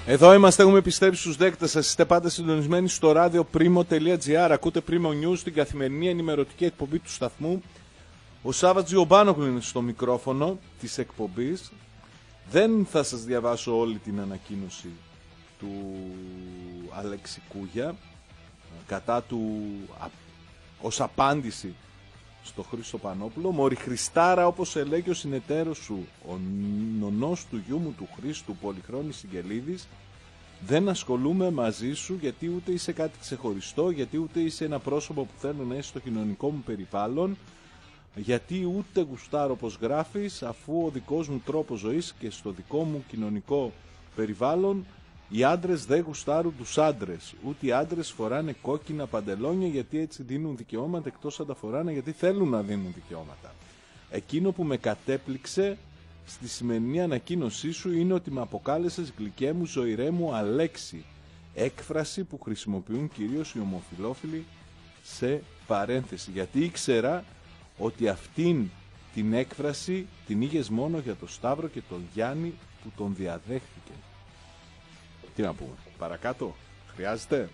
Εδώ είμαστε, έχουμε επιστρέψει στους δέκτες σας. Είστε πάντα συντονισμένοι στο radioprimo.gr. Ακούτε Primo News, την καθημερινή ενημερωτική εκπομπή του σταθμού. Ο Σάββατς Γιωμπάνογλου είναι στο μικρόφωνο της εκπομπής. Δεν θα σας διαβάσω όλη την ανακοίνωση του Αλέξη Κούγια κατά του ως απάντηση στο Χρήστο Πανόπουλο. Μωρή Χριστάρα, όπως ελέγει ο συνεταίρος σου, ο νονός του γιού μου του Χρήστου, Πολυχρόνης Συγγελίδης, δεν ασχολούμαι μαζί σου γιατί ούτε είσαι κάτι ξεχωριστό, γιατί ούτε είσαι ένα πρόσωπο που θέλω να είσαι στο κοινωνικό μου περιβάλλον, γιατί ούτε γουστάρω όπως γράφεις, αφού ο δικός μου τρόπος ζωής και στο δικό μου κοινωνικό περιβάλλον οι άντρες δεν γουστάρουν τους άντρες. Ούτε οι άντρες φοράνε κόκκινα παντελόνια γιατί έτσι δίνουν δικαιώματα, εκτός αν τα φοράνε γιατί θέλουν να δίνουν δικαιώματα. Εκείνο που με κατέπληξε στη σημερινή ανακοίνωσή σου είναι ότι με αποκάλεσες γλυκέ μου, ζωηρέ μου Αλέξη. Έκφραση που χρησιμοποιούν κυρίως οι ομοφυλόφιλοι σε παρένθεση. Γιατί ήξερα ότι αυτήν την έκφραση την είχες μόνο για τον Σταύρο και τον Γιάννη που τον διαδέχτηκε. Τι να πούμε, παρακάτω, χρειάζεται?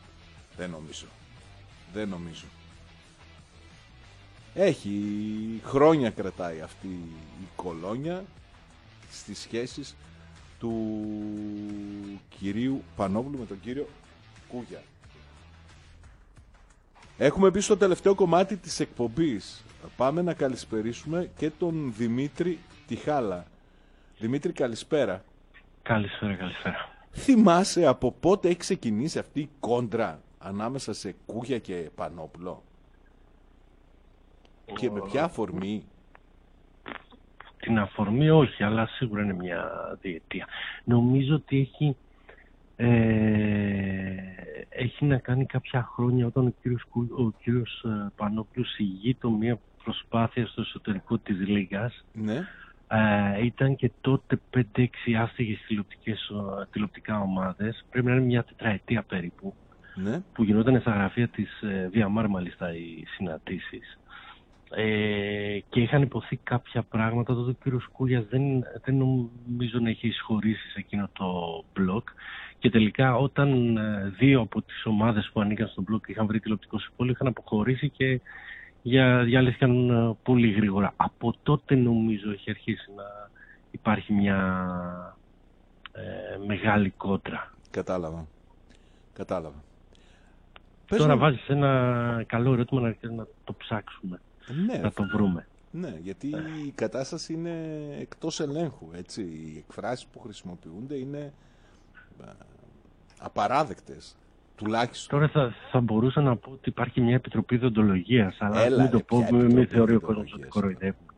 Δεν νομίζω. Έχει χρόνια κρατάει αυτή η κολόνια στις σχέσεις του κυρίου Πανόπουλου με τον κύριο Κούγια. Έχουμε μπει στο τελευταίο κομμάτι της εκπομπής. Πάμε να καλησπερίσουμε και τον Δημήτρη Τιχάλα. Δημήτρη, καλησπέρα. Καλησπέρα. Θυμάσαι από πότε έχει ξεκινήσει αυτή η κόντρα ανάμεσα σε Κούγια και Πανόπουλο? Και με ποια αφορμή? Την αφορμή όχι, αλλά σίγουρα είναι μια διετία. Νομίζω ότι έχει να κάνει κάποια χρόνια όταν ο κύριος Πανόπουλος ηγείτο μια προσπάθεια στο εσωτερικό της Λίγας. Ναι. Ήταν και τότε 5-6 άστεγες τηλεοπτικά ομάδες. Πρέπει να είναι μια τετραετία περίπου. Ναι. Που γινόταν στα γραφεία της Διαμάρ μάλιστα οι συναντήσεις. Και είχαν υποθεί κάποια πράγματα. Τότε ο κύριος Κούγιας δεν νομίζω να έχει εισχωρήσει σε εκείνο το μπλοκ. Και τελικά όταν δύο από τις ομάδες που ανήκαν στο μπλοκ είχαν βρει τηλεοπτικό συμβόλαιο, είχαν αποχωρήσει και διαλύθηκαν πολύ γρήγορα. Από τότε νομίζω έχει αρχίσει να υπάρχει μια μεγάλη κόντρα. Κατάλαβα. Τώρα βάζεις ένα καλό ερώτημα να το ψάξουμε, να το βρούμε. Ναι, γιατί η κατάσταση είναι εκτός ελέγχου, έτσι. Οι εκφράσεις που χρησιμοποιούνται είναι απαράδεκτες. Τουλάχιστον. Τώρα θα μπορούσα να πω ότι υπάρχει μια επιτροπή διοντολογίας, αλλά μην το πω, μην θεωρεί ο κόσμος ότι κοροϊδεύουμε.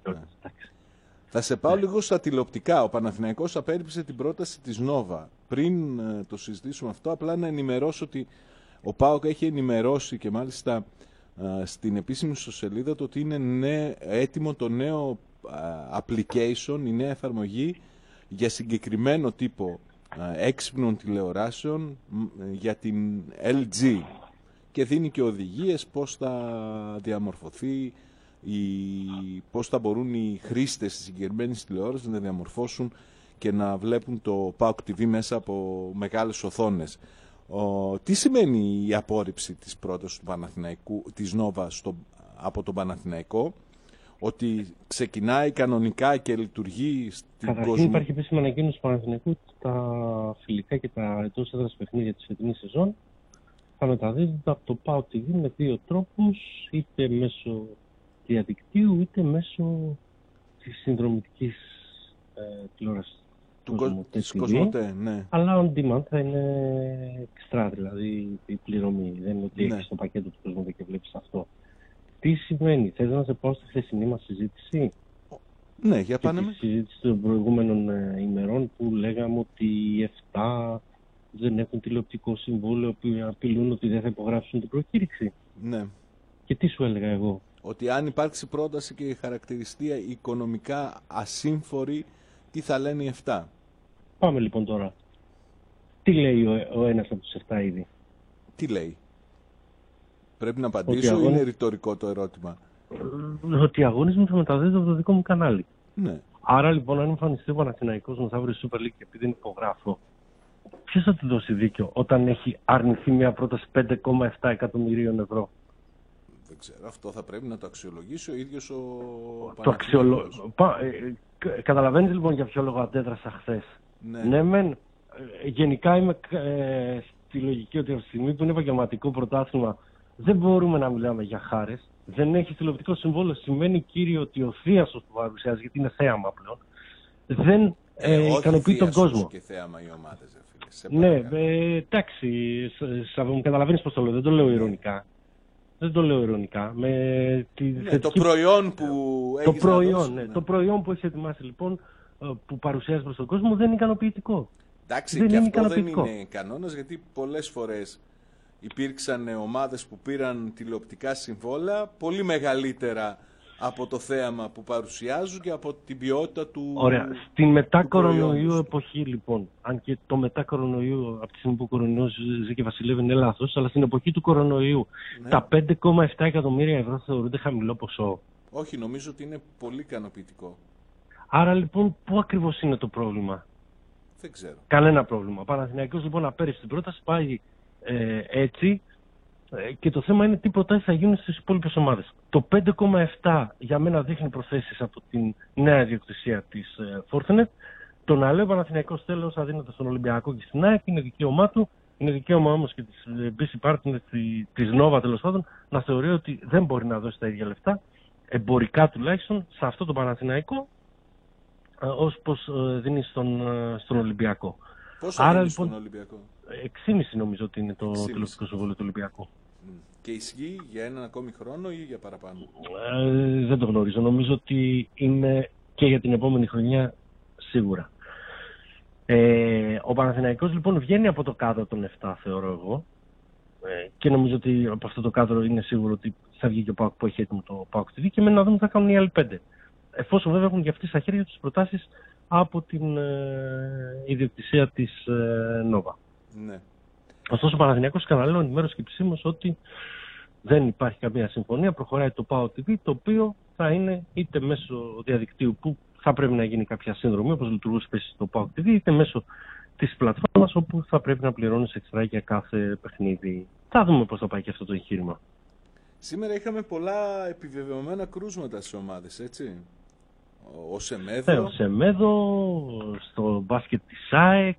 Θα σε πάω λίγο στα τηλεοπτικά. Ο Παναθηναϊκός απέρριψε την πρόταση της Νόβα. Πριν το συζητήσουμε αυτό, απλά να ενημερώσω ότι ο ΠΑΟΚ έχει ενημερώσει και μάλιστα στην επίσημη ιστοσελίδα του ότι είναι έτοιμο το νέο application, η νέα εφαρμογή για συγκεκριμένο τύπο έξυπνων τηλεοράσεων για την LG και δίνει και οδηγίες πώς θα διαμορφωθεί, πώς θα μπορούν οι χρήστες της συγκεκριμένης τηλεόρασης να διαμορφώσουν και να βλέπουν το PAOK TV μέσα από μεγάλες οθόνες. Τι σημαίνει η απόρριψη της πρότασης του Παναθηναϊκού, της Νόβα από τον Παναθηναϊκό? Ότι ξεκινάει κανονικά και λειτουργεί στην Καταρχήν υπάρχει επίσημη ανακοίνωση του Παναθηναϊκού ότι τα φιλικά και τα εντός έδρας παιχνίδια της φετινής σεζόν θα μεταδίδονται από το PAOK TV με δύο τρόπους, είτε μέσω διαδικτύου είτε μέσω της συνδρομητικής τηλεόρασης του Κοσμοτέ, ναι. Αλλά on demand θα είναι εξτρά, δηλαδή η πληρωμή. Δεν είναι ότι έχεις το πακέτο του Κοσμοτέ και βλέπεις αυτό. Τι σημαίνει, θες να σε πάω στη χθεσινή μας συζήτηση? Ναι, για πάνε με. Τη συζήτηση των προηγούμενων ημερών που λέγαμε ότι οι 7 δεν έχουν τηλεοπτικό συμβόλαιο που απειλούν ότι δεν θα υπογράψουν την προκήρυξη. Ναι. Και τι σου έλεγα εγώ? Ότι αν υπάρξει πρόταση και χαρακτηριστεί οικονομικά ασύμφορη, τι θα λένε οι 7. Πάμε λοιπόν τώρα. Τι λέει ο ένας από τους 7 ήδη? Τι λέει? Πρέπει να απαντήσω ή είναι ρητορικό το ερώτημα? Ότι οι αγώνες μου θα μεταδίδονται από το δικό μου κανάλι. Ναι. Άρα λοιπόν αν εμφανιστεί ο Παναθηναϊκός μεθαύριο Super League και επειδή δεν υπογράφω, ποιος θα του δώσει δίκιο όταν έχει αρνηθεί μια πρόταση 5,7 εκατομμυρίων ευρώ? Δεν ξέρω, αυτό θα πρέπει να το αξιολογήσει ο ίδιος ο Παναθηναϊκός. Καταλαβαίνεις λοιπόν για ποιο λόγο αντέδρασα χθες? Ναι, γενικά είμαι στη λογική ότι από τη στιγμή που είναι επαγγελματικό πρωτάθλημα δεν μπορούμε να μιλάμε για χάρες. Δεν έχει τηλεοπτικό συμβόλαιο, σημαίνει κύριο ότι ο θίασος που παρουσιάζει, γιατί είναι θέαμα πλέον, δεν ικανοποιεί τον κόσμο. Και θέαμα οι ομάδες, ναι, εντάξει, καταλαβαίνεις πώς το λέω, δεν το λέω ειρωνικά. Το προϊόν που έχεις να δώσεις, το προϊόν που έχει ετοιμάσει λοιπόν, που παρουσιάζει προς τον κόσμο, δεν είναι ικανοποιητικό. Εντάξει, και αυτό δεν είναι κανόνας, γιατί πολλές φορές υπήρξαν ομάδες που πήραν τηλεοπτικά συμβόλαια πολύ μεγαλύτερα από το θέαμα που παρουσιάζουν και από την ποιότητα του. Ωραία. Στην μετά-κορονοϊού εποχή, λοιπόν, αν και το μετά-κορονοϊού, από τη στιγμή που ο κορονοϊός ζει και βασιλεύει, είναι λάθος, αλλά στην εποχή του κορονοϊού, τα 5,7 εκατομμύρια ευρώ θεωρούνται χαμηλό ποσό? Όχι, νομίζω ότι είναι πολύ ικανοποιητικό. Άρα, λοιπόν, πού ακριβώς είναι το πρόβλημα? Δεν ξέρω. Κανένα πρόβλημα. Ο Παναθηναϊκός, λοιπόν, απέρριψε την πρόταση, πάει έτσι. Και το θέμα είναι τι προτάσεις θα γίνουν στις υπόλοιπες ομάδες. Το 5,7 για μένα δείχνει προθέσεις από την νέα ιδιοκτησία της Fortinet. Το να λέει ο Παναθηναϊκός τέλος αδύνατο στον Ολυμπιακό και στην ΑΕΚ είναι δικαίωμά του. Είναι δικαίωμα όμως και της BC Partners, της Nova τέλος πάντων, να θεωρεί ότι δεν μπορεί να δώσει τα ίδια λεφτά, εμπορικά τουλάχιστον, σε αυτό το Παναθηναϊκό, όπως δίνει στον Ολυμπιακό. Πόσο άρα λοιπόν στον Ολυμπιακό? 6,5 νομίζω ότι είναι το τηλεοπτικό συμβόλαιο του Ολυμπιακού. Και ισχύει για έναν ακόμη χρόνο ή για παραπάνω? Δεν το γνωρίζω. Νομίζω ότι είναι και για την επόμενη χρονιά σίγουρα. Ο Παναθηναϊκός λοιπόν βγαίνει από το κάδρο των 7, θεωρώ εγώ. Και νομίζω ότι από αυτό το κάδρο είναι σίγουρο ότι θα βγει και ο ΠΑΟΚ που έχει έτοιμο το ΠΑΟΚ TV και μένει να δούμε τι θα κάνουν οι άλλοι 5. Εφόσον βέβαια έχουν και αυτοί στα χέρια τους προτάσεις από την ιδιοκτησία της Nova. Ναι. Ωστόσο ο Παναθηναϊκός καναλώνει ενημέρωση και επισήμως ότι δεν υπάρχει καμία συμφωνία. Προχωράει το ΠΑΟ TV, το οποίο θα είναι είτε μέσω διαδικτύου που θα πρέπει να γίνει κάποια σύνδρομη, όπως λειτουργούσε πέσει το ΠΑΟ TV, είτε μέσω της πλατφόρμας όπου θα πρέπει να πληρώνεις εξτρά για κάθε παιχνίδι. Θα δούμε πώς θα πάει και αυτό το εγχείρημα. Σήμερα είχαμε πολλά επιβεβαιωμένα κρούσματα στις ομάδες, έτσι. Ο Σεμέδο. Ο Σεμέδο, στο μπάσκετ της ΑΕΚ.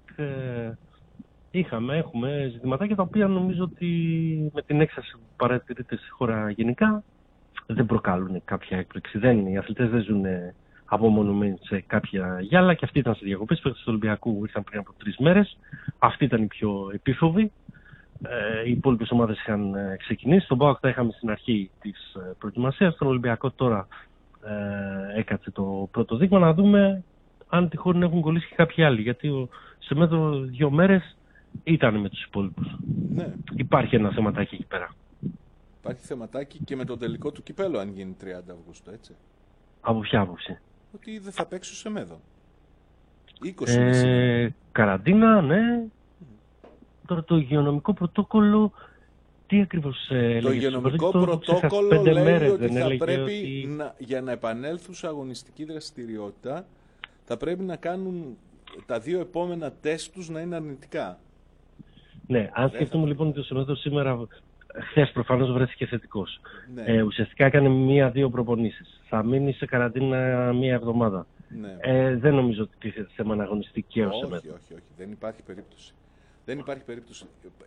Έχουμε ζητηματάκια τα οποία νομίζω ότι με την έξαρση που παρατηρείται στη χώρα γενικά δεν προκαλούν κάποια έκπληξη. Οι αθλητές δεν ζουν απομονωμένοι σε κάποια γυάλα και αυτοί ήταν σε διακοπές. Οι παίκτες του Ολυμπιακού ήρθαν πριν από 3 μέρες. Αυτοί ήταν οι πιο επίφοβοι. Οι υπόλοιπες ομάδες είχαν ξεκινήσει. Στον ΠΑΟΚ τα είχαμε στην αρχή της προετοιμασίας. Στον Ολυμπιακό τώρα έκατσε το πρώτο δείγμα. Να δούμε αν τυχόν έχουν κολλήσει και κάποιοι άλλοι. Γιατί σε μέτρο 2 μέρες ήταν με τους υπόλοιπους. Ναι. Υπάρχει ένα θεματάκι εκεί πέρα. Υπάρχει θεματάκι και με τον τελικό του κυπέλου αν γίνει 30 Αυγούστου, έτσι. Από ποια άποψη? Ότι δεν θα παίξει σε Σεμέδο. 20 καραντίνα, ναι. Τώρα το υγειονομικό πρωτόκολλο, τι ακριβώς έλεγε? Το υγειονομικό πρωτόκολλο λέει ότι θα πρέπει για να επανέλθουν σε αγωνιστική δραστηριότητα θα πρέπει να κάνουν τα 2 επόμενα τεστ τους να είναι αρνητικά. Ναι, αν σκεφτούμε λοιπόν ότι ο Σεμέδο σήμερα, χθες προφανώς βρέθηκε θετικός. Ναι. Ουσιαστικά έκανε 1-2 προπονήσεις. Θα μείνει σε καραντίνα 1 εβδομάδα. Ναι. Δεν νομίζω ότι τίθεται θέμα να αγωνιστεί και ο Σεμέδο. Όχι. Δεν υπάρχει περίπτωση. Δεν υπάρχει περίπτωση.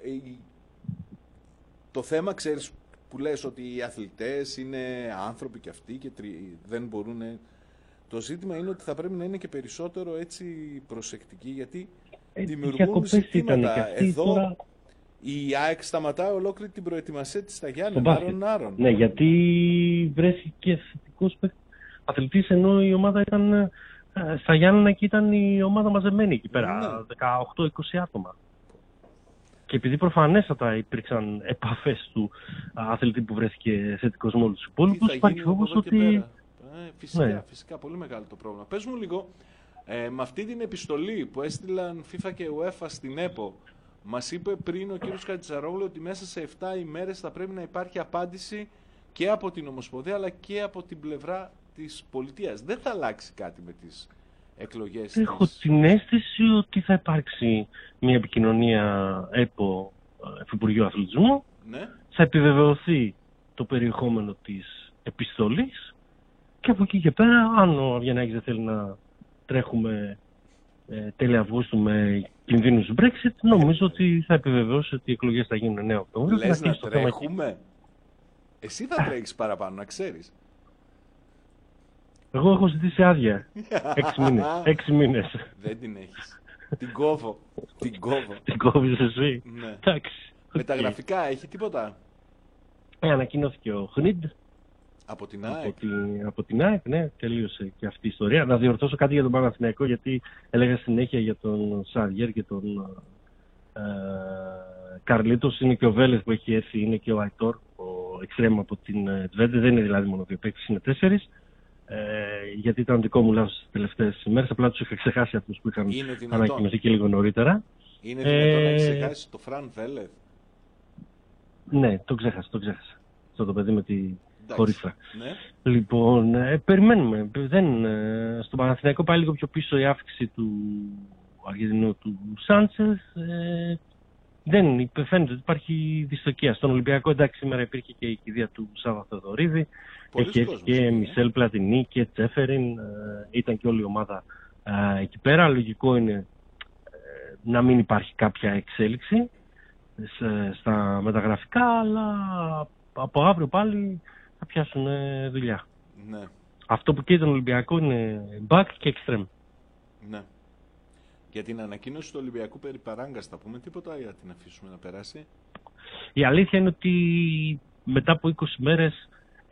Το θέμα, ξέρεις, που λες ότι οι αθλητές είναι άνθρωποι και αυτοί και δεν μπορούν. Το ζήτημα είναι ότι θα πρέπει να είναι και περισσότερο έτσι προσεκτικοί, γιατί δημιουργούν ζητήματα. Εδώ τώρα... η ΑΕΚ σταματάει ολόκληρη την προετοιμασία της στα Γιάννενα, άρον. Ναι, γιατί βρέθηκε θετικός αθλητής, ενώ η ομάδα ήταν στα Γιάννενα και ήταν η ομάδα μαζεμένη εκεί πέρα, 18-20 άτομα. Και επειδή προφανέστατα υπήρξαν επαφές του αθλητή που βρέθηκε θετικός με όλους τους υπόλοιπους, υπάρχει φόβος ότι... Φυσικά, πολύ μεγάλο το πρόβλημα. Πες μου λίγο, με αυτή την επιστολή που έστειλαν FIFA και UEFA στην ΕΠΟ, μας είπε πριν ο κ. Χατζησαρόγλου ότι μέσα σε 7 ημέρες θα πρέπει να υπάρχει απάντηση και από την Ομοσπονδία αλλά και από την πλευρά της πολιτείας. Δεν θα αλλάξει κάτι με τις εκλογές. Έχω την αίσθηση ότι θα υπάρξει μια επικοινωνία ΕΠΟ Υφυπουργείου Αθλητισμού. Ναι. Θα επιβεβαιωθεί το περιεχόμενο της επιστολής και από εκεί και πέρα, αν ο Αβγενάκης δεν θέλει να τρέχουμε τέλη Αυγούστου με κινδύνους Brexit, νομίζω ότι θα επιβεβαιώσει ότι οι εκλογές θα γίνουν 9 Οκτωβρίου. Λες να τρέχουμε? Εσύ θα τρέχεις παραπάνω, να ξέρεις. Εγώ έχω ζητήσει άδεια. 6 μήνες. Δεν την έχεις. Την κόβω. Την κόβεις εσύ. Ναι. Εντάξει. Με τα γραφικά έχει τίποτα? Ανακοινώθηκε ο Χνιντ. Από την ΑΕΚ. Από την ΑΕΚ, ναι, τελείωσε και αυτή η ιστορία. Να διορθώσω κάτι για τον Παναθηναϊκό, γιατί έλεγα συνέχεια για τον Σαβιέρ και τον Καρλίτος. Είναι και ο Βέλες που έχει έρθει, είναι και ο Αϊτόρ, ο εξτρέμ από την Τβέντε. Δεν είναι δηλαδή μόνο δύο παίκτες, είναι 4. Γιατί ήταν δικό μου λάθος τις τελευταίες ημέρες. Απλά τους είχα ξεχάσει αυτούς που είχαν ανακοινωθεί και λίγο νωρίτερα. Είναι δυνατόν να ξεχάσει το Φραν Βέλεθ? Ναι, το ξέχασα. Αυτό το παιδί με τη χωρίφρα. Ναι. Λοιπόν, περιμένουμε. Στον Παναθηναϊκό πάει λίγο πιο πίσω η αύξηση του Αργεντινού του Σάντσες. Δεν φαίνεται ότι υπάρχει δυστοκία. Στον Ολυμπιακό, εντάξει, σήμερα υπήρχε και η κηδεία του Σάβα Θεοδωρίδη. Έχει έρθει και Μισελ Πλατινί και Τσέφεριν. Ήταν και όλη η ομάδα εκεί πέρα. Λογικό είναι να μην υπάρχει κάποια εξέλιξη στα μεταγραφικά, αλλά από αύριο πάλι θα πιάσουν δουλειά. Ναι. Αυτό που καίει τον Ολυμπιακό είναι back και extreme. Ναι. Για την ανακοίνωση του Ολυμπιακού περί παράγκας θα πούμε τίποτα ή θα την αφήσουμε να περάσει? Η αλήθεια είναι ότι μετά από 20 μέρες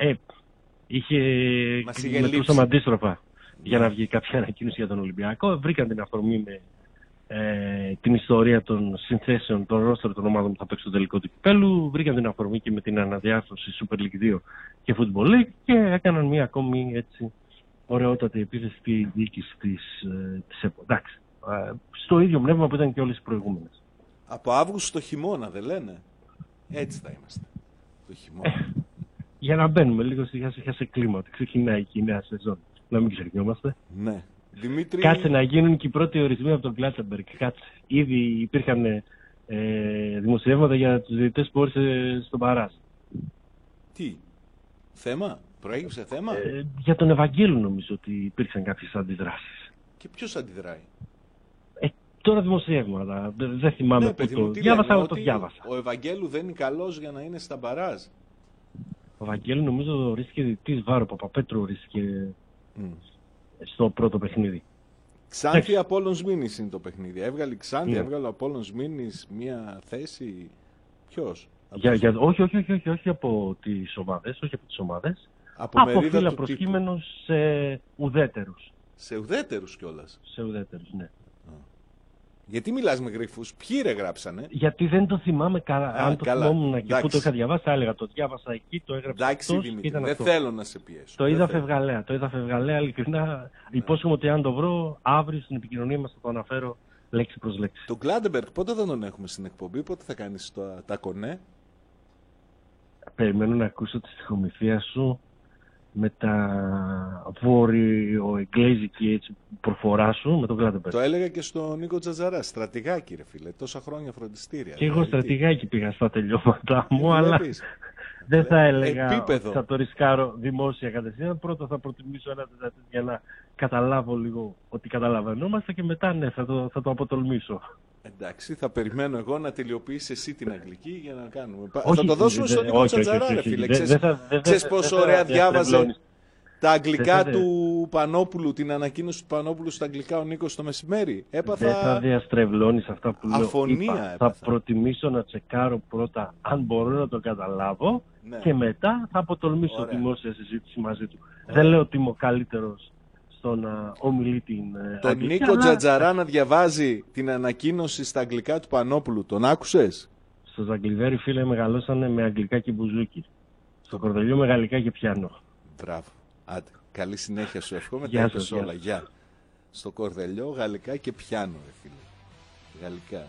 μετρούσαμε αντίστροφα για να βγει κάποια ανακοίνωση για τον Ολυμπιακό. Βρήκαν την αφορμή με την ιστορία των συνθέσεων των ρόστερ των ομάδων που θα παίξουν το τελικό του κυπέλου. Βρήκαν την αφορμή και με την αναδιάρθρωση Super League 2 και Football League και έκαναν μια ακόμη έτσι ωραιότατη επίθεση στη διοίκηση της ΕΠΟ. Εντάξει. Στο ίδιο πνεύμα που ήταν και όλες οι προηγούμενες. Από Αύγουστο το χειμώνα δεν λένε? Έτσι θα είμαστε. Το χειμώνα. Για να μπαίνουμε λίγο σιγά σιγά σε κλίμα, ότι ξεκινάει και η νέα σεζόν. Να μην ξεχνιόμαστε. Ναι. Δημήτρη... Κάτσε να γίνουν και οι πρώτοι ορισμοί από τον Κλάτσεμπεργκ. Κάτσε. Ήδη υπήρχαν δημοσιεύματα για τους διαιτητές που όρισε στον Παράζ. Τι? Θέμα? Προέκυψε θέμα? Για τον Ευαγγέλου νομίζω ότι υπήρξαν κάποιες αντιδράσεις. Και ποιος αντιδράει? Τώρα δημοσιεύματα. Δεν θυμάμαι ναι, πού το διάβασα, αλλά το διάβασα. Ο Ευαγγέλου δεν είναι καλός για να είναι στα Μπαράζ. Ο Ευαγγέλου νομίζω ορίστηκε διαιτητής Βάρο. Παπαπέτρου ορίστηκε στο πρώτο παιχνίδι. Ξάνθη Απόλλων Μήνης είναι το παιχνίδι. Έβγαλε Ξάνθη, έβγαλε ο Απόλλων Μήνης μία θέση. Ποιος? Όχι από τις ομάδες. Από φύλλα προσκύμενος σε ουδέτερους. Σε ουδέτερους κιόλας? Σε ουδέτερους, ναι. Γιατί μιλάς με γρίφους? Ποιοι ρε γράψανε? Γιατί δεν το θυμάμαι καλά. Αν το θυμόμουν και πού το είχα διαβάσει, θα έλεγα το διάβασα εκεί, το έγραψα. Εντάξει, Δημήτρη, δεν θέλω να σε πιέσω. Το είδα φευγαλέα, ειλικρινά. Υπόσχομαι ότι αν το βρω, αύριο στην επικοινωνία μας θα το αναφέρω λέξη προς λέξη. Τον Κλάντεμπεργκ πότε θα τον έχουμε στην εκπομπή, πότε θα κάνεις τα κονέ? Περιμένω να ακούσω τη στιχομυθία σου με τα βόρειο-εγγλέζικη έτσι προφορά σου με τον Κλάντεμπεργκ. Το έλεγα και στον Νίκο Τζατζαρά, στρατηγάκι ρε φίλε, τόσα χρόνια φροντιστήρια. Και εγώ στρατηγάκι πήγα στα τελειώματα μου, αλλά δεν θα έλεγα ότι θα το ρισκάρω δημόσια κατευθείαν. Πρώτα θα προτιμήσω ένα τετατέτ για να καταλάβω λίγο ότι καταλαβαίνόμαστε και μετά ναι, θα το αποτολμήσω. Εντάξει, θα περιμένω εγώ να τελειοποιήσεις εσύ την αγγλική για να κάνουμε. Θα το δώσουμε στον Νίκο Τζατζαρά ρε φίλε. Ξέρεις πόσο ωραία διάβαζε τα αγγλικά του Πανόπουλου, την ανακοίνωση του Πανόπουλου στα αγγλικά ο Νίκος το μεσημέρι? Έπαθα... Δεν θα διαστρεβλώνεις αυτά που λέω. Αφωνία. Θα προτιμήσω να τσεκάρω πρώτα αν μπορώ να το καταλάβω και μετά θα αποτολμήσω δημόσια συζήτηση μαζί του. Δεν λέω ότι είμαι ο καλύτερος στο να ομιλεί την τον αγγλική, Νίκο Τζατζαρά να διαβάζει την ανακοίνωση στα αγγλικά του Πανόπουλου. Τον άκουσες? Στο Ζαγκλιβέρι φίλε μεγαλώσανε με αγγλικά και μπουζούκι. Στο Κορδελιό με γαλλικά και πιάνο. Μπράβο. Άντε, καλή συνέχεια σου εύχομαι. Τα είπες όλα. Γεια. Στο Κορδελιό γαλλικά και πιάνο ρε φίλε. Γαλλικά.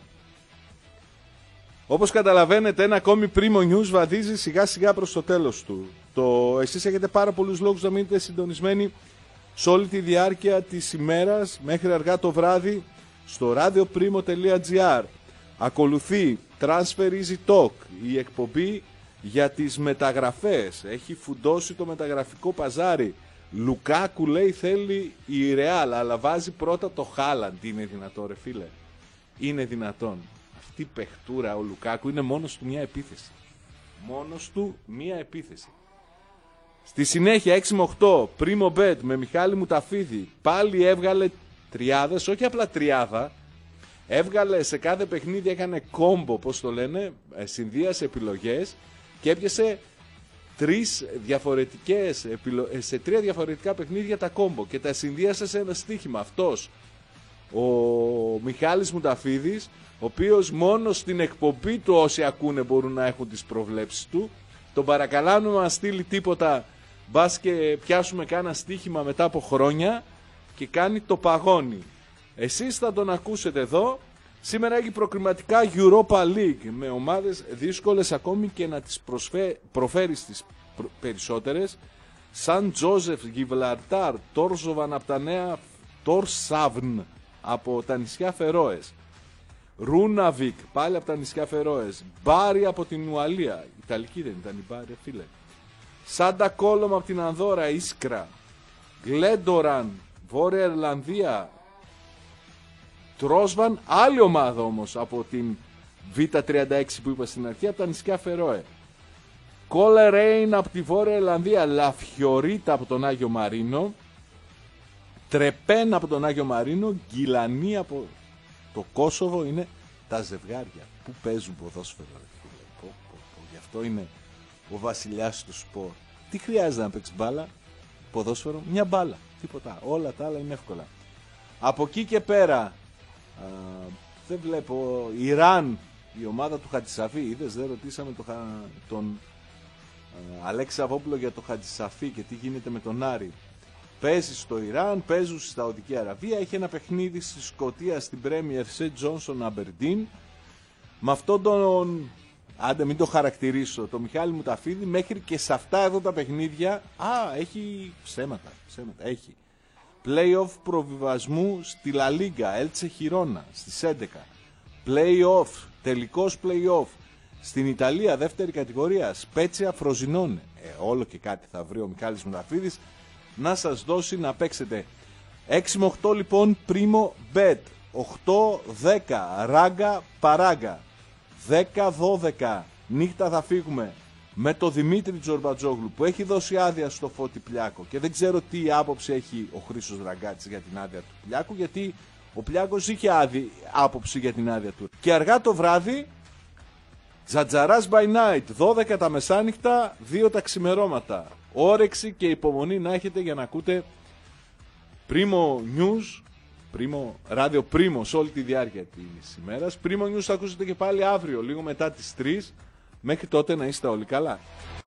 Όπως καταλαβαίνετε, ένα ακόμη Primo News βαδίζει σιγά σιγά προς το τέλος του. Εσείς έχετε πάρα πολλούς λόγους να μείνετε συντονισμένοι σε όλη τη διάρκεια της ημέρας μέχρι αργά το βράδυ στο radioprimo.gr. Ακολουθεί Transfer Easy Talk, η εκπομπή για τις μεταγραφές. Έχει φουντώσει το μεταγραφικό παζάρι. Λουκάκου λέει θέλει η Ρεάλ, αλλά βάζει πρώτα το Χάλαντ. Είναι δυνατόν ρε φίλε? Είναι δυνατόν? Αυτή η παιχτούρα ο Λουκάκου είναι μόνος του μια επίθεση. Μόνος του μια επίθεση. Στη συνέχεια 6 με 8 Primo Bet με Μιχάλη Μουταφίδη. Πάλι έβγαλε τριάδες, όχι απλά τριάδα. Έβγαλε σε κάθε παιχνίδι, έκανε κόμπο, πώς το λένε, συνδύασε επιλογές και έπιασε σε τρία διαφορετικά παιχνίδια τα κόμπο και τα συνδύασε σε ένα στοίχημα. Αυτός ο Μιχάλης Μουταφίδης, ο οποίος μόνο στην εκπομπή του όσοι ακούνε μπορούν να έχουν τις προβλέψεις του. Τον παρακαλάμε να μας στείλει τίποτα, μπας και πιάσουμε κάνα στοίχημα μετά από χρόνια, και κάνει το παγόνι. Εσείς θα τον ακούσετε εδώ. Σήμερα έχει προκριματικά Europa League με ομάδες δύσκολες ακόμη και να τις προφέρει στις περισσότερες. Σαν Τζόζεφ, Γιβλαρτάρ, Τόρζοβαν από τα νέα Τόρσαβν από τα νησιά Φερόες. Ρούναβικ πάλι από τα νησιά Φερόες. Μπάρι από την Ουαλία. Ιταλική δεν ήταν η Μπάρι, φίλε. Σάντα Κόλομ από την Ανδόρα, Ίσκρα. Γκλέντοραν, Βόρεια Ιρλανδία. Τρόσβαν, άλλη ομάδα όμως από την Β36 που είπα στην αρχή, από τα νησιά Φερόε. Κόλερέιν από τη Βόρεια Ιρλανδία. Λαφιωρίτα από τον Άγιο Μαρίνο. Τρεπέν από τον Άγιο Μαρίνο. Γκυλανή από το Κόσοβο. Είναι τα ζευγάρια που παίζουν ποδόσφαιρο. Γι' αυτό είναι ο βασιλιάς του σπορ. Τι χρειάζεται να παίξει μπάλα? Ποδόσφαιρο, μια μπάλα. Τίποτα. Όλα τα άλλα είναι εύκολα. Από εκεί και πέρα δεν βλέπω. Ιράν, η ομάδα του Χατζησαφή. Είδες, δεν ρωτήσαμε τον Αλέξη Σαββόπουλο για το Χατζησαφή και τι γίνεται με τον Άρη. Παίζει στο Ιράν, παίζουν στη Σαουδική Αραβία. Έχει ένα παιχνίδι στη Σκωτία στην Premier St. Johnson Aberdeen. Με αυτόν τον, άντε μην το χαρακτηρίσω, το Μιχάλη Μουταφίδη, μέχρι και σε αυτά εδώ τα παιχνίδια έχει ψέματα. Έχει play-off προβιβασμού στη La Liga, Έλτσε Χιρόνα στις 11. Play-off, τελικός play-off στην Ιταλία, δεύτερη κατηγορία, Σπέτσια Φροζινόνε. Όλο και κάτι θα βρει ο Μιχάλης Μουταφίδης να σας δώσει να παίξετε. 6 με 8 λοιπόν Primo Bet. 8-10 Ράγκα Παράγκα. 10-12 νύχτα θα φύγουμε με το Δημήτρη Τζορμπατζόγλου που έχει δώσει άδεια στο Φώτη Πλιάκο και δεν ξέρω τι άποψη έχει ο Χρήστος Ραγκάτσης για την άδεια του Πλιάκου, γιατί ο Πλιάκος είχε άποψη για την άδεια του. Και αργά το βράδυ Τζατζαράς by night, 12 τα μεσάνυχτα, 2 τα ξημερώματα. Όρεξη και υπομονή να έχετε για να ακούτε Primo News, ράδιο Primo σε όλη τη διάρκεια της ημέρας. Primo News θα ακούσετε και πάλι αύριο, λίγο μετά τις 3. Μέχρι τότε να είστε όλοι καλά.